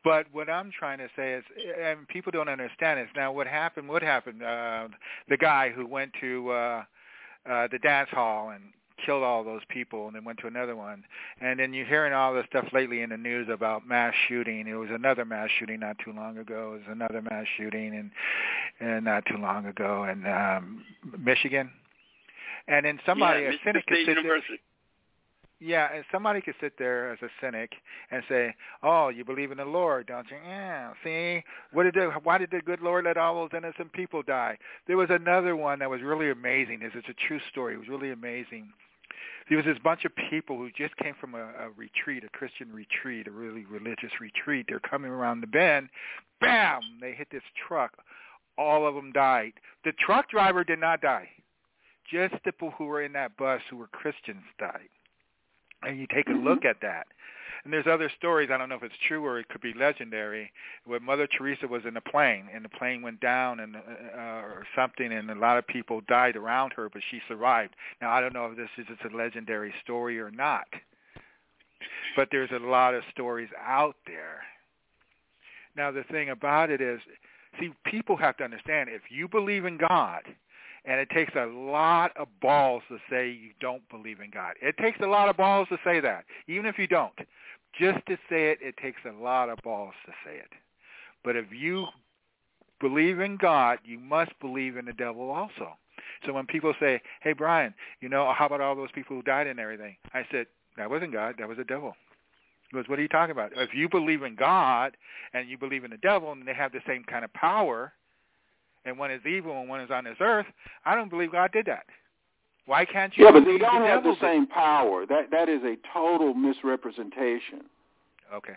But what I'm trying to say is, and people don't understand is now what happened. The guy who went to the dance hall and killed all those people and then went to another one. And then you're hearing all this stuff lately in the news about mass shooting. It was another mass shooting not too long ago. It was another mass shooting and not too long ago in Michigan. And then somebody, a cynic, could sit there. Yeah, and somebody could sit there as a cynic and say, "Oh, you believe in the Lord, don't you?" Yeah. See, why did the good Lord let all those innocent people die? There was another one that was really amazing. This is a true story. It was really amazing. There was this bunch of people who just came from a retreat, a Christian retreat, a really religious retreat. They're coming around the bend. Bam! They hit this truck. All of them died. The truck driver did not die. Just the people who were in that bus who were Christians died. And you take a look at that. And there's other stories, I don't know if it's true or it could be legendary, where Mother Teresa was in a plane, and the plane went down and or something, and a lot of people died around her, but she survived. Now, I don't know if this is a legendary story or not, but there's a lot of stories out there. Now, the thing about it is, see, people have to understand, if you believe in God, and it takes a lot of balls to say you don't believe in God. It takes a lot of balls to say that, even if you don't. Just to say it, it takes a lot of balls to say it. But if you believe in God, you must believe in the devil also. So when people say, "Hey, Brian, how about all those people who died and everything?" I said, that wasn't God, that was the devil. He goes, "What are you talking about?" If you believe in God and you believe in the devil and they have the same kind of power, and one is evil and one is on this earth, I don't believe God did that. Why can't you? Yeah, but they don't have the same power. That is a total misrepresentation. Okay.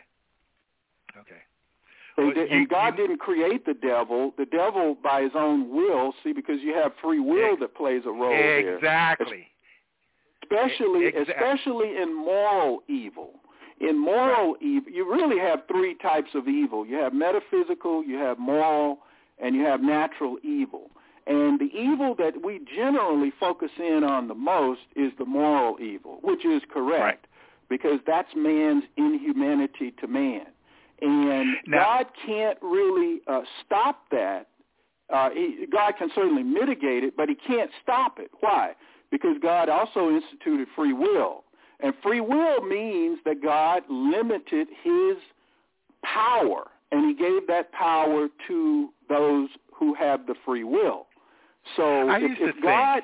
And God didn't create the devil. The devil, by his own will, because you have free will that plays a role there. Exactly. Especially in moral evil. In moral evil, you really have three types of evil. You have metaphysical, you have moral, and you have natural evil. And the evil that we generally focus in on the most is the moral evil, which is correct, because that's man's inhumanity to man. And God can't really stop that. God can certainly mitigate it, but he can't stop it. Why? Because God also instituted free will. And free will means that God limited his power, and he gave that power to those who have the free will. So if God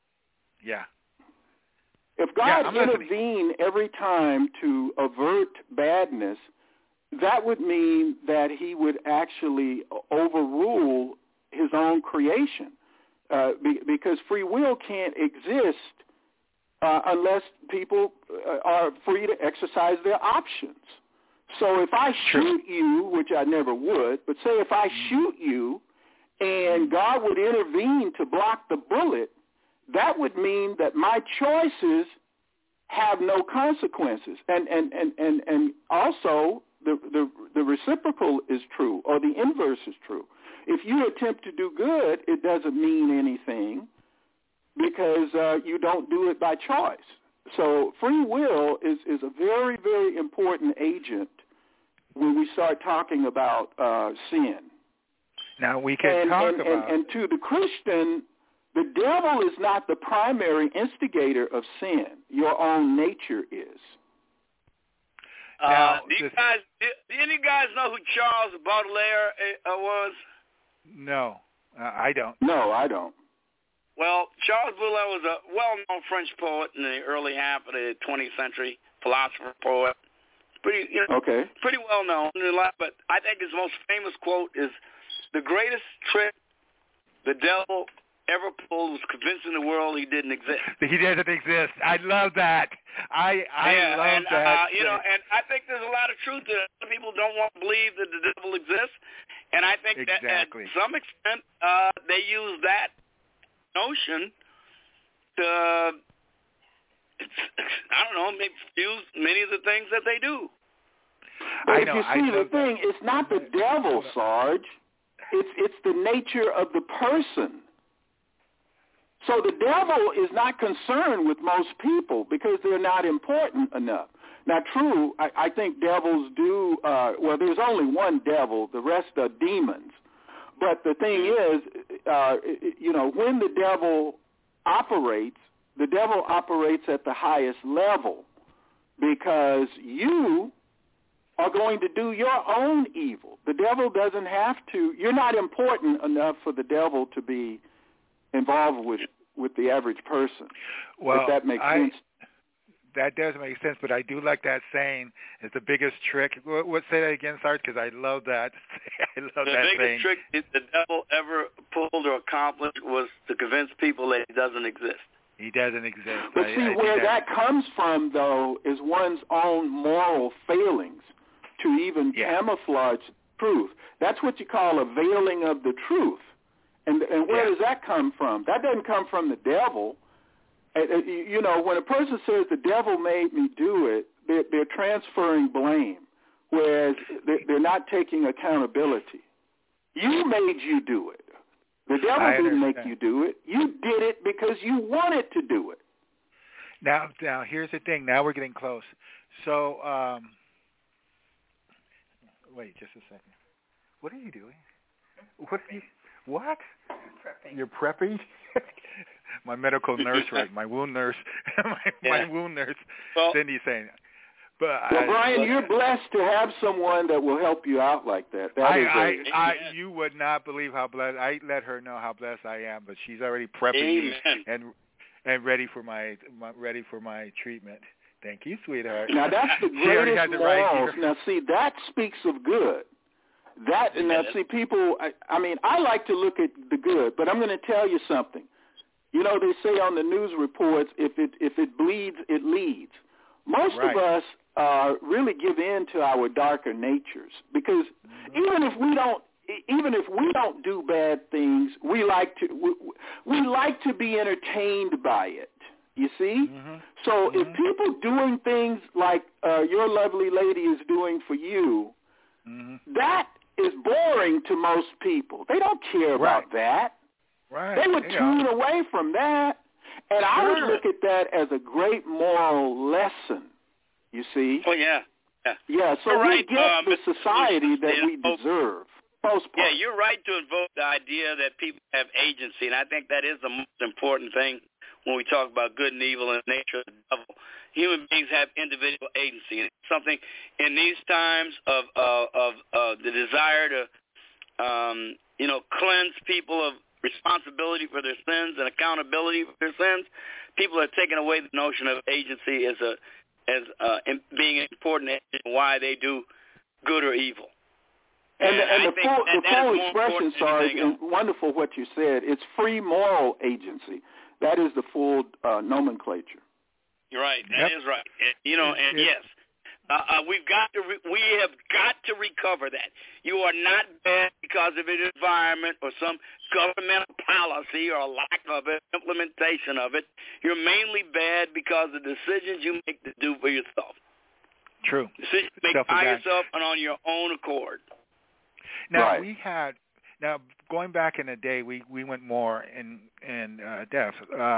intervened every time to avert badness, that would mean that he would actually overrule his own creation, because free will can't exist unless people are free to exercise their options. So if I shoot you, which I never would, but say if I shoot you and God would intervene to block the bullet, that would mean that my choices have no consequences. And also the reciprocal is true, or the inverse is true. If you attempt to do good, it doesn't mean anything because you don't do it by choice. So free will is a very, very important agent when we start talking about sin. Now we can talk about... And to the Christian, the devil is not the primary instigator of sin. Your own nature is. Do any guys know who Charles Baudelaire was? No, I don't. No, I don't. Well, Charles Baudelaire was a well-known French poet in the early half of the 20th century, philosopher, poet. Pretty well known. But I think his most famous quote is, "The greatest trick the devil ever pulled was convincing the world he didn't exist." He doesn't exist. I love that. I love that. And I think there's a lot of truth to it. People don't want to believe that the devil exists, and I think that at some extent they use that notion to, maybe use many of the things that they do. But if you see the thing, it's not the devil, Sarge. It's the nature of the person. So the devil is not concerned with most people because they're not important enough. Now, true, I think devils do, well, there's only one devil. The rest are demons. But the thing is, when the devil operates at the highest level because you are going to do your own evil. The devil doesn't have to. You're not important enough for the devil to be involved with the average person. Well, if that makes sense. That does make sense, but I do like that saying. It's the biggest trick. Say that again, Sarge, because I love that. I love that saying. The biggest trick the devil ever pulled or accomplished was to convince people that he doesn't exist. He doesn't exist. But where that comes from, though, is one's own moral failings to even camouflage truth. That's what you call a veiling of the truth. And where does that come from? That doesn't come from the devil. When a person says the devil made me do it, they're transferring blame, whereas they're not taking accountability. You made you do it. The devil didn't make you do it. You did it because you wanted to do it. Now, here's the thing. Now we're getting close. So, wait just a second. What are you doing? What? Prepping. You're prepping? My medical nurse, my wound nurse, my wound nurse, Cindy's saying. But Brian, you're blessed to have someone that will help you out like that. You would not believe how blessed. I let her know how blessed I am, but she's already prepping me and ready for my treatment. Thank you, sweetheart. Now that's the greatest morals. Now see, that speaks of good. People. I like to look at the good, but I'm going to tell you something. They say on the news reports, if it bleeds, it leads. Most of us really give in to our darker natures because even if we don't do bad things, we like to be entertained by it. You see? So if people doing things like your lovely lady is doing for you, that is boring to most people. They don't care about that. Right. They would tune away from that. And I would look at that as a great moral lesson, you see? Oh, yeah. Yeah, so we get the society that we deserve. Yeah, you're right to invoke the idea that people have agency, and I think that is the most important thing when we talk about good and evil and the nature of the devil. Human beings have individual agency, and it's something in these times of the desire to, cleanse people of responsibility for their sins and accountability for their sins. People are taking away the notion of agency as being an important agent in why they do good or evil. And the full expression, Sarge, and wonderful what you said, it's free moral agency. That is the full nomenclature. You're right. That is right. And yes. We have got to recover that. You are not bad because of an environment or some governmental policy or lack of it, implementation of it. You're mainly bad because of decisions you make to do for yourself. True. Decisions you make by yourself and on your own accord. Now Now, going back in the day, we went more in depth.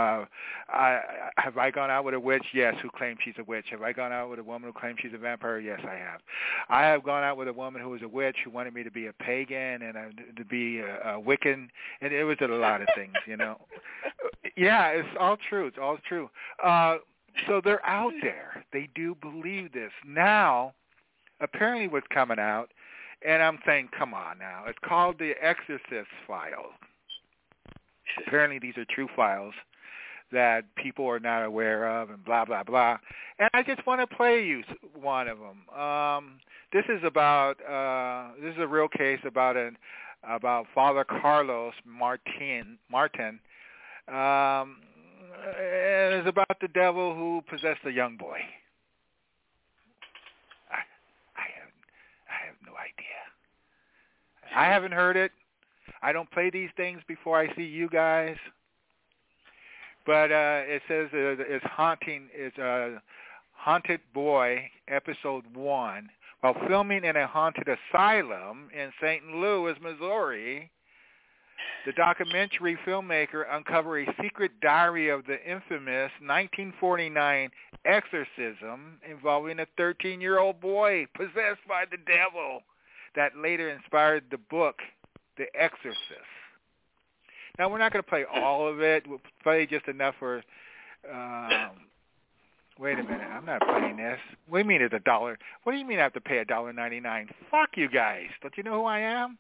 Have I gone out with a witch? Yes. Who claims she's a witch? Have I gone out with a woman who claims she's a vampire? Yes, I have. I have gone out with a woman who was a witch who wanted me to be a pagan and to be a Wiccan, and it was a lot of things, Yeah, it's all true. It's all true. So they're out there. They do believe this. Now, apparently what's coming out, and I'm saying, come on now. It's called the Exorcist Files. Apparently these are true files that people are not aware of and blah, blah, blah. And I just want to play you one of them. This is this is a real case about Father Carlos Martin. And it's about the devil who possessed a young boy. I have no idea. I haven't heard it. I don't play these things before I see you guys. But it says it's Haunted Boy, Episode 1. While filming in a haunted asylum in St. Louis, Missouri, The documentary filmmaker uncovered a secret diary of the infamous 1949 exorcism involving a 13-year-old boy possessed by the devil that later inspired the book, The Exorcist. Now, we're not going to play all of it. We'll play just enough for... wait a minute. I'm not playing this. What do you mean it's $1? What do you mean I have to pay $1.99? Fuck you guys. Don't you know who I am?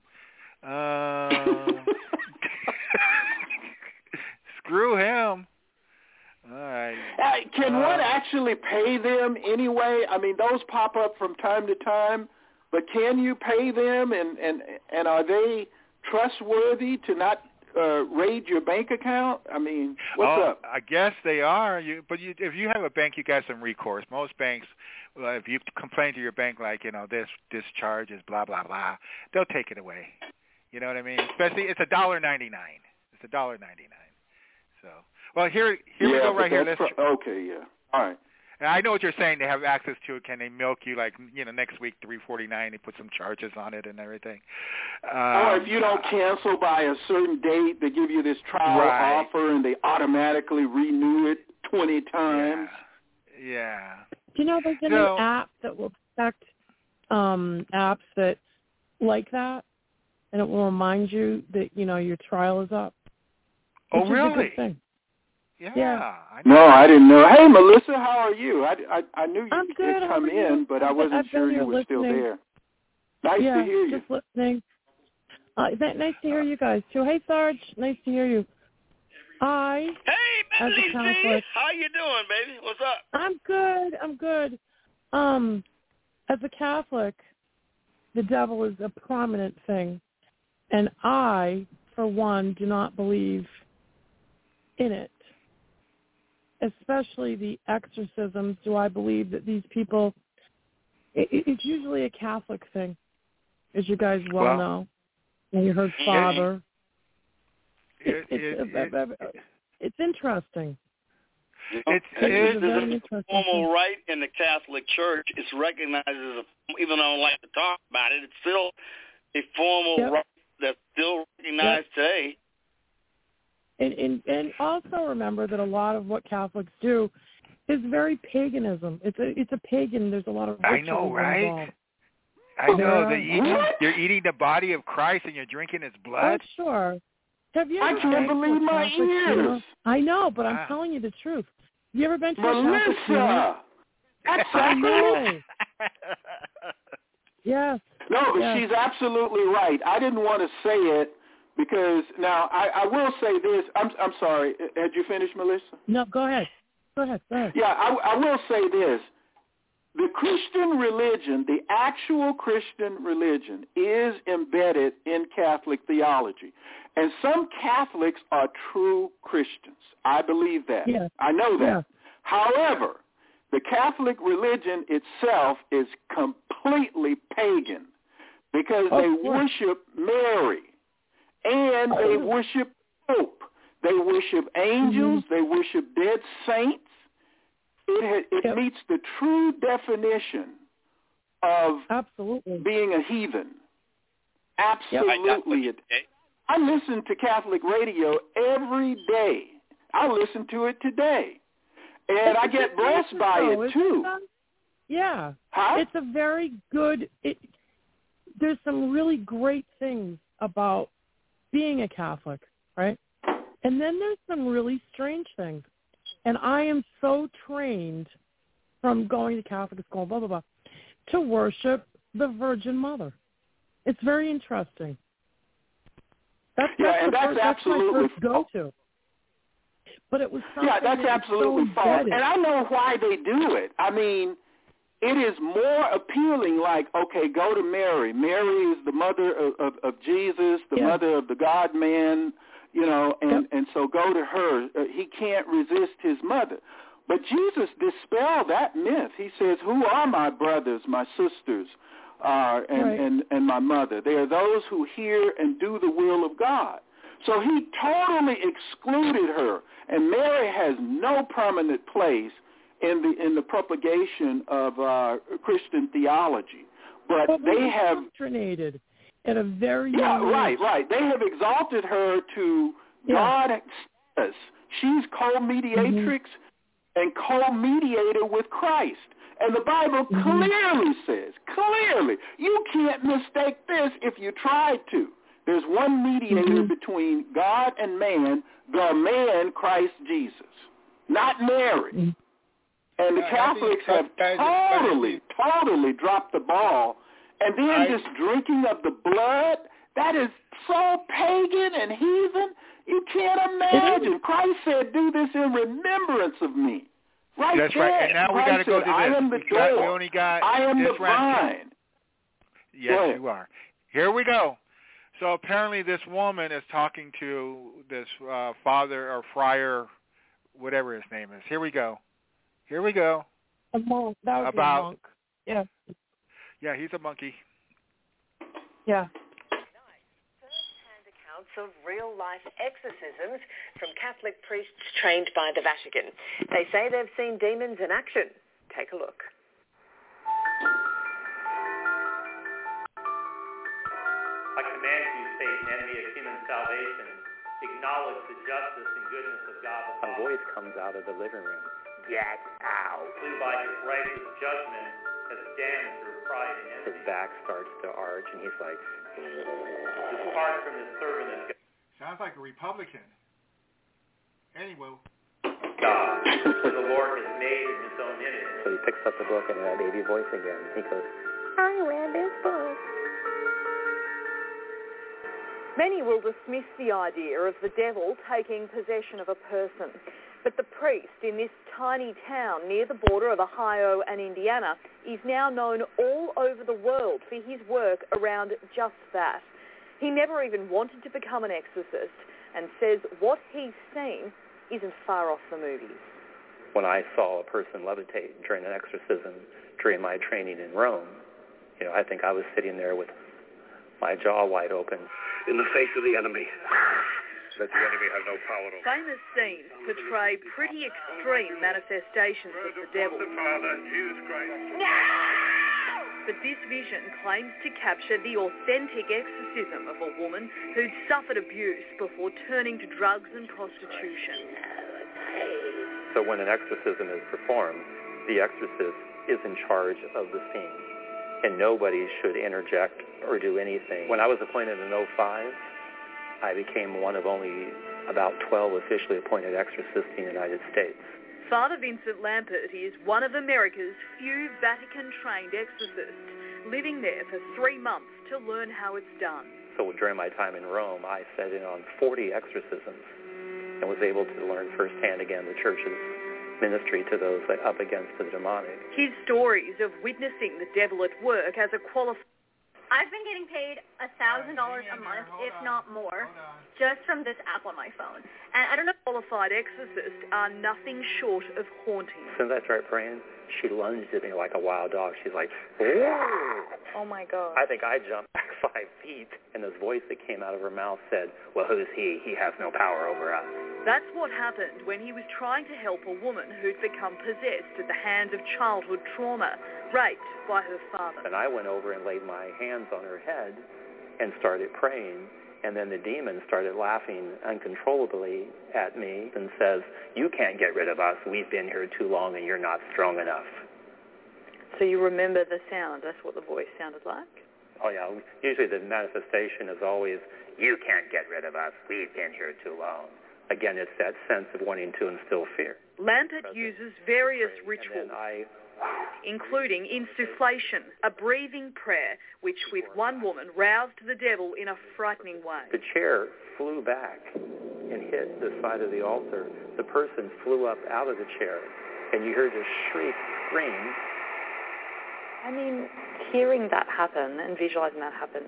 Screw him. All right. Can one actually pay them anyway? I mean, those pop up from time to time, but can you pay them, and are they trustworthy to not raid your bank account? I mean, what's up? I guess they are. If you have a bank, you got some recourse. Most banks, if you complain to your bank, like, this charge is blah blah blah, they'll take it away. You know what I mean? Especially, it's $1.99. It's $1.99. So, well, here we go right here. Okay, yeah. All right. And I know what you're saying. They have access to it. Can they milk you like, next week, $3.49? They put some charges on it and everything. Or if you don't cancel by a certain date, they give you this trial offer and they automatically renew it 20 times. Yeah. Do you know there's a new app that will detect apps that like that, and it will remind you that your trial is up. Oh, really? Is a good thing. Yeah. No, I didn't know. Hey, Melissa, how are you? I knew you did come in, but I wasn't sure you were still there. Nice to hear you. Just listening. Nice to hear you guys too. Hey, Sarge, nice to hear you. Hey, Melissa, how you doing, baby? What's up? I'm good. As a Catholic, the devil is a prominent thing, and I, for one, do not believe in it. Especially the exorcisms. Do I believe that these people? It's usually a Catholic thing, as you guys well know. And you heard Father. It's interesting. It's a formal rite in the Catholic Church. It's recognized as even though I don't like to talk about it, it's still a formal rite that's still recognized today. And also remember that a lot of what Catholics do is very paganism. It's a pagan. There's a lot of rituals I know, right? involved. I know. You're eating the body of Christ and you're drinking his blood. Oh, sure. Have you ever I can't believe my ears. I know, but I'm telling you the truth. Have you ever been to a Catholic funeral? That's sacrilege. Yes. No, but she's absolutely right. I didn't want to say it because now I will say this. I'm sorry. Had you finished, Melissa? No, go ahead. Yeah, I will say this. The Christian religion, the actual Christian religion, is embedded in Catholic theology. And some Catholics are true Christians. I believe that. Yeah. I know that. Yeah. However, the Catholic religion itself is completely pagan because they worship Mary and they worship Pope. They worship angels. They worship dead saints. It meets the true definition of being a heathen. Absolutely. I listen to Catholic radio every day. I listen to it today. And I get blessed by it, too. Yeah. Huh? It's a very good... There's some really great things about being a Catholic, right? And then there's some really strange things. And I am so trained from going to Catholic school, blah, blah, blah, to worship the Virgin Mother. It's very interesting. That's absolutely my first go-to. But it was something that's absolutely so false. And I know why they do it. I mean, it is more appealing, like, okay, go to Mary. Mary is the mother of Jesus, the mother of the God-man, and so go to her. He can't resist his mother. But Jesus dispelled that myth. He says, who are my brothers, my sisters, and my mother? They are those who hear and do the will of God. So he totally excluded her. And Mary has no permanent place in the propagation of Christian theology. But they have... Indoctrinated. at a very young age. Right. They have exalted her to God status. She's co-mediatrix and co-mediator with Christ. And the Bible clearly says, you can't mistake this if you tried to. There's one mediator between God and man, the man Christ Jesus, not Mary. And the Catholics have totally dropped the ball. And then this drinking of the blood, that is so pagan and heathen, you can't imagine. Christ said, do this in remembrance of me. That's there. right. And now we got to go to this. I am the door. We only got I am this the vine. Yes, you are. Here we go. So apparently this woman is talking to this father or friar, whatever his name is. Here we go. A monk. That was a monk. Yeah. Yeah, he's a monkey. Yeah. First-hand accounts of real-life exorcisms from Catholic priests trained by the Vatican. They say they've seen demons in action. Take a look. I command you, Satan, enemy of human salvation, acknowledge the justice and goodness of God the Father. A voice comes out of the living room. Get out. Who by his righteous judgment has damned your pride and envy. His back starts to arch, and he's like, depart from this servant of God. Sounds like a Republican. Anyway. God, for the Lord has made in his own image. So he picks up the book and that baby voice again. He goes, I read this book. Many will dismiss the idea of the devil taking possession of a person. But the priest in this tiny town near the border of Ohio and Indiana is now known all over the world for his work around just that. He never even wanted to become an exorcist and says what he's seen isn't far off the movies. When I saw a person levitate during an exorcism during my training in Rome, I think I was sitting there with my jaw wide open. In the face of the enemy. That the enemy has no power over. Famous scenes portray pretty extreme manifestations of the devil. The Father, Jesus Christ. But this vision claims to capture the authentic exorcism of a woman who'd suffered abuse before turning to drugs and prostitution. So when an exorcism is performed, the exorcist is in charge of the scene, and nobody should interject or do anything. When I was appointed in 2005, I became one of only about 12 officially appointed exorcists in the United States. Father Vincent Lampert is one of America's few Vatican-trained exorcists, living there for 3 months to learn how it's done. So during my time in Rome, I sat in on 40 exorcisms and was able to learn firsthand again the church's ministry to those up against the demonic. His stories of witnessing the devil at work as a qualified... I've been getting paid $1,000 a month, if not more, just from this app on my phone. And I don't know. Qualified exorcists are nothing short of haunting. As soon as I started praying, she lunged at me like a wild dog. She's like, oh my God. I think I jumped back 5 feet, and this voice that came out of her mouth said, well, who's he? He has no power over us. That's what happened when he was trying to help a woman who'd become possessed at the hands of childhood trauma, raped by her father. And I went over and laid my hands on her head and started praying, and then the demon started laughing uncontrollably at me and says, you can't get rid of us. We've been here too long, and you're not strong enough. So you remember the sound. That's what the voice sounded like? Oh, yeah. Usually the manifestation is always, you can't get rid of us. We've been here too long. Again, it's that sense of wanting to instill fear. Lampert uses various rituals, including insufflation, a breathing prayer, which with one woman roused the devil in a frightening way. The chair flew back and hit the side of the altar. The person flew up out of the chair, and you heard a shriek, scream. I mean, hearing that happen and visualizing that happen,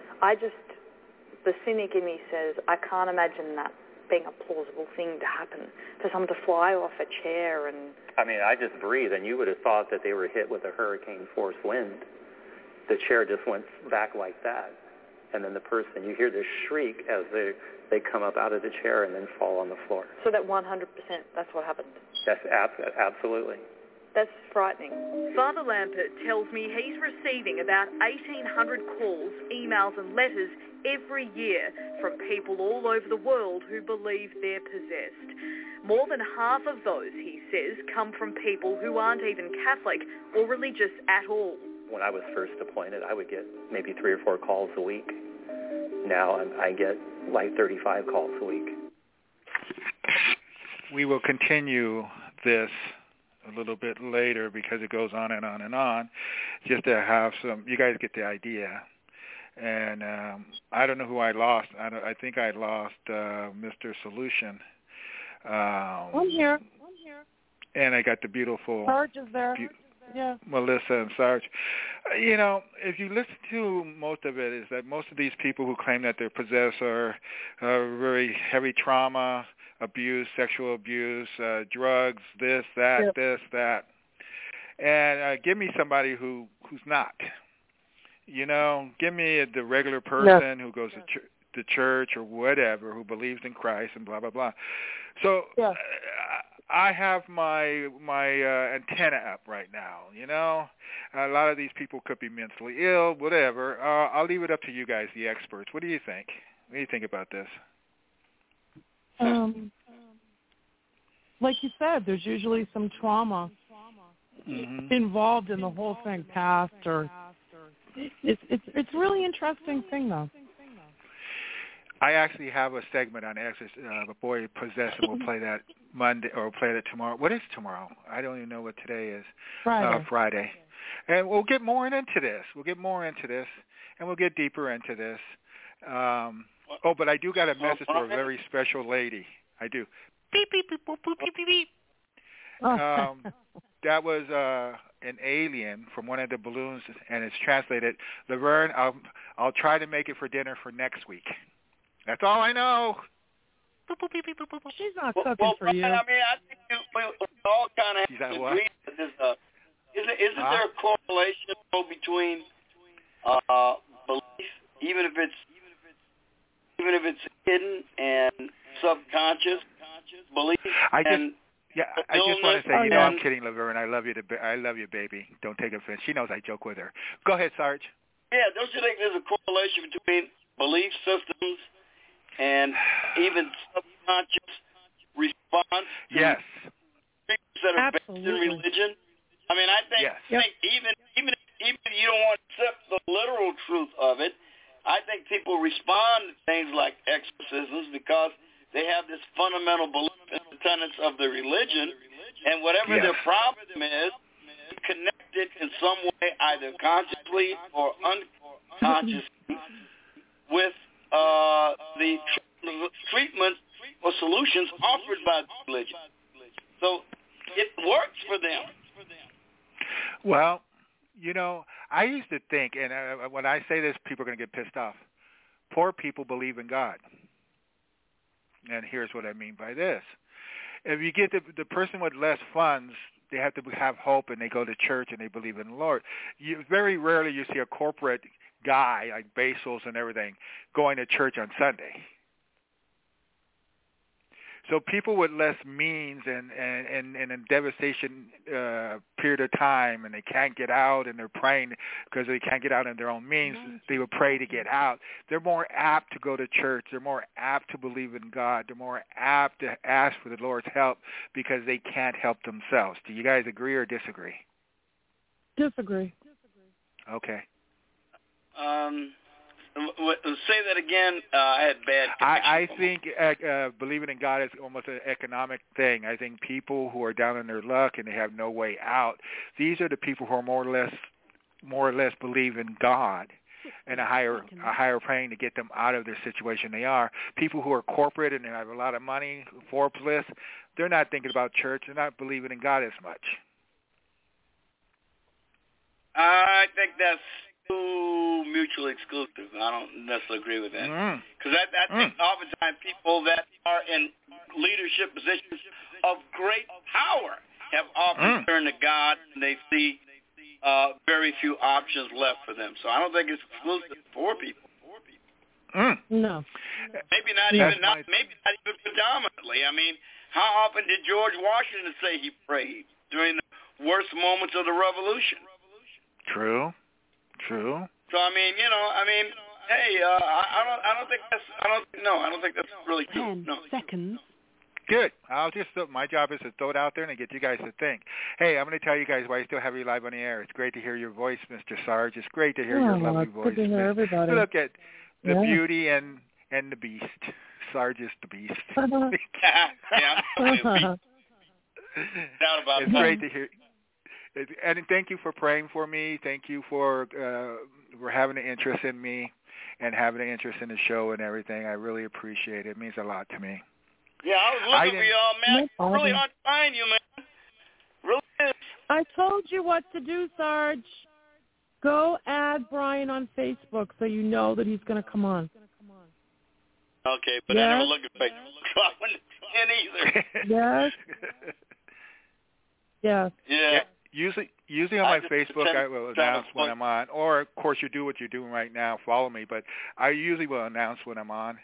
the cynic in me says, I can't imagine that being a plausible thing to happen, for someone to fly off a chair and... I mean, I just breathe, and you would have thought that they were hit with a hurricane-force wind. The chair just went back like that, and then the person, you hear this shriek as they come up out of the chair and then fall on the floor. So that 100%, that's what happened? That's absolutely. That's frightening. Father Lampert tells me he's receiving about 1,800 calls, emails and letters every year from people all over the world who believe they're possessed. More than half of those, he says, come from people who aren't even Catholic or religious at all. When I was first appointed, I would get maybe 3 or 4 calls a week. Now I get like 35 calls a week. We will continue this a little bit later because it goes on and on and on, just to have some, you guys get the idea. And I don't know who I lost. I think I lost Mr. Solution. I'm here. And I got the beautiful Sarge is there. Yeah. Melissa and Sarge. You know, if you listen to most of it, is that most of these people who claim that they're possessed are very heavy trauma, abuse, sexual abuse, drugs, this, that. And give me somebody who's not. You know, give me the regular person who goes to church or whatever, who believes in Christ and blah, blah, blah. So I have my antenna up right now, you know. A lot of these people could be mentally ill, whatever. I'll leave it up to you guys, the experts. What do you think? What do you think about this? Like you said, there's usually some trauma involved in the whole thing, past or it's a really interesting thing, though. I actually have a segment on a boy possessed, and we'll play that Monday or play that tomorrow. What is tomorrow? I don't even know what today is. Friday. And we'll get more into this. And we'll get deeper into this. But I do got a message for a very special lady. I do. Beep, beep, beep, boop, boop, beep, beep, beep. That was an alien from one of the balloons, and it's translated, Laverne, I'll try to make it for dinner for next week. That's all I know. She's not cooking for you. I mean, I think we all kind of have to agree that there's isn't there a correlation between belief, even if it's hidden, and subconscious belief? I just want to say, you know, I'm kidding, Laverne. I love you, baby. Don't take offense. She knows I joke with her. Go ahead, Sarge. Yeah, don't you think there's a correlation between belief systems and even subconscious response to things that are based in religion? I mean, I think even if you don't want to accept the literal truth of it, I think people respond to things like exorcisms because they have this fundamental belief in the tenets of the religion, and whatever their problem is, connected in some way, either consciously or unconsciously, with the treatment or solutions offered by the religion. So it works for them. Well, you know, I used to think, and when I say this, people are going to get pissed off. Poor people believe in God. And here's what I mean by this. If you get the person with less funds, they have to have hope, and they go to church, and they believe in the Lord. Very rarely you see a corporate guy like Bezos and everything going to church on Sunday. So people with less means and a devastation period of time, and they can't get out, and they're praying because they can't get out in their own means, they would pray to get out. They're more apt to go to church. They're more apt to believe in God. They're more apt to ask for the Lord's help because they can't help themselves. Do you guys agree or disagree? Disagree. Okay. Say that again. I had bad connection. I think believing in God is almost an economic thing. I think people who are down in their luck and they have no way out, these are the people who are more or less believe in God and a higher praying to get them out of their situation they are. People who are corporate and they have a lot of money, Forbes list, they're not thinking about church. They're not believing in God as much. I think that's too mutually exclusive. I don't necessarily agree with that. Because I think oftentimes people that are in leadership positions of great power have often turned to God, and they see very few options left for them. So I don't think it's exclusive for people. No. Maybe not even predominantly. I mean, how often did George Washington say he prayed during the worst moments of the revolution. True. So I mean, hey, I don't think that's really true. 10 seconds. Good. My job is to throw it out there and get you guys to think. Hey, I'm going to tell you guys why I still have you live on the air. It's great to hear your voice, Mr. Sarge. It's great to hear your lovely voice. Good to hear everybody. Look at the beauty and the beast. Sarge is the beast. It's great to hear. And thank you for praying for me. Thank you for having an interest in me and having an interest in the show and everything. I really appreciate it. It means a lot to me. Yeah, I was looking for y'all, man. It's really hard to find you, man. Really is. I told you what to do, Sarge. Go add Brian on Facebook so you know that he's going to come on. Okay, but I never look at Facebook, so I wouldn't either. Yes. Yeah. Usually on my Facebook, I will announce when I'm on. Or, of course, you do what you're doing right now. Follow me. But I usually will announce when I'm on.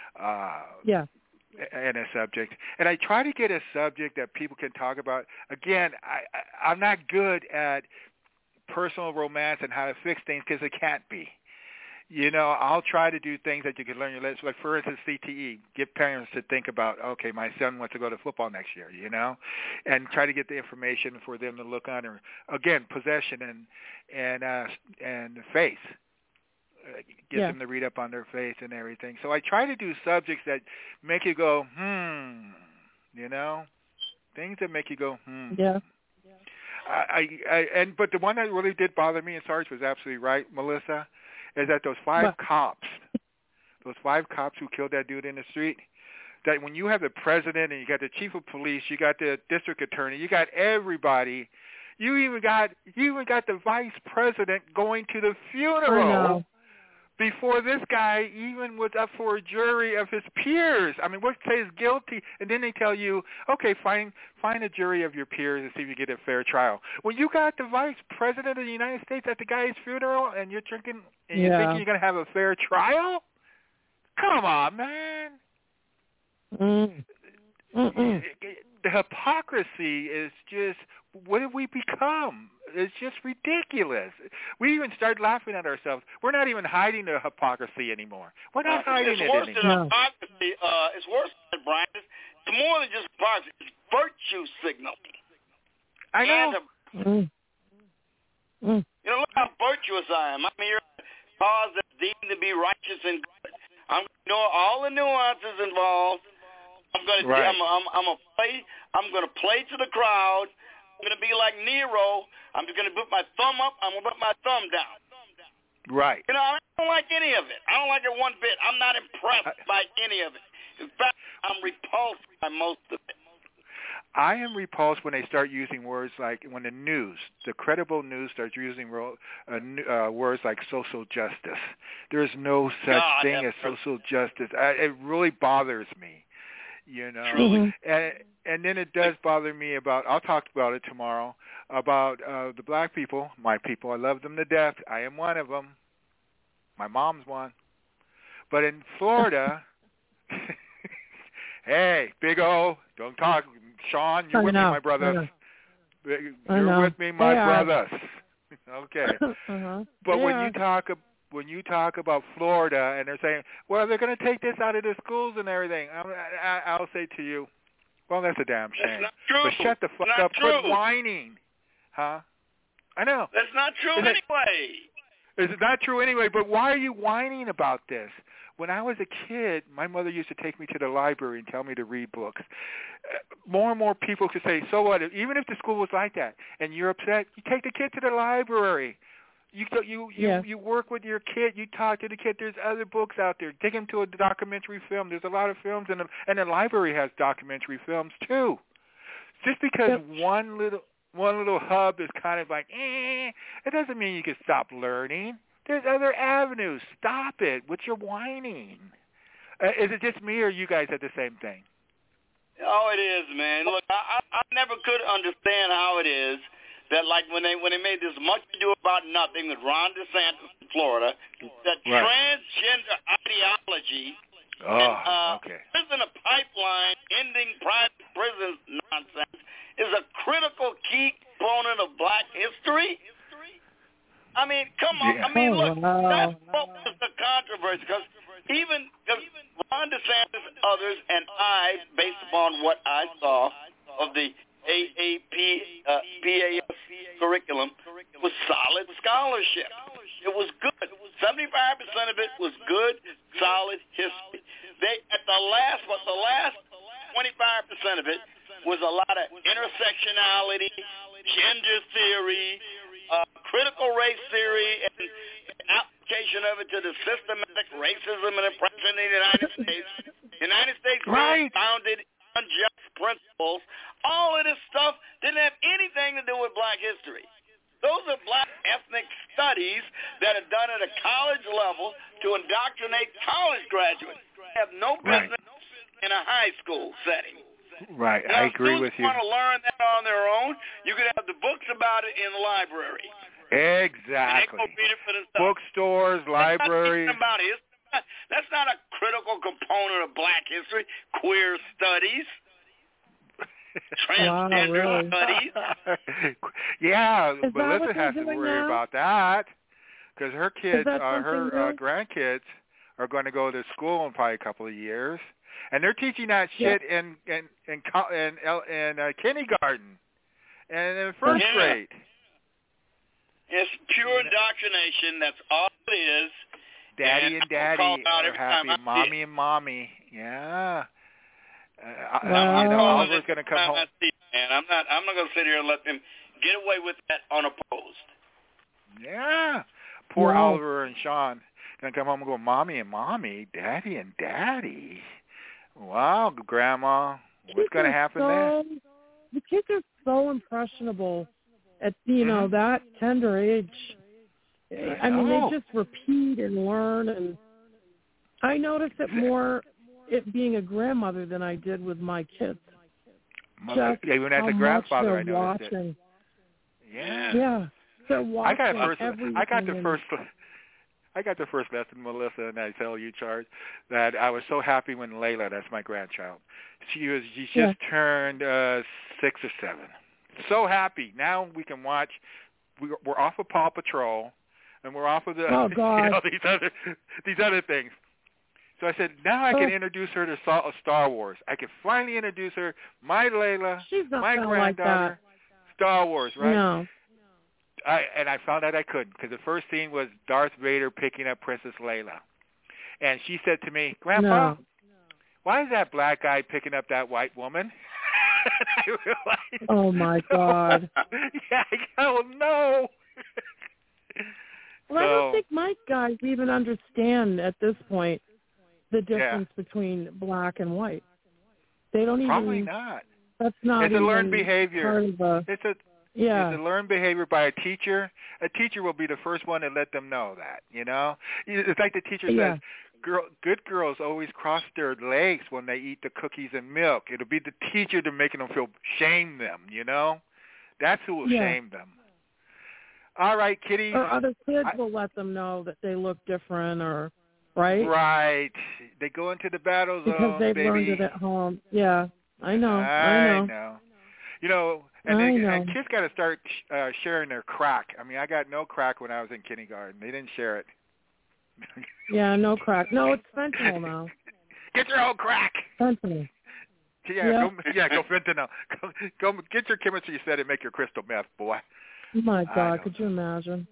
And a subject. And I try to get a subject that people can talk about. Again, I'm not good at personal romance and how to fix things because it can't be. I'll try to do things that you can learn your lessons. Like, for instance, CTE. Get parents to think about, okay, my son wants to go to football next year, and try to get the information for them to look under. Again, possession and faith. Get them to read up on their faith and everything. So I try to do subjects that make you go, things that make you go, Yeah. But the one that really did bother me, and Sarge was absolutely right, Melissa, is that those five cops who killed that dude in the street, that when you have the president and you got the chief of police, you got the district attorney, you got everybody, you even got the vice president going to the funeral before this guy even was up for a jury of his peers. I mean, what says guilty? And then they tell you, okay, find a jury of your peers and see if you get a fair trial. When you got the vice president of the United States at the guy's funeral and you're drinking and you're thinking you're going to have a fair trial? Come on, man. The hypocrisy is just, what have we become? It's just ridiculous. We even start laughing at ourselves. We're not even hiding the hypocrisy anymore. We're not hiding it anymore. It's worse than hypocrisy. It's worse than Brian. It's more than just hypocrisy. It's virtue signaling. I know. Look how virtuous I am. I'm here to cause that's deemed to be righteous and good. I'm going to know all the nuances involved. I'm going to play to the crowd. I'm going to be like Nero. I'm just going to put my thumb up. I'm going to put my thumb down. Right. I don't like any of it. I don't like it one bit. I'm not impressed by any of it. In fact, I'm repulsed by most of it. I am repulsed when they start using words like, when the credible news starts using words like social justice. There is no such thing as social justice. It really bothers me. And then it does bother me I'll talk about it tomorrow, about the black people, my people. I love them to death. I am one of them. My mom's one. But in Florida, hey, Big O, don't talk. Sean, you're with me, my brothers. You're with me, my brothers. Okay. But when you talk about Florida and they're saying, well, they're going to take this out of the schools and everything, I'll say to you, well, that's a damn shame. That's not true. But shut the fuck up. Quit whining. Huh? I know. That's not true anyway. It's not true anyway, but why are you whining about this? When I was a kid, my mother used to take me to the library and tell me to read books. More and more people could say, so what? Even if the school was like that and you're upset, you take the kid to the library. You work with your kid. You talk to the kid. There's other books out there. Take him to a documentary film. There's a lot of films, and the library has documentary films too. Just because one little hub is kind of like, it doesn't mean you can stop learning. There's other avenues. Stop it with your whining. Is it just me or you guys at the same thing? Oh, it is, man. Look, I never could understand how it is that, like, when they made this much ado about nothing with Ron DeSantis in Florida, that transgender ideology and prison a pipeline, ending private prisons nonsense is a critical key component of black history? I mean, come on. I mean, look, that's what was the controversy. Because Ron DeSantis, others, and I, based upon what I saw of the PAS curriculum, was solid scholarship. It was good. 75% of it was good, solid history. The last 25% of it was a lot of intersectionality, gender theory, critical race theory, and application of it to the systematic racism and oppression in the United States. The United States was founded on just principles. All of this stuff didn't have anything to do with black history. Those are black ethnic studies that are done at a college level to indoctrinate college graduates. They have no business in a high school setting. Right, now, I agree with you. If students want to learn that on their own, you can have the books about it in the library. Exactly. Bookstores, libraries. That's not a critical component of black history. Queer studies. Transgender studies. Yeah, Melissa has to worry about that because her kids, her grandkids, are going to go to school in probably a couple of years, and they're teaching that shit in kindergarten and in first grade. It's pure indoctrination. That's all it is. Daddy and daddy are happy. Mommy and mommy. Yeah. Oliver's going to come home. I'm not going to sit here and let them get away with that unopposed. Yeah. Poor Oliver and Sean going to come home and go, mommy and mommy, daddy and daddy. Wow, Grandma. What's going to happen there? The kids are so impressionable at, that tender age. I mean, they just repeat and learn. And I noticed it more it being a grandmother than I did with my kids. Even as a grandfather, I noticed it. Yeah. They're watching everything. I got the first lesson, Melissa, and I tell you, Charles, that I was so happy when Layla, that's my grandchild, she just turned 6 or 7. So happy. Now we can watch. We're off of Paw Patrol, and we're off of the these other things. So I said, now I can introduce her to Star Wars. I can finally introduce her, my Layla, my granddaughter, Star Wars, right? No. And I found out I couldn't because the first scene was Darth Vader picking up Princess Leia. And she said to me, Grandpa, why is that black guy picking up that white woman? I realized, oh, my God. No. Well, I don't think my guys even understand at this point the difference between black and white. They don't even. Probably not. That's not. It's a learned behavior. It's a learned behavior by a teacher. A teacher will be the first one to let them know that. It's like the teacher says, good girls always cross their legs when they eat the cookies and milk. It'll be the teacher to making them shame them. That's who will shame them. All right, Kitty. Or other kids will let them know that they look different, or right. Right. They go into the battle zone because they've learned it at home. Yeah, I know. I know. And kids got to start sharing their crack. I mean, I got no crack when I was in kindergarten. They didn't share it. Yeah, no crack. No, it's fentanyl now. Get your own crack. Fentanyl. Go fentanyl. Go get your chemistry set and make your crystal meth, boy. Oh, my God. Could you imagine?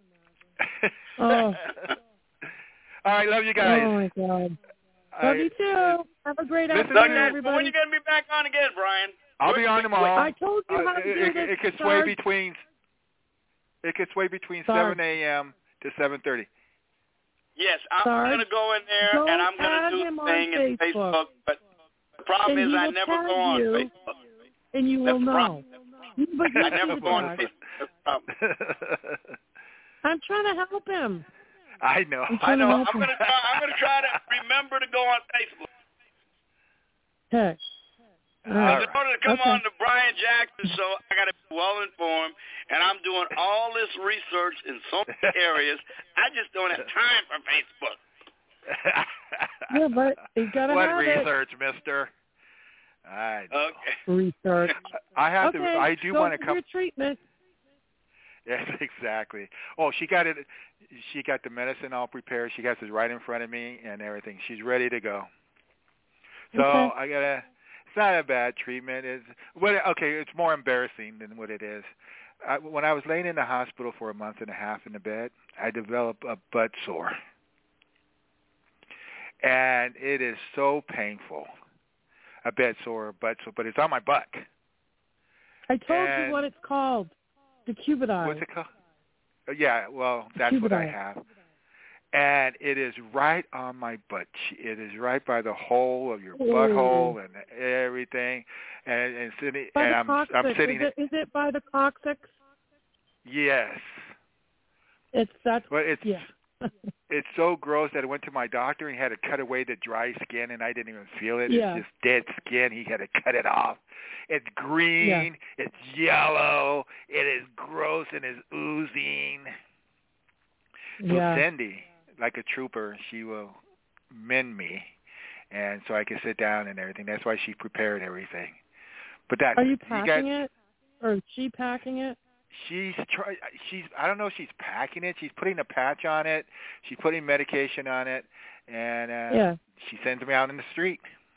Oh. All right, love you guys. Oh, my God. Love you, too. Have a great afternoon, everybody. When are you going to be back on again, Brian? I'll be on tomorrow. I told you how to do this. It could sway between 7 a.m. to 7:30. Yes, I'm going to go in there, and I'm going to do a thing in Facebook, but the problem is I never go on Facebook. And you will know. I never go on Facebook. I'm trying to help him. I know. I'm going to try to remember to go on Facebook. Okay. In order to come on the Brian Jackson show, I got to be well informed, and I'm doing all this research in so many areas. I just don't have time for Facebook. Yeah, but you got to have research, mister? I know. Okay. Research. I have okay, to. I do want to come. Your treatment. Yes, exactly. Oh, she got it. She got the medicine all prepared. She got this right in front of me and everything. She's ready to go. So I gotta. It's not a bad treatment. It's more embarrassing than what it is. When I was laying in the hospital for a month and a half in the bed, I developed a butt sore, and it is so painful. A butt sore, but it's on my butt. I told you what it's called. Decubitus. What's it called? Yeah, well, that's what I have. And it is right on my butt. It is right by the hole of your butthole and everything. And I'm sitting. Is it by the coccyx? Yes. It's so gross that I went to my doctor and he had to cut away the dry skin, and I didn't even feel it. Yeah. It's just dead skin. He had to cut it off. It's green. Yeah. It's yellow. It is gross and is oozing. So Cindy, like a trooper, she will mend me, and so I can sit down and everything. That's why she prepared everything. But that are you packing it, or is she packing it? She's I don't know if she's packing it. She's putting a patch on it. She's putting medication on it, and she sends me out in the street.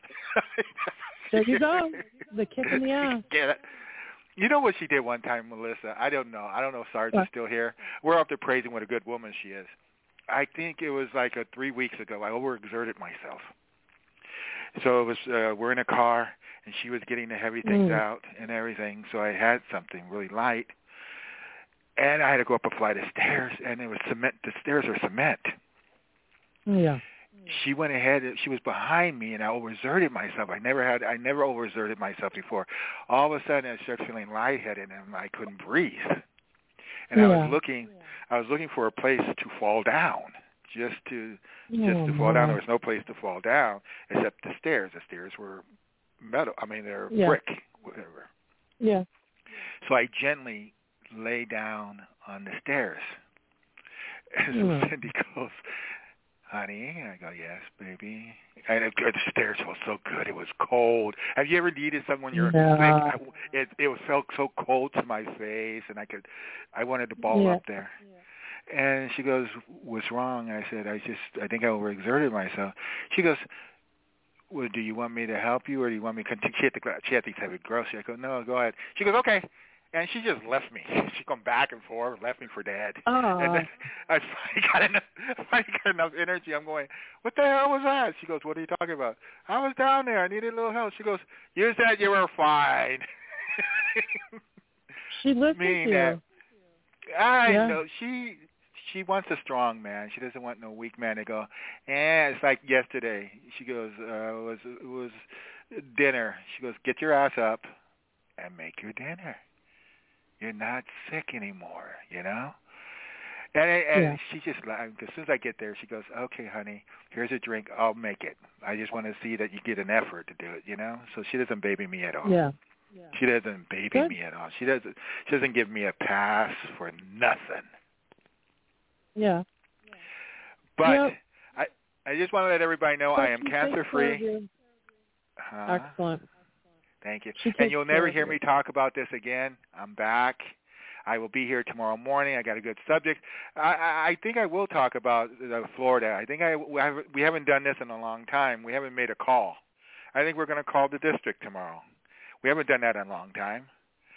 There you go. The kick in the ass. Yeah. You know what she did one time, Melissa? I don't know. I don't know if Sarge is still here. We're up there praising what a good woman she is. I think it was like 3 weeks ago. I overexerted myself. So it was we're in a car, and she was getting the heavy things out and everything. So I had something really light, and I had to go up a flight of stairs, and it was cement. The stairs are cement. Yeah. She went ahead. She was behind me, and I overexerted myself. I never overexerted myself before. All of a sudden, I started feeling lightheaded, and I couldn't breathe. And I was looking for a place to fall down, just to fall down. There was no place to fall down except the stairs. The stairs were metal. I mean, they're brick, whatever. Yeah. So I gently lay down on the stairs. And so Cindy goes, "Honey," and I go, "Yes, baby." And the stairs felt so good. It was cold. Have you ever needed someone you're sick? It felt so cold to my face, and I wanted to ball up there. And she goes, "What's wrong?" I said, I think I overexerted myself. She goes, "Well, do you want me to help you, or do you want me to continue?" She had these heavy groceries. I go, "No, go ahead." She goes, "Okay." And she just left me. She come back and forth, left me for dead. And then I finally got enough energy. I'm going, "What the hell was that?" She goes, "What are you talking about?" "I was down there. I needed a little help." She goes, "You said you were fine." She listened to you. I know. She wants a strong man. She doesn't want no weak man to go, it's like yesterday. She goes, it was dinner. She goes, "Get your ass up and make your dinner. You're not sick anymore, you know?" And she just, as soon as I get there, she goes, "Okay, honey, here's a drink. I'll make it. I just want to see that you get an effort to do it, you know?" So she doesn't baby me at all. Yeah. She doesn't baby me at all. She doesn't give me a pass for nothing. Yeah. But I just want to let everybody know I am cancer-free. Excellent. Thank you. And you'll never hear me talk about this again. I'm back. I will be here tomorrow morning. I got a good subject. I think I will talk about Florida. I think we haven't done this in a long time. We haven't made a call. I think we're going to call the district tomorrow. We haven't done that in a long time.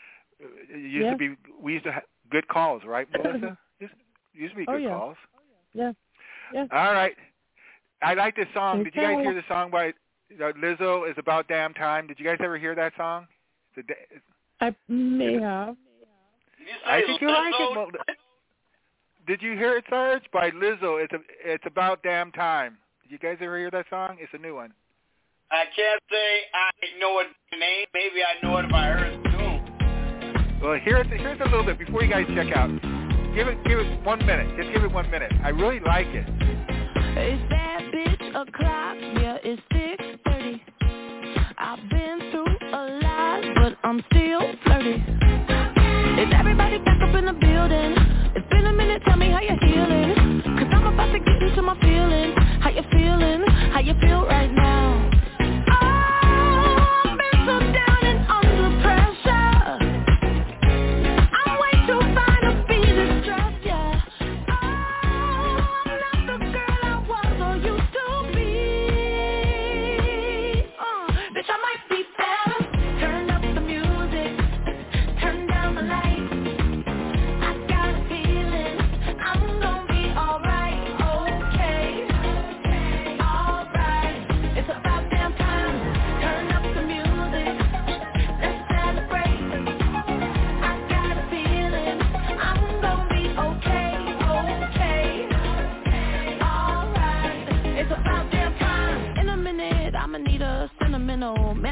We used to have good calls, right, Melissa? Used to be good calls. Yeah. All right. I like this song. Did you guys hear the song by Lizzo? It's About Damn Time. Did you guys ever hear that song? I may have. I think you like it. Did you hear it, Sarge? By Lizzo. It's About Damn Time. Did you guys ever hear that song? It's a new one. I can't say I know it by name. Maybe I know it if I heard it too. Well, here's a little bit before you guys check out. Give it 1 minute. Just give it 1 minute. I really like it. It's that bitch o'clock. Yeah, it's 6:30. I've been through a lot, but I'm still flirty. Is everybody back up in the building? It's been a minute. Tell me how you're healing. 'Cause I'm about to get into my feelings. How you feeling? How you feel right now? Oh, I've been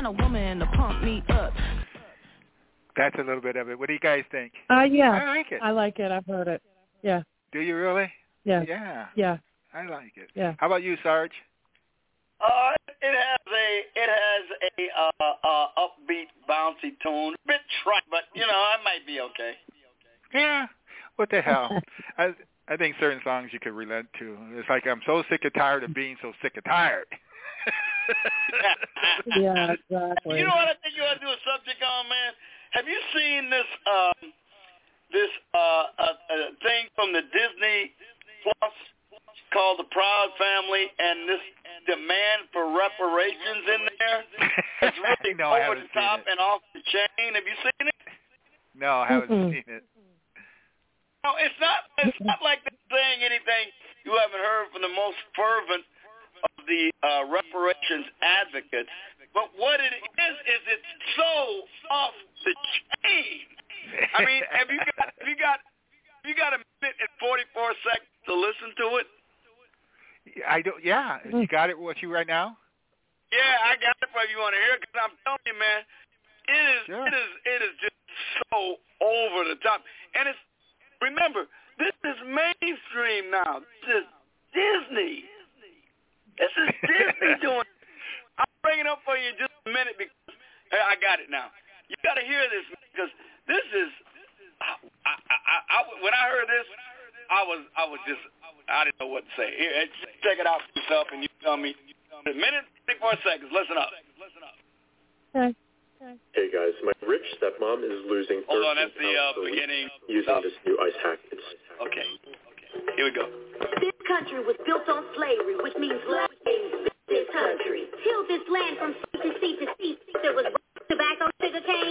a woman to pump me up. That's a little bit of it. What do you guys think? Yeah. I like it. I like it. I've heard it. Yeah. Do you really? Yeah. Yeah. Yeah. I like it. Yeah. How about you, Sarge? It has a upbeat, bouncy tone. A bit trite, but it might be okay. Yeah. What the hell? I think certain songs you could relate to. It's like I'm so sick and tired of being so sick and tired. Yeah, exactly. You know what I think you ought to do a subject on, man? Have you seen this thing from the Disney Plus called The Proud Family, and this demand for reparations in there? It's really over the top and off the chain. Have you seen it? No, I haven't seen it. No, it's not like they're saying anything you haven't heard from the most fervent of the reparations advocates. But what it is it's so off the chain. I mean, have you got a minute and 44 seconds to listen to it? I don't. Yeah, you got it with you right now? Yeah, I got it for you. Want to hear it? Because I'm telling you, man, it is just so over the top. And it's, remember, this is mainstream now. This is Disney. This is Disney doing. I'll bring it up for you in just a minute because I got it now. You got to hear this because this is. When I heard this, I didn't know what to say. Here, just check it out for yourself, and you tell me. A minute, 24 seconds. Listen up. Okay. Hey guys, my rich stepmom is losing 13 Hold on, that's the pounds beginning. Using this new ice hack. Okay. Here we go. This country was built on slavery, which means slaves. This country tilled this land from sea to sea to sea. There was tobacco, sugar cane.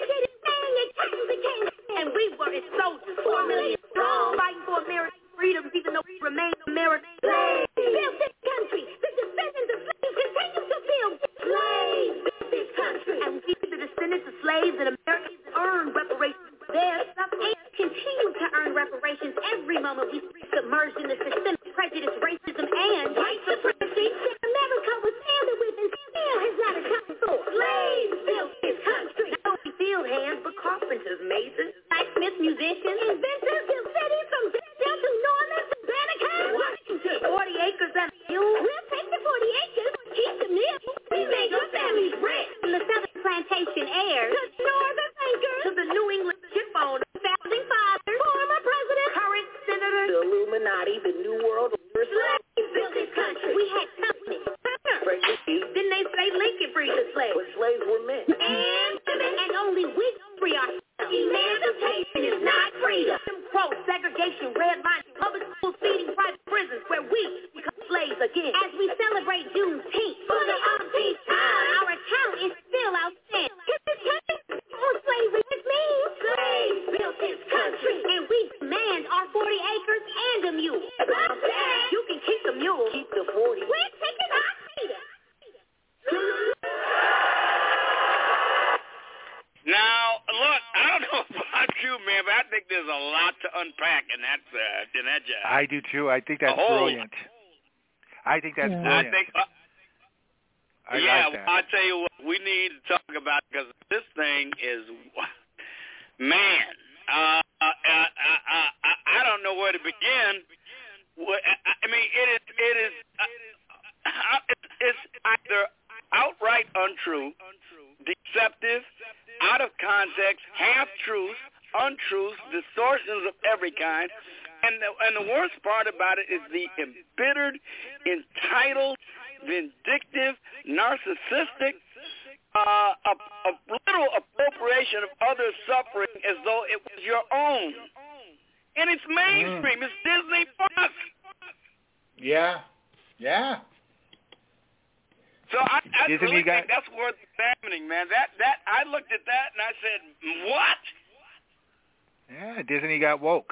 And we were its soldiers, 4 million strong, fighting for American freedom, even though we remain American slaves. Built this country. The descendants of slaves continue to build slaves. Built this country. And we, the descendants of slaves that Americans earn reparations for their stuff and continue to earn reparations every moment we submerged in the systemic prejudice, racism, and white supremacy that America was filled with and still has not accounted for. Slaves built this country. Not only field hands, but carpenters, masons, blacksmiths, musicians, inventors built cities from Dell to Norman to Banneker, Washington. 40 acres and mule. We'll take the 40 acres, keep the meal. We made your families rich. From the Southern plantation heirs to Northern bankers to the New England ship owners, founding fathers, former president, current senator, the Illuminati, the New World Order. Slaves built this country. We had company. Didn't they say Lincoln freed the slaves? But slaves were men. And only we free ourselves. Emancipation is not freedom. Quote, segregation, redlining, public schools, feeding private prisons where we become slaves again. As we celebrate Juneteenth for the umpteenth time, our account is still outstanding. Because this country on slavery is mean. Slaves built this country, and we demand our 40 acres and a mule. You can keep the mule. Keep the 40. We're taking our freedom. Now, look, I don't know about you, man, but I think there's a lot to unpack in that job. I do too. I think that's brilliant. I think that's brilliant. I like that. I'll tell you what, we need to talk about because this thing is, man, I don't know where to begin. I mean, it's either outright untrue, deceptive, out of context, half-truths, untruths, distortions of every kind. And the worst part about it is the embittered, entitled, vindictive, narcissistic, a little appropriation of others' suffering as though it was your own. And it's mainstream. It's Disney Plus. Yeah. Yeah. So I really think that's worth examining, man. That I looked at that and I said, what? Yeah, Disney got woke.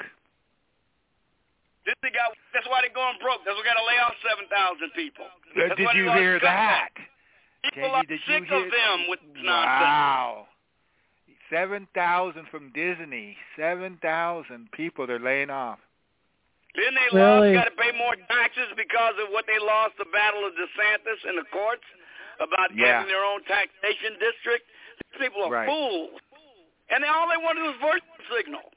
That's why they're going broke. That's why we got to lay off 7,000 people. Did you hear that? People are sick of them with nonsense. Wow. 7,000 from Disney. 7,000 people they're laying off. Then they got to pay more taxes because of what they lost the Battle of DeSantis in the courts. about having their own taxation district. These people are fools. And all they want to do is virtue signal.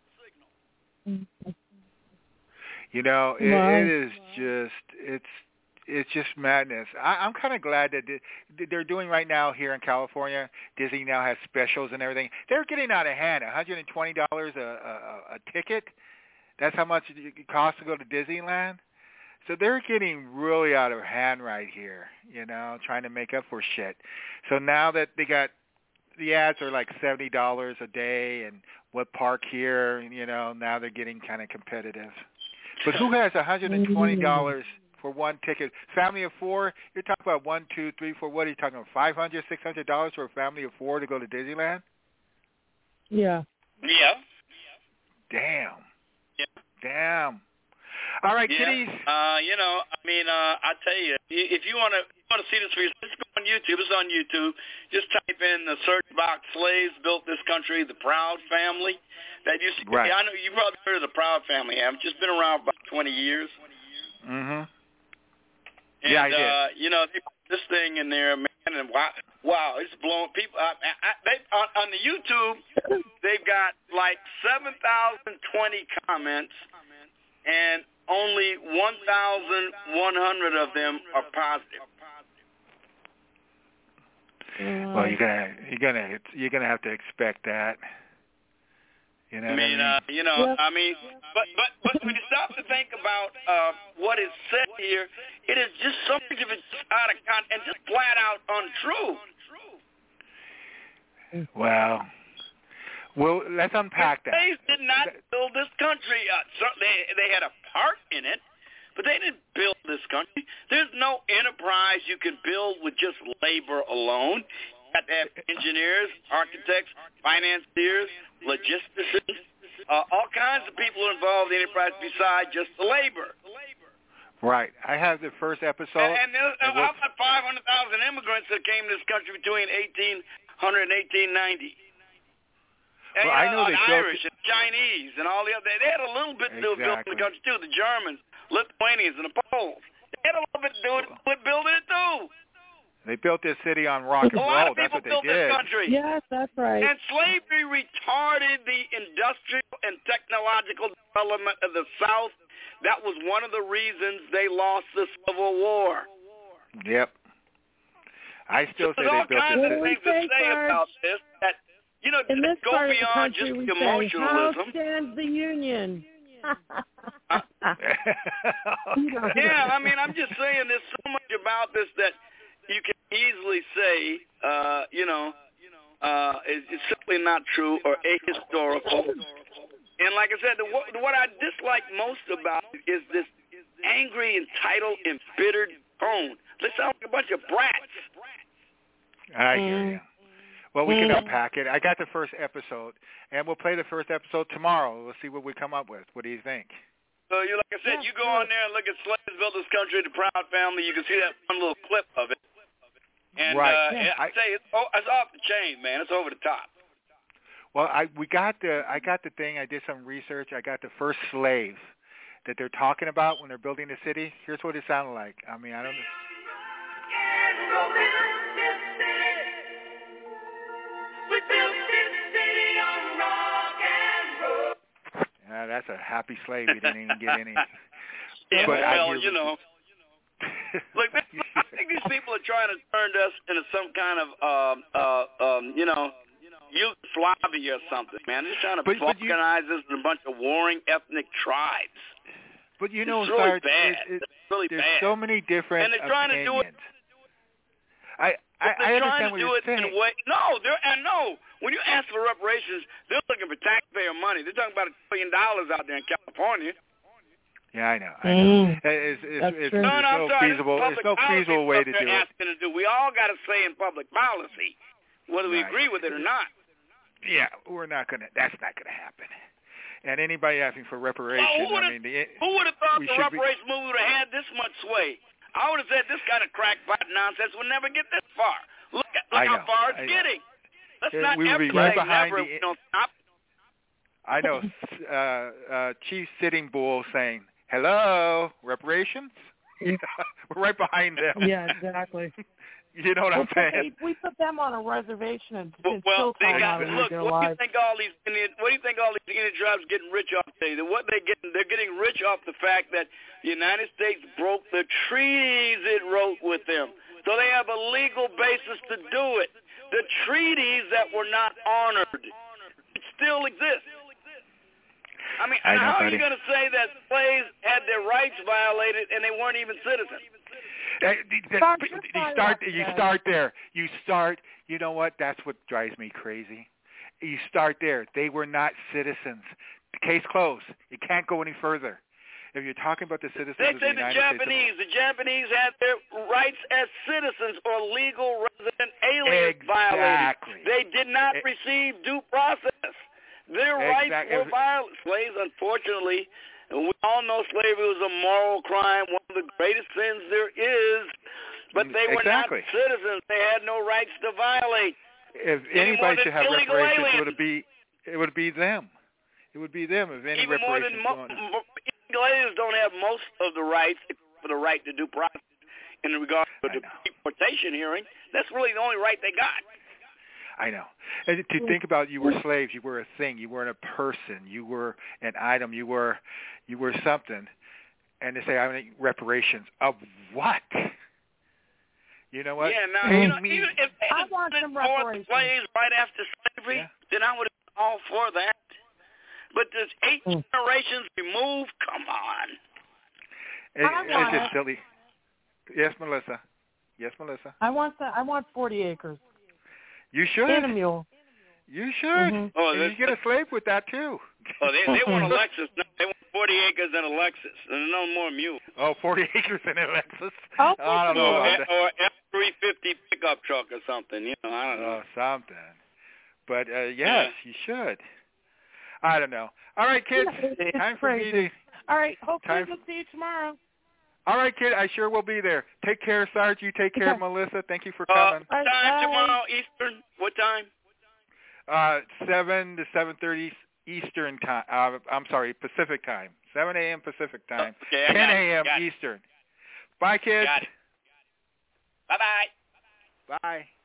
You know, it is just, it's just madness. I'm kind of glad that they're doing right now here in California. Disney now has specials and everything. They're getting out of hand. $120 a ticket. That's how much it costs to go to Disneyland. So they're getting really out of hand right here, you know, trying to make up for shit. So now that they got, the ads are like $70 a day and what park here, you know, now they're getting kind of competitive. But who has $120 for one ticket? Family of four, you're talking about 1, 2, 3, 4, what are you talking about, $500, $600 for a family of four to go to Disneyland? Yeah. Yeah. Damn. Yeah. Damn. All right, kitties. You know, I mean, I tell you, if you want to see this for yourself, just go on YouTube. It's on YouTube. Just type in the search box, "Slaves Built This Country," the Proud Family. That you see. Right. I know you've probably heard of the Proud Family. It's just been around about 20 years. Mm-hmm. And, yeah, I did. You know, they put this thing in there, man, and wow, it's blowing people. They on the YouTube, they've got like 7,020 comments, and only 1,100 of them are positive. Well, you're gonna have to expect that. You know. I mean, you know, yeah. I mean, but when you stop to think about what is said here, it is just so much of it out of context and just flat out untrue. Well, let's unpack that. They did not build this country. They had a part in it, but they didn't build this country. There's no enterprise you can build with just labor alone. You have to have engineers, architects, financiers, logisticians, all kinds of people involved in the enterprise besides just the labor. Right. I have the first episode. And there's about 500,000 immigrants that came to this country between 1800 and 1890. And, well, I know the they Irish and Chinese and all the other. They had a little bit to do with building the country too. The Germans, Lithuanians, and the Poles. They had a little bit to do with building it too. They built this city on rock and roll. That's what they did. This country. Yes, that's right. And slavery retarded the industrial and technological development of the South. That was one of the reasons they lost the Civil War. Yep. I still say they built this. There's all kinds of things to say about this that, you know, in this go part beyond of the country, just we emotionalism. Say, how stands the Union? Yeah, I mean, I'm just saying there's so much about this that you can easily say, it's simply not true or ahistorical. And like I said, what I dislike most about it is this angry, entitled, embittered tone. They sound like a bunch of brats. I hear you. Well, we can unpack it. I got the first episode, and we'll play the first episode tomorrow. We'll see what we come up with. What do you think? So, like I said, you go on there and look at Slaves Built This Country, the Proud Family. You can see that one little clip of it. And right. I say it's off the chain, man. It's over the top. Well, I got the thing. I did some research. I got the first slave that they're talking about when they're building the city. Here's what it sounded like. I mean, I don't know. That's a happy slave. He didn't even get any. Yeah, well, you know. Look, I think these people are trying to turn us into some kind of, Yugoslavia or something, man. They're trying to balkanize us in a bunch of warring ethnic tribes. But you know, it's really Sarge, bad. It's really there's bad. so many different and they're trying opinions. to do it. I understand what you're saying. No. When you ask for reparations, they're looking for taxpayer money. They're talking about $1 billion out there in California. Yeah, I know. It's no feasible. It's no feasible way to do it. We all got a say in public policy, whether we agree with it or not. Yeah, that's not gonna happen. And anybody asking for reparations, who would have thought the reparations movement would have had this much sway? I would have said this kind of crackpot nonsense would never get this far. Look how far it's getting. Let's not we would ever be right say behind never. the. Don't stop. I know. Chief Sitting Bull saying, "Hello, reparations." We're right behind them. Yeah, exactly. You know what I'm saying? We put them on a reservation and well, still tell them how to live their lives. What do you think all these Indian tribes getting rich off today? What they're getting rich off the fact that the United States broke the treaties it wrote with them. So they have a legal basis to do it. The treaties that were not honored still exist. I mean, how are you going to say that slaves had their rights violated and they weren't even citizens? You start there. You know what? That's what drives me crazy. You start there. They were not citizens. Case closed. You can't go any further. If you're talking about the citizens of the United States. The Japanese had their rights as citizens or legal resident aliens violated. They did not receive due process. Their rights were violated. Slaves, unfortunately, and we all know slavery was a moral crime, one of the greatest sins there is, but they were not citizens. They had no rights to violate. If anybody should have reparations, it would be them. It would be them if any even reparations. Illegal aliens don't have most of the rights for the right to due process in regard to the deportation hearing. That's really the only right they got. I know. And to think about, you were slaves, you were a thing, you weren't a person, you were an item, you were something, and they say, I need reparations of what? You know what? Yeah, now, even if they had been slaves right after slavery, then I would have been all for that. But there's 8 generations removed. Come on. It's just silly. Yes, Melissa. I want 40 acres. You should. And a mule. You should. Mm-hmm. Oh, and you get a slave with that too. Oh, they want a Lexus. They want 40 acres and a Lexus, and no more mule. Oh, 40 acres and a Lexus. Oh, I don't know about that. Or F-350 pickup truck or something. You know, I don't know. Oh, something. But yes, you should. I don't know. All right, kids. It's time for crazy. me to. All right. Hopefully we'll see you tomorrow. All right, kid. I sure will be there. Take care, Sarge. You take care, Melissa. Thank you for coming. Time tomorrow Eastern. What time? 7 to 7:30 Eastern time. I'm sorry, Pacific time. 7 a.m. Pacific time. Okay, 10 a.m. Eastern. Bye, kids. Got it. Bye-bye. Bye.